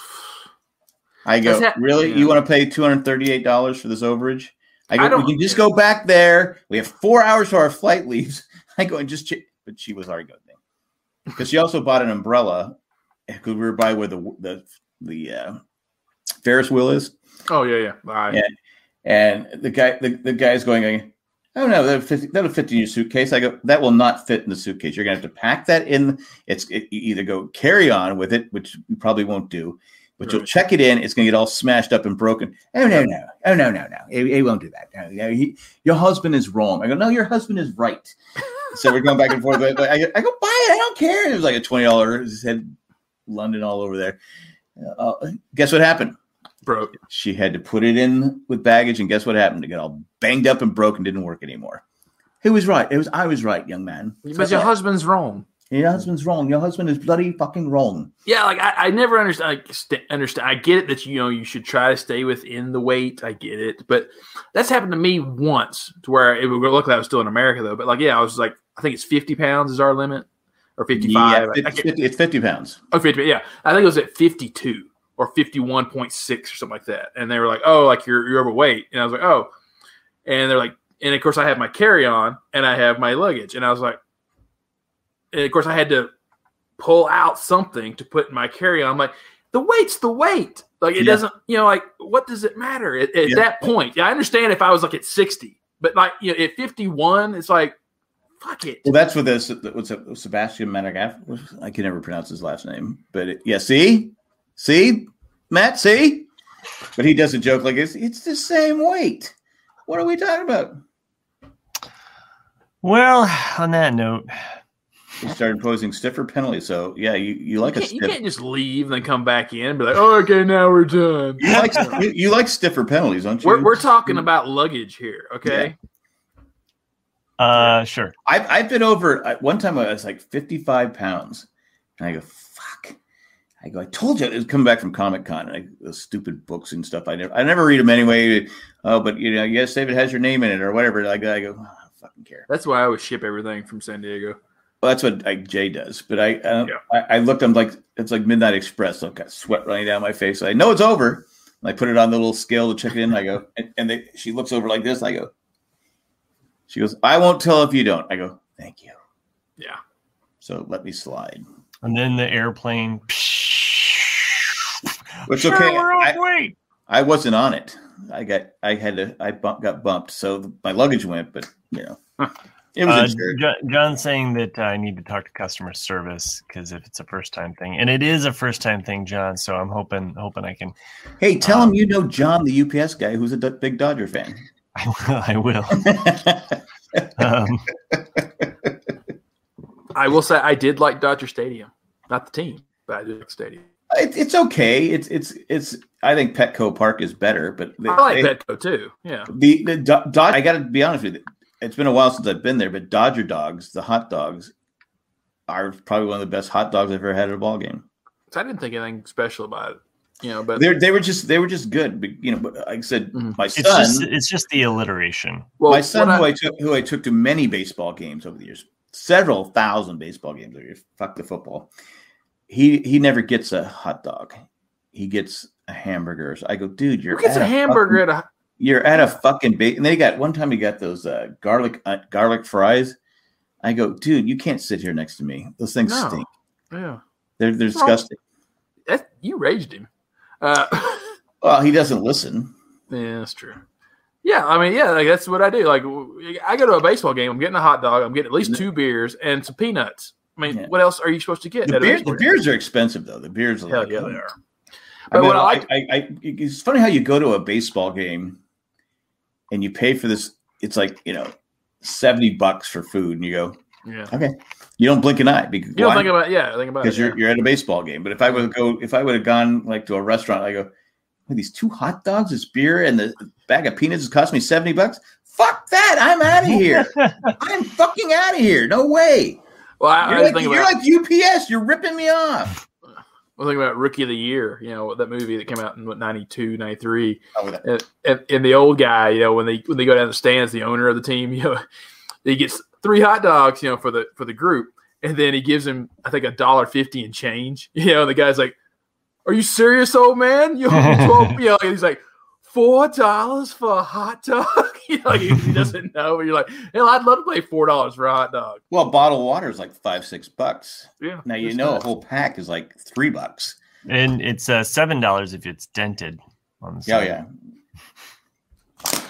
I go, Is that- really? yeah. You want to pay two hundred thirty-eight dollars for this overage? I go, I don't- we can just go back there. We have four hours till our flight leaves. I go, and just, ch-. But she was arguing because she also bought an umbrella because we were by where the the the uh, Ferris wheel is. oh yeah, yeah. Bye. Yeah. And the guy, the, the guy's going, Oh no, that'll fit, that'll fit in your suitcase. I go, that will not fit in the suitcase. You're gonna have to pack that in. It's it, you either go carry on with it, which you probably won't do, but right. You'll check it in. It's gonna get all smashed up and broken. Oh no, no, oh no, no, no. He, he won't do that. No, no, he, your husband is wrong. I go, no, your husband is right. So we're going back and forth. I go, I go, I go buy it. I don't care. It was like a twenty dollars. It had London all over there. Uh, guess what happened? Broke. She had to put it in with baggage, and guess what happened? It got all banged up and broken, didn't work anymore. Who was right? It was I was right, young man. But your husband's wrong. Your husband's wrong. Your husband is bloody fucking wrong. Yeah, like I, I never understand. Like, st- understand. I get it that you know you should try to stay within the weight. I get it, but that's happened to me once, to where it would look like I was still in America though. But like, yeah, I was like, I think it's fifty pounds is our limit, or fifty-five. Yeah, fifty, fifty, it's fifty pounds. Oh, fifty. Yeah, I think it was at fifty-two. Or fifty-one point six or something like that. And they were like, oh, like you're you're overweight. And I was like, oh. And they're like, and of course I have my carry-on and I have my luggage. And I was like, and of course I had to pull out something to put in my carry-on. I'm like, the weight's the weight. Like it yeah. doesn't, you know, like what does it matter at, at yeah. that point? Yeah, I understand if I was like at sixty, but like, you know, at fifty-one, it's like, fuck it. Well, that's what this, what's it, Sebastian Managaf, I can never pronounce his last name, but it, yeah, see? See, Matt, see? But he does a joke like it's it's the same weight. What are we talking about? Well, on that note, he started imposing stiffer penalties. So yeah, you, you like you a stiff. You can't just leave and then come back in and be like, oh, okay, now we're done. You like you, you like stiffer penalties, don't you? We're we're talking about luggage here, okay? Yeah. Uh, sure. I've I've been over one time. I was like fifty-five pounds, and I go, fuck. I go, I told you it was coming back from Comic Con, and I, those stupid books and stuff. I never, I never read them anyway. Oh, but you know, yes, David has your name in it or whatever. I go, I go, oh, I don't fucking care. That's why I always ship everything from San Diego. Well, that's what like, Jay does. But I, uh, yeah. I, I looked. I'm like, it's like Midnight Express. So I've got sweat running down my face. I know it's over. And I put it on the little scale to check it in. I go, and, and they, she looks over like this. I go, she goes, I won't tell if you don't. I go, thank you. Yeah. So let me slide. And then the airplane. It's sure, okay. I, I wasn't on it. I got. I had to. I bump, got bumped, so my luggage went. But you know, it was uh, insured. John's saying that I need to talk to customer service because if it's a first time thing, and it is a first time thing, John. So I'm hoping, hoping I can. Hey, tell um, him you know John, the U P S guy, who's a d- big Dodger fan. I will. I will. um, I will say I did like Dodger Stadium, not the team, but I did like Stadium. It, it's okay. It's it's it's. I think Petco Park is better, but they, I like they, Petco too. Yeah. The the Dodger. I got to be honest with you. It's been a while since I've been there, but Dodger dogs, the hot dogs, are probably one of the best hot dogs I've ever had at a ball game. So I didn't think anything special about it. You know, but they they were just they were just good. But, you know, but like I said, mm-hmm. my son. It's just, it's just the alliteration. Well, my son, who I, I took who I took to many baseball games over the years, several thousand baseball games over the years. Fuck the football. He he never gets a hot dog. He gets a hamburger. So I go, dude, you're Who gets at a, a hamburger fucking, at a you're at a fucking ba- and they got one time he got those uh, garlic uh, garlic fries. I go, dude, you can't sit here next to me. Those things no. stink. Yeah, they're they're disgusting. That, you raised him. Uh, well, he doesn't listen. Yeah, that's true. Yeah, I mean, yeah, like that's what I do. Like, I go to a baseball game. I'm getting a hot dog. I'm getting at least two beers and some peanuts. I mean, yeah. What else are you supposed to get? The, beer, the beers are expensive, though. The beers are Hell like, yeah, they are. I, mean, I, like, I, I, it's funny how you go to a baseball game and you pay for this. It's like, you know, seventy bucks for food, and you go, yeah, okay. You don't blink an eye because you don't why? think about, yeah, think about because it, you're yeah. you're at a baseball game. But if I would go, if I would have gone like to a restaurant, I go, these two hot dogs, this beer, and the bag of peanuts has cost me seventy bucks. Fuck that! I'm out of here. I'm fucking out of here. No way. Well, I, you're, I like, think you're about, like U P S. You're ripping me off. I was thinking about Rookie of the Year, you know, that movie that came out in what, ninety-two, ninety-three. Oh, and, and, and the old guy, you know, when they when they go down the stands, the owner of the team, you know, he gets three hot dogs, you know, for the for the group, and then he gives him, I think, a dollar fifty in change. You know, and the guy's like, "Are you serious, old man?" You know, you know, and he's like, Four dollars for a hot dog? You know, he, he doesn't know. You're like, hell, I'd love to pay four dollars for a hot dog. Well, bottled water is like five, six bucks. Yeah. Now you know nice. A whole pack is like three bucks, and it's uh, seven dollars if it's dented on the side. Oh yeah.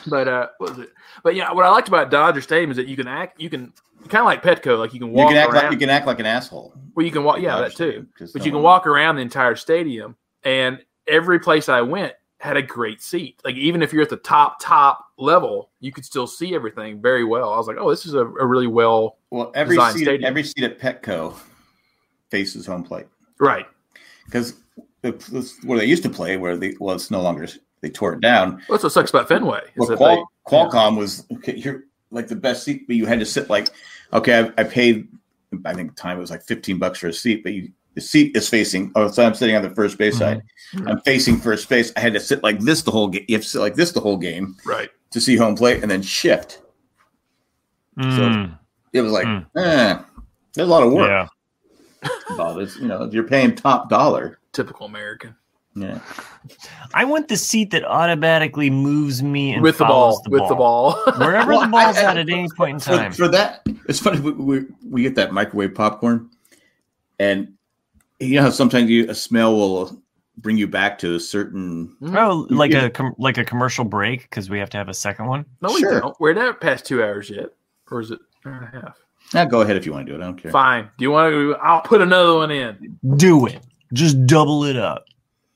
But uh, what was it? But yeah, what I liked about Dodger Stadium is that you can act, you can kind of like Petco, like you can You walk can act around. like you can act like an asshole. Well, you can walk, yeah, Dodger that too. Stadium, 'cause But no you can one- walk around the entire stadium, and every place I went had a great seat. Like even if you're at the top top level, you could still see everything very well. I was like, oh, this is a, a really well Well, every designed seat, stadium. every seat at Petco faces home plate right. because where they used to play, where they well, it's no longer. They tore it down. Well, that's what sucks about Fenway. is Well, that Qual- they- Qualcomm was okay, you're like the best seat, but you had to sit like okay. I, I paid, I think the time it was like fifteen bucks for a seat, but you, the seat is facing. Oh, so I'm sitting on the first base side. Mhm. I'm facing first base. I had to sit like this the whole game. You have to sit like this the whole game right. to see home plate, and then shift. Mm, It was like, Mm. eh, there's a lot of work. yeah. Well, it's, you know, you're paying top dollar. Typical American. Yeah. I want the seat that automatically moves me and With the follows ball. the with ball. the ball. Wherever Well, the ball's I- I- at at any point in For, time. for that, it's funny. We, we we get that microwave popcorn, and you know how sometimes you, a smell will bring you back to a certain. Oh, like Yeah. a com- like a commercial break because we have to have a second one. No, we Sure. don't. We're not past two hours yet. Or is it an hour and a half? Now go ahead if you want to do it. I don't care. Fine. Do you want to? I'll put another one in. Do it. Just double it up.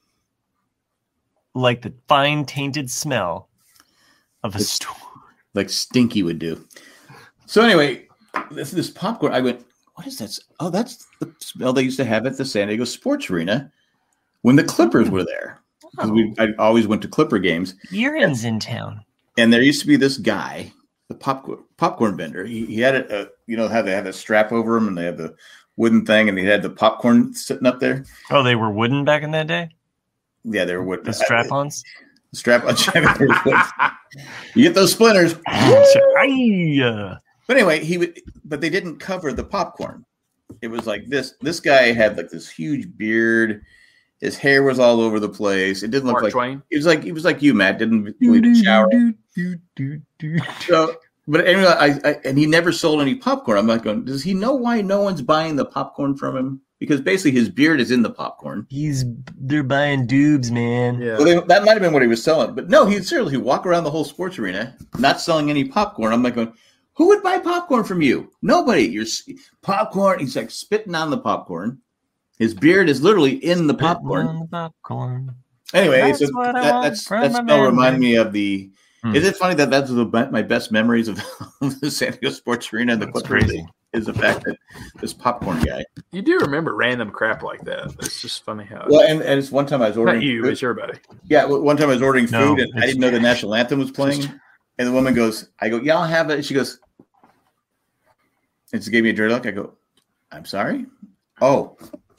Like the fine tainted smell of a It's- store. Like Stinky would do. So anyway, this this popcorn. I went. What is that? Oh, that's the smell they used to have at the San Diego Sports Arena when the Clippers were there. 'Cause we, I always went to Clipper games. Urines in town. And there used to be this guy, the popcorn popcorn vendor. He, he had a, a you know how they have a strap over him and they have the wooden thing and he had the popcorn sitting up there. Oh, they were wooden back in that day? Yeah, they were wooden. The strap-ons? Strap on. You get those splinters. Ay, But anyway, he would. But they didn't cover the popcorn. It was like this. This guy had like this huge beard. His hair was all over the place. It didn't look Mark like Twain. it was like he was like you, Matt. Didn't really shower. So, but anyway, I, I and he never sold any popcorn. I'm not going. Does he know why no one's buying the popcorn from him? Because basically his beard is in the popcorn. He's they're buying dubes, man. Yeah. Well, they, that might have been what he was selling. But no, he'd seriously walk around the whole sports arena, not selling any popcorn. I'm like going, who would buy popcorn from you? Nobody. You're s- popcorn. He's like spitting on the popcorn. His beard is literally in the popcorn. On the popcorn. Anyway, That's so what I that, want that's from that a smell man. reminded me of the. Hmm. Is it funny that that's the, my best memories of the San Diego Sports Arena and the That's Clippers crazy. is the fact that this popcorn guy. You do remember random crap like that. It's just funny how. Well, and, and it's one time I was ordering. not you, food. it's everybody. Yeah, well, one time I was ordering food No, and I it's- didn't know the national anthem was playing. And the woman goes, I go, yeah, I'll have it. And she goes, and she gave me a dirty look. I go, I'm sorry? Oh.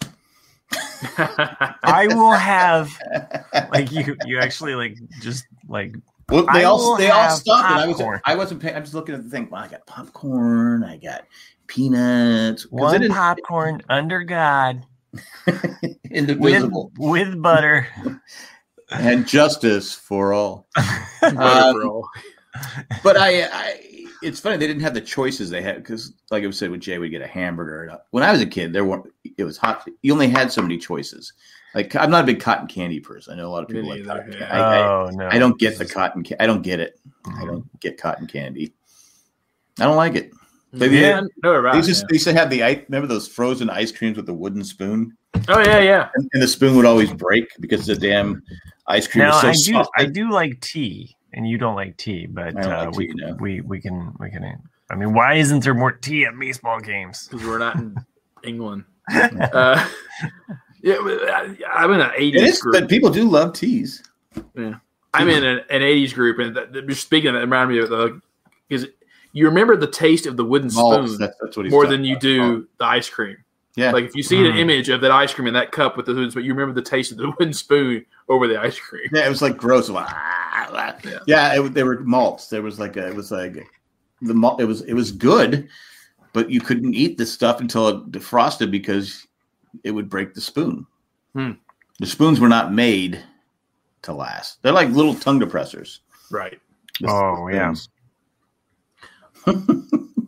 I will have like you you actually like just like Well, they I all will they all have stopped, and I was popcorn. I wasn't paying. I'm just looking at the thing. Well, I got popcorn. I got peanuts. 'Cause one it is popcorn under God with indivisible with butter. and justice for all. Butter Um, for all. But I, I, it's funny they didn't have the choices they had because, like I said, with Jay, we'd get a hamburger. When I was a kid, there weren't. It was hot. You only had so many choices. Like I'm not a big cotton candy person. I know a lot of people Me like neither, cotton yeah. candy. I, I, Oh no! I don't get the cotton. Ca- I don't get it. I don't get cotton candy. I don't like it. They, Yeah, no, they, right. they just yeah. they used to have the ice. Remember those frozen ice creams with the wooden spoon, Oh yeah, yeah. and, and the spoon would always break because the damn ice cream Now was so I do soft. I do like tea, and you don't like tea, but I don't uh, like we tea, no. we we can we can. I mean, why isn't there more tea at baseball games? Because we're not in England. Uh, yeah, but I- I'm in an It eighties is, group. but people do love teas. I'm in an, an eighties group, and that, that- just speaking of that, reminded me of the because you remember the taste of the wooden Malts, spoon that's, that's what he's more talking than you about. do the ice cream. Yeah, Like if you see Mm. an image of that ice cream in that cup with the wooden spoon, you remember the taste of the wooden spoon over the ice cream. yeah, it was like gross. Like, ah, ah. Yeah. Yeah, it, they were malts. There was like a, it was like the malt. It was it was good, but you couldn't eat the stuff until it defrosted because it would break the spoon. Hmm. The spoons were not made to last. They're like little tongue depressors. Right. The- Oh, the yeah. spoons.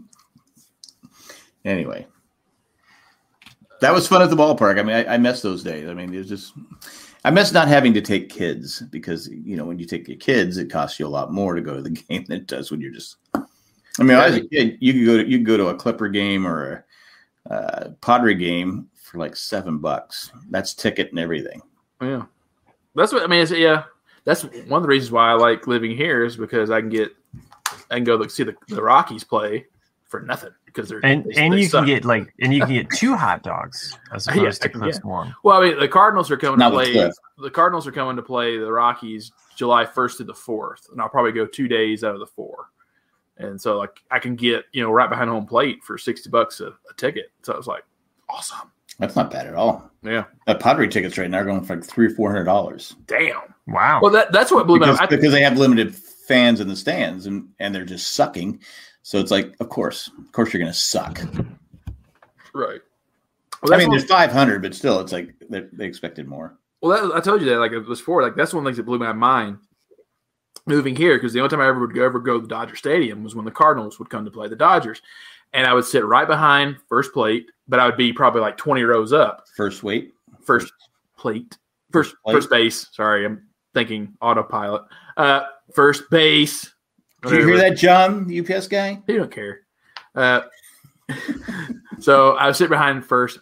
Anyway, that was fun at the ballpark. I mean, I, I miss those days. I mean, it was just, I miss not having to take kids because, you know, when you take your kids, it costs you a lot more to go to the game than it does when you're just. I mean, when I was a kid, you could go to you could go to a Clipper game or a uh, Padre game for like seven bucks. That's ticket and everything. Yeah, that's what I mean. It's, yeah, that's one of the reasons why I like living here is because I can get I can go look, see the, the Rockies play for nothing because they're and they, and they you suck. can get like and you can get two hot dogs as opposed Yeah, to I can- just yeah. one. Well, I mean, the Cardinals are coming Not to with play. Cliff. The Cardinals are coming to play the Rockies July first to the fourth, and I'll probably go two days out of the four. And so, like, I can get you know right behind home plate for sixty bucks a, a ticket. So I was like, awesome. That's not bad at all. Yeah. Uh, Padre tickets right now are going for like three or four hundred dollars Damn. Wow. Well, that that's what blew because, my. I, because they have limited fans in the stands and, and they're just sucking. So it's like, of course, of course, you're going to suck. right. Well, I that's mean, what- there's five hundred, but still, it's like they they expected more. Well, that, I told you that like it was for like that's one of the things that blew my mind moving here because the only time I ever would go, ever go to the Dodger Stadium was when the Cardinals would come to play the Dodgers, and I would sit right behind first plate, but I would be probably like twenty rows up First wait. first plate, first plate. first base. Sorry, I'm thinking autopilot. Uh, first base. Did you hear that, John, the U P S guy? He don't care. Uh, so I would sit behind first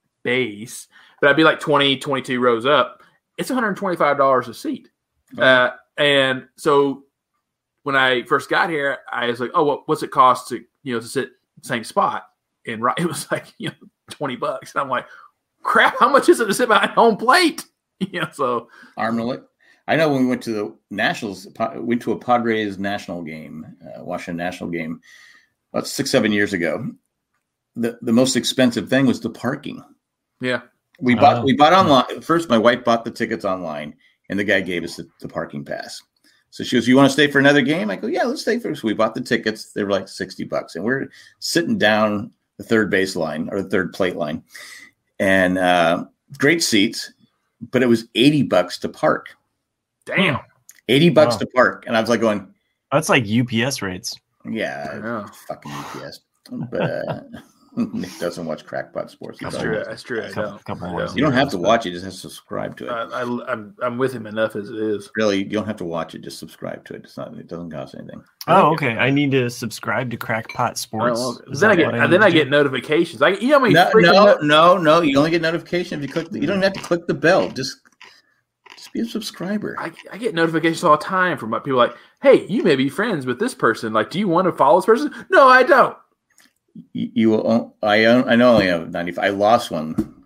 base, but I'd be like twenty, twenty-two rows up. It's one hundred twenty-five dollars a seat. Uh, and so when I first got here, I was like, oh, what, what's it cost to, you know, to sit same spot? And right, it was like, you know, twenty bucks. And I'm like, crap, how much is it to sit behind home plate? You know, so Armlet. I know when we went to the Nationals, went to a Padres national game, uh, Washington national game, about six, seven years ago. The the most expensive thing was the parking. yeah. We bought Oh. we bought online. First, my wife bought the tickets online, and the guy gave us the, the parking pass. So she goes, "You want to stay for another game?" I go, "Yeah, let's stay for." So we bought the tickets. They were like sixty bucks, and we're sitting down the third base line or the third plate line, and uh, great seats, but it was eighty bucks to park. Damn. eighty bucks Wow. to park, and I was like going, That's like U P S rates. "Yeah, Yeah. fucking U P S." But uh, Nick doesn't watch Crackpot Sports. That's He true. doesn't. That's true. I Couple- don't. couple I more don't. You don't have to watch it; you just have to subscribe to it. I, I, I'm I'm with him enough as it is. Really, you don't have to watch it; just subscribe to it. It's not; it doesn't cost anything. Oh, okay. I need to subscribe to Crackpot Sports. Well, Is then I that get what then need I to get do? notifications. Like you know how many No, freaking no, no- no, no. You only get notification if you click. The, you don't have to click the bell. Just, just be a subscriber. I, I get notifications all the time from my people like, hey, you may be friends with this person. Like, do you want to follow this person? No, I don't. You, you will. own- I own, I know I only have ninety-five. I lost one.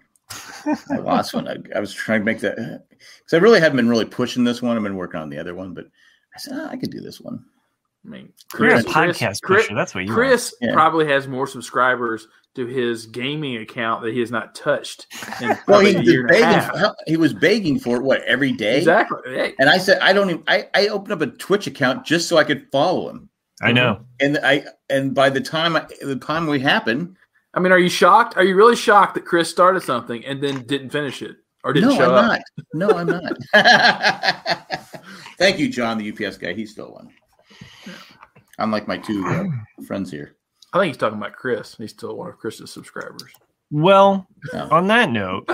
I lost one. I, I was trying to make that because I really haven't been really pushing this one. I've been working on the other one, but I said oh, I could do this one. I mean, You're a Chris, podcast Chris, pusher. That's what you Chris Yeah. probably has more subscribers to his gaming account that he has not touched in Well, probably he a was year and a begging. half. For, he was begging for it. What every day? Exactly. Hey, And I said I don't even. I, I opened up a Twitch account just so I could follow him. I know. And I and by the time I, the time we happened, I mean, are you shocked? Are you really shocked that Chris started something and then didn't finish it or didn't no, show I'm up? not. No, I'm not. Thank you, John, the U P S guy. He still won. Unlike my two uh, friends here. I think he's talking about Chris. He's still one of Chris's subscribers. Well, No. on that note,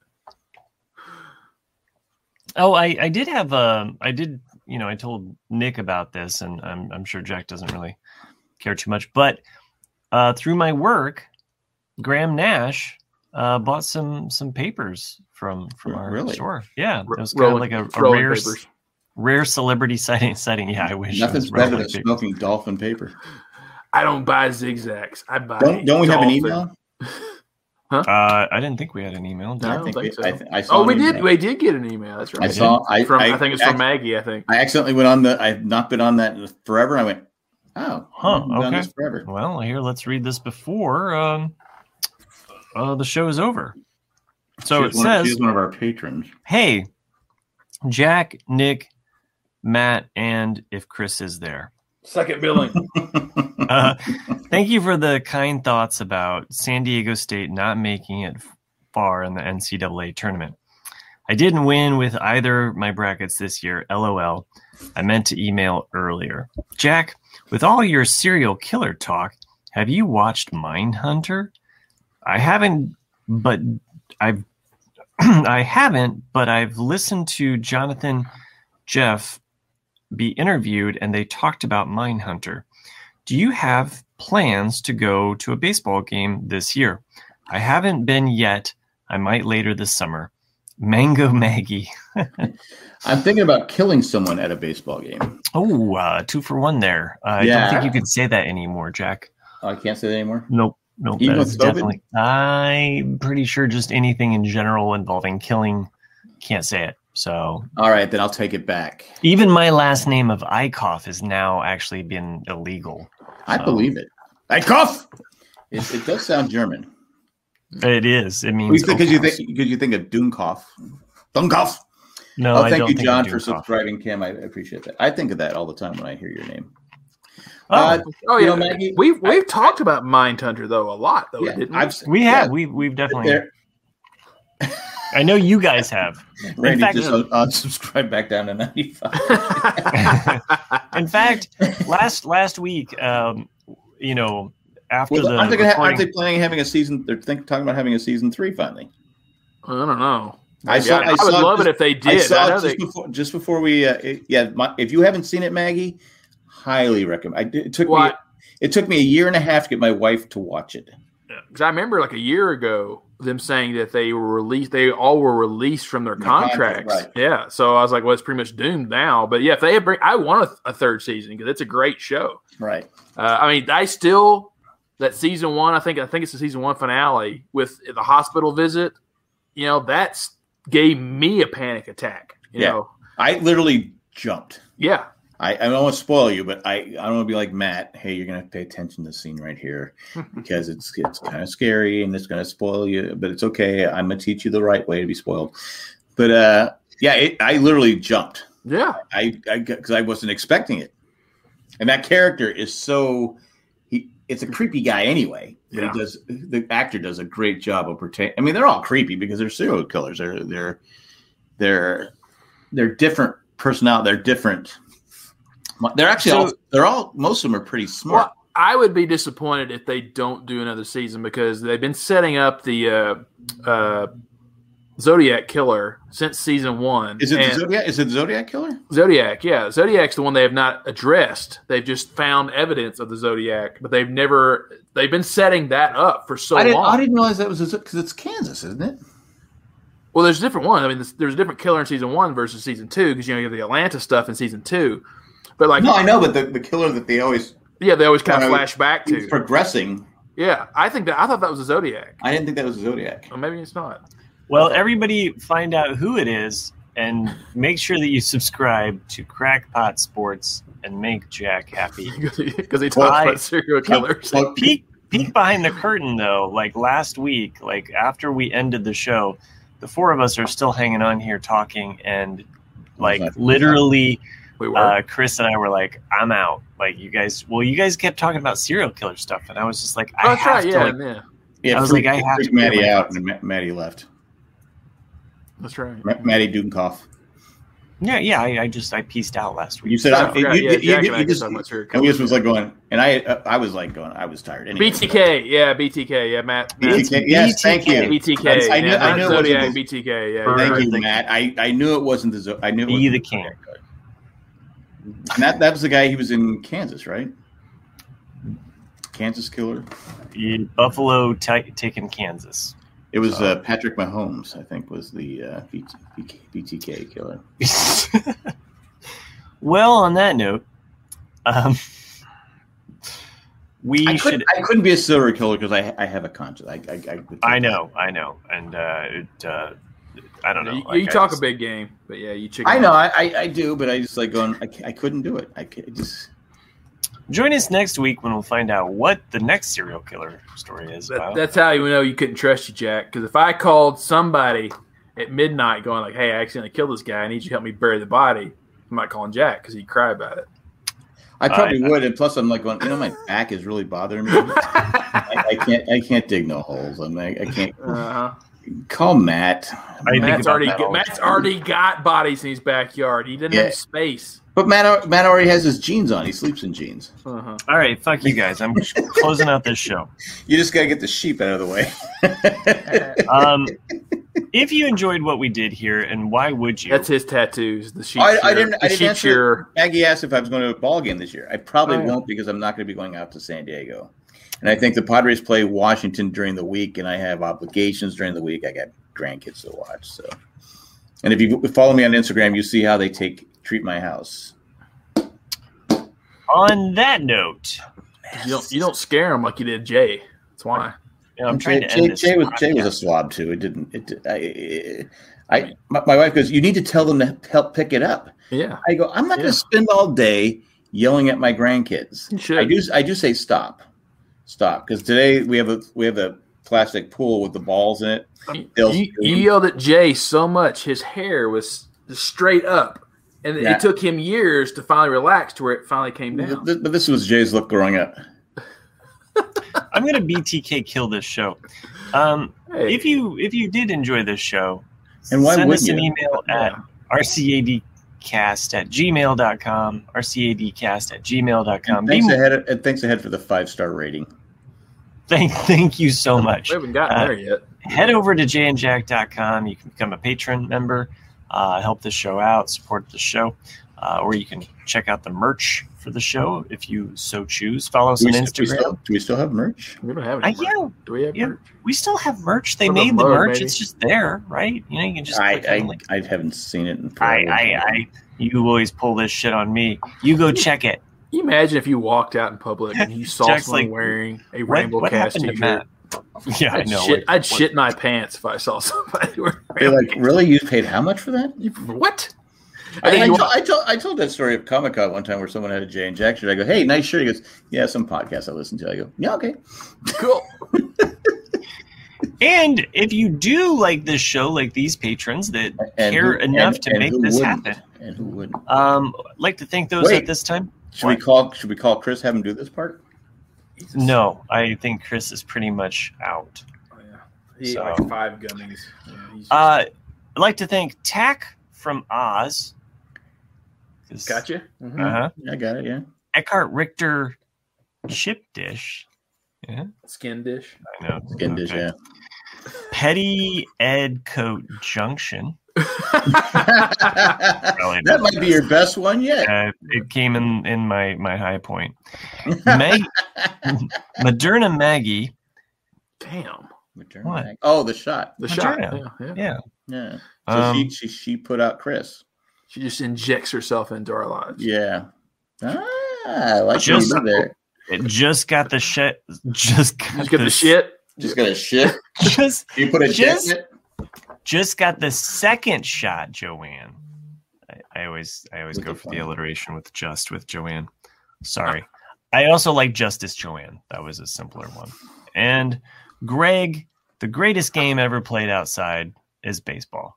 oh, I, I did have a, I did, you know, I told Nick about this, and I'm, I'm sure Jack doesn't really care too much, but uh, through my work, Graham Nash uh, bought some some papers from from our Really? store. Yeah, it was kind Rolling- of like a, a rolling rare papers. rare celebrity sighting. Setting. Yeah, I wish it Nothing's was better rolling than papers. smoking dolphin paper. I don't buy zigzags. I buy. Don't, don't we have an dolphin. email? Uh, I didn't think we had an email. did No, I we? don't think think we- so. I th- I saw Oh, an we did. email. We did get an email. That's right. I saw. I, From, I, I, think it's from Maggie. I think. I accidentally went on the. I've not been on that in forever. I went, oh, Huh, I've been on okay. this forever. Well, here, let's read this before um, uh, the show is over. So it She's one of- says, she's one of our patrons. hey, Jack, Nick, Matt, and if Chris is there. Second billing. Uh, thank you for the kind thoughts about San Diego State not making it far in the N C double A tournament. I didn't win with either my brackets this year, LOL. I meant to email earlier. Jack, with all your serial killer talk, have you watched Mindhunter? I haven't, but I've I haven't, but I've listened to Jonathan Jeff be interviewed, and they talked about Mindhunter. Do you have plans to go to a baseball game this year? I haven't been yet. I might later this summer. Mango Maggie. I'm thinking about killing someone at a baseball game. Oh, uh, two for one there. Uh, Yeah. I don't think you can say that anymore, Jack. Oh, I can't say that anymore. Nope. Nope. Even That's with COVID? definitely. I'm pretty sure just anything in general involving killing, can't say it. So All right, then I'll take it back. even my last name of Eichhoff has now actually been illegal. I So- believe it. I cough. It, it does sound German. It is. It means Because you Oakhouse. think because you think of Dunkopf. Dunkopf. No, Oh, I thank don't you, think John, of for Dunkopf. subscribing, Kim. I appreciate that. I think of that all the time when I hear your name. Oh, Uh, Oh You yeah, know, Maggie, we've we've I- talked about Mindhunter though a lot though, Yeah, didn't we? I've we have. yeah, We we've definitely. there- I know you guys have. Randy fact- just un- unsubscribed back down to ninety-five. In fact, last last week, um, you know, after Well, the aren't, they gonna ha- recording, aren't they planning on having a season? They're think, talking about having a season three finally. I don't know. I Maybe. saw- I, I I would saw love just- it if they I did. saw I it know just, they, before, just before we. Uh, it, yeah, my, if you haven't seen it, Maggie, highly recommend. I did, it took Well, me. It took me a year and a half to get my wife to watch it. because I remember like a year ago them saying that they were released. They all were released from their Their contract, contracts. right. Yeah, so I was like, well, it's pretty much doomed now. But yeah, if they bring, I want a, a third season because it's a great show. Right. Uh, I mean, I still that season one. I think I think it's the season one finale with the hospital visit. You know, that's gave me a panic attack. You Yeah. know, I literally jumped. yeah, I, I don't want to spoil you, but I, I don't want to be like Matt. Hey, you're gonna have to pay attention to this scene right here because it's it's kind of scary and it's gonna spoil you. But it's okay. I'm gonna teach you the right way to be spoiled. But uh, yeah, it, I literally jumped. yeah. I I because I wasn't expecting it, and that character is so he. It's a creepy guy anyway. But Yeah. he does the actor does a great job of portraying. I mean, they're all creepy because they're serial killers. They're they're they're they're different personality. They're different. They're actually So- all they're all most of them are pretty smart. Well, I would be disappointed if they don't do another season because they've been setting up the uh, uh, Zodiac killer since season one. Is it the And Zodiac? Is it the Zodiac killer? Zodiac? Yeah, Zodiac's the one they have not addressed. They've just found evidence of the Zodiac, but they've never. They've been setting that up for so I didn't. long. I didn't realize that was because it's Kansas, isn't it? Well, there's a different one. I mean, there's, there's a different killer in season one versus season two because you know you have the Atlanta stuff in season two. But like, No, I know, but the, the killer that they always yeah, they always kind of Well, flash back he's to. progressing. Yeah, I think that I thought that was a Zodiac. I didn't think that was the Zodiac. Or maybe it's not. well, everybody find out who it is and make sure that you subscribe to Crackpot Sports and make Jack happy. Because he talks Well, I- about serial killers. Well, peek peek behind the curtain though, like last week, like after we ended the show, the four of us are still hanging on here talking, and like Exactly. literally we were. uh Chris and I were like, I'm out. Like you guys well you guys kept talking about serial killer stuff, and I was just like, I oh, that's have right. to Yeah, like, yeah. yeah, I was freaked- like, I have freaked to get Maddie my- out, and Ma- Maddie left. That's right. Ma- Maddie Dudenkoff. yeah, yeah, I, I just I pieced out last week. You said I I, forgot, you, yeah, you, Jack you, and I you could just, talk about serial and we just killers. was like going, and I uh, I was like going, I was tired. Anyway, B T K, yeah, B T K, yeah, Matt. Matt. B T K, yes, thank you. B T K, That's- I knew- yeah, I not knew it wasn't Zodiac, the- B T K, yeah. Bird. you're Thank right. you, Matt. I, I knew it wasn't the Zo- I knew it Be wasn't the the king. Zodiac killer. And that that was the guy. He was in Kansas, right? Kansas killer. Buffalo t- taking Kansas. It was So- uh, Patrick Mahomes, I think, was the uh, B T, B T K killer. Well, on that note, um, we I should. couldn't, I couldn't be a serial killer because I I have a conscience. I I, I, would I take know, I know, and uh, it, uh, I don't know. You, like, you I talk just- a big game, but yeah, you chicken. I know, I, I, I do, but I just like going. I, ca- I couldn't do it. I ca- just Join us next week when we'll find out what the next serial killer story is That, about. that's how you know you couldn't trust you, Jack. Because if I called somebody at midnight going like, "Hey, I accidentally killed this guy. I need you to help me bury the body," I might call Jack because he'd cry about it. I probably I- would. And plus, I'm like going. You know, my back is really bothering me. I, I can't. I can't dig no holes. I'm like, I can't. Uh-huh. Call Matt. I think Matt's about already that all the Matt's time. already got bodies in his backyard. He didn't Yeah. have space. But Matt, Matt already has his jeans on. He sleeps in jeans. Uh-huh. All right, fuck you guys. I'm closing out this show. You just got to get the sheep out of the way. Um, if you enjoyed what we did here, and why would you? That's his tattoos. The sheep. I, shear, I didn't. the I didn't sheep answer. shearer. Maggie asked if I was going to a ball game this year. I probably Oh, yeah. won't because I'm not going to be going out to San Diego, and I think the Padres play Washington during the week, and I have obligations during the week. I got grandkids to watch. So, and if you follow me on Instagram, you see how they take treat my house. On that note, You don't you don't scare him like you did Jay. That's why. you know, I'm trying Jay, to end Jay, this. Jay was Jay was a podcast. slob too. It didn't. It. did- I. I. My, my wife goes. You need to tell them to help pick it up. Yeah. I go. I'm not Yeah. going to spend all day yelling at my grandkids. You should. I do. I do say stop, stop, because today we have a we have a plastic pool with the balls in it. They'll You, you scream. yelled at Jay so much, his hair was straight up, and Yeah. it took him years to finally relax to where it finally came down. But but this was Jay's look growing up. I'm gonna B T K kill this show. Um, Hey. if you if you did enjoy this show, And why send wouldn't us an you? email at rcadcast at gmail dot com, rcadcast at gmail dot com. Thanks ahead. And thanks ahead for the five star rating. Thank, thank you so much. We haven't gotten Uh, there yet. Head over to jay and jack dot com. You can become a patron member, uh, help the show out, support the show, uh, or you can check out the merch for the show if you so choose. Follow us Do on we, do we Instagram. still, do we still have merch? We don't have Uh, any. merch. yeah, Do we have yeah. merch? we still have merch. They For the made the mug, merch. maybe. It's just there, right? You know, you can just I, click on the I link. I haven't seen it in I, forever. I, I, you always pull this shit on me. You go check it. Can you imagine if you walked out in public and you saw Jack's someone like, wearing a What, Rainbow what Cast happened to t-shirt? Matt? Yeah, I I'd, know. shit, What- I'd what- shit my pants if I saw somebody wearing They're Rainbow like, really? You paid how much for that? Cast. What? I, think I, you told, I, told, I told that story at Comic Con one time where someone had a Jay and Jack shirt. I go, hey, nice shirt. He goes, yeah, some podcast I listen to. I go, yeah, okay. Cool. And if you do like this show, like these patrons that And care who- enough and- to and make who this wouldn't? happen, And who wouldn't? um, I'd like to thank those Wait. at this time. Should we call? Should we call Chris? Have him do this part? No, I think Chris is pretty much out. Oh, yeah. He ate So- like five gummies. Yeah, he's just- Uh, I'd like to thank Tack from Oz. gotcha. Mhm. Uh huh. I got it. Yeah. Eckhart Richter chip dish. Yeah, Skin dish. I know. Skin dish. Okay. Yeah. Petty Ed Coat Junction. that Really, might be your best one yet. uh, it came in in my my high point. Mag- Moderna Maggie. Damn. Return What? back. Oh, the shot. The Moderna. shot. Yeah, yeah. Yeah. Yeah. So Um, she, she she put out Chris. She just injects herself into our lives. Yeah. Ah, I like Just- what you did there. It just got the shit. Just got Just get the this- shit. Just got a shit. Just You put a Just- jet in it? just got the second shot, Joanne. I, I always I always With go the for the fun. alliteration with just with Joanne. Sorry. I also like Justice Joanne. That was a simpler one. And Greg, the greatest game ever played outside is baseball.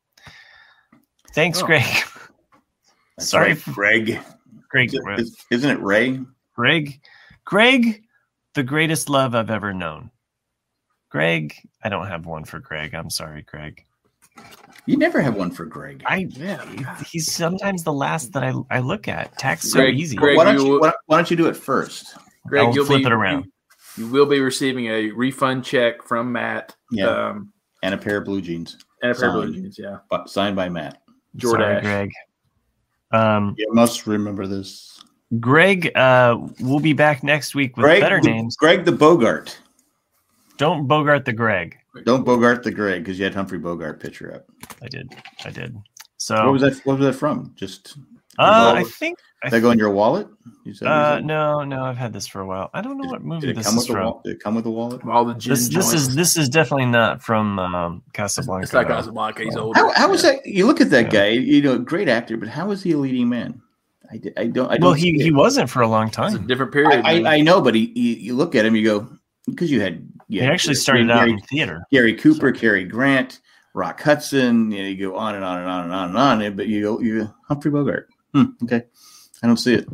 Thanks, Oh. Greg. That's Sorry, right, Greg. Greg. Is- Isn't it Ray? Greg. Greg, the greatest love I've ever known. Greg, I don't have one for Greg. I'm sorry, Greg. You never have one for Greg. I Yeah. he's sometimes the last that I, I look at. Tax so Greg- easy. Greg- why, don't you you, will- why, why don't you do it first? Greg, I'll you'll flip be, it around. You, you will be receiving a refund check from Matt. Yeah. Um, And a pair of blue jeans. and a pair of blue Signed. jeans, yeah. But signed by Matt. Sorry, Jordache. Greg. Um, You must remember this. Greg, uh, we'll be back next week with Greg, better the, names. Greg the Bogart. Don't Bogart the Greg. Don't Bogart the Greg because you had Humphrey Bogart picture up. I did. I did. So, What was that? What was that from? Just uh, I wallet? think. I Did that go in your wallet? You said, Uh, you said- no, no, I've had this for a while. I don't know what movie Did it this come is with a from. wallet? Did it come with a wallet? All the gin This, this joints. is this is definitely not from um, Casablanca. It's not though. Casablanca. He's older. How, how is that? You look at that Yeah. guy. You know, great actor, but how is he a leading man? I, di- I don't. I don't Well, he, see he it. wasn't for a long It's a time. different period. I, man. I, I know, but he, he, you look at him, you go because you had. He Yeah, actually started out in theater. Gary Cooper, Cary Grant, Rock Hudson. You know, you go on and on and on and on and on. But you go, you go, Humphrey Bogart. Hmm, okay, I don't see it.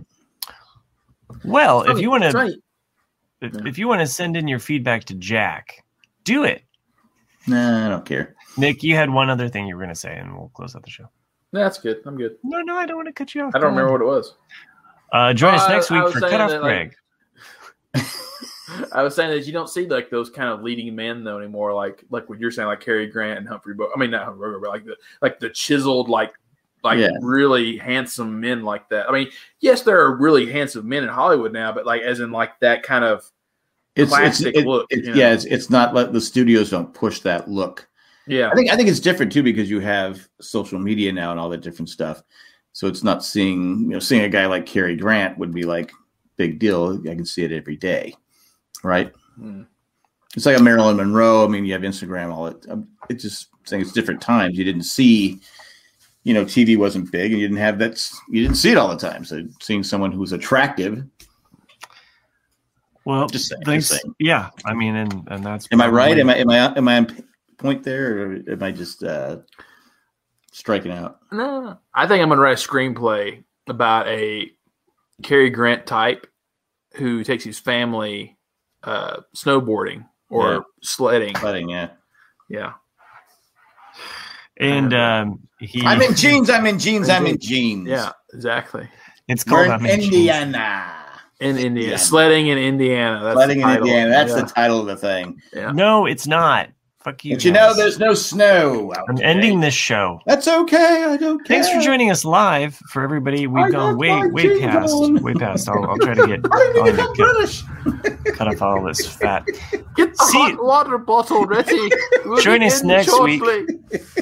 Well, if you want That's to, right. if, Yeah. if you want to send in your feedback to Jack, do it. Nah, I don't care. Nick, you had one other thing you were going to say, and we'll close out the show. That's good. I'm good. No, no, I don't want to cut you off. I don't remember what it was. Uh, join us Uh, next I week was for saying Cut Off that, like- Greg. I was saying that you don't see like those kind of leading men though anymore. Like like what you're saying, like Cary Grant and Humphrey Bogart. I mean, not Humphrey Bogart, but like the like the chiseled, like like Yeah. really handsome men like that. I mean, yes, there are really handsome men in Hollywood now, but like as in like that kind of It's, it's classic it- look. it's- you know? yeah, it's, it's not like the studios don't push that look. yeah. I think I think it's different too because you have social media now and all that different stuff. So it's not seeing you know seeing a guy like Cary Grant would be like big deal. I can see it every day, right? Mm. It's like a Marilyn Monroe. I mean, you have Instagram, all it. um, It's just saying it's different times. You didn't see, you know, T V wasn't big, and you didn't have that. You didn't see it all the time. So seeing someone who was attractive. Well, Just saying, thanks. just saying. Yeah, I mean, and and that's. Am I right? probably- Am I am I am I on point there, or am I just uh, striking out? No, I think I'm going to write a screenplay about a Cary Grant type who takes his family uh, snowboarding or Yeah. sledding. Sledding, yeah. Yeah. And um, he. I'm in jeans. I'm in jeans. I'm in jeans. Yeah, exactly. It's called We're I'm in in Jeans. Indiana. In Indiana. Indiana. Sledding in Indiana. That's Sledding the in title. Indiana. That's yeah. the title of the thing. Yeah. No, it's not. Fuck you. But you know, guys. there's no snow. out I'm today. ending this show. That's okay. I don't care. Thanks for joining us live. For everybody, we've I gone got way, my way jeans past, on. way past. I'll, I'll try to get, I I'll need get to British. cut off all this fat. Get the See- hot water bottle ready. We'll Join us begin next week. shortly.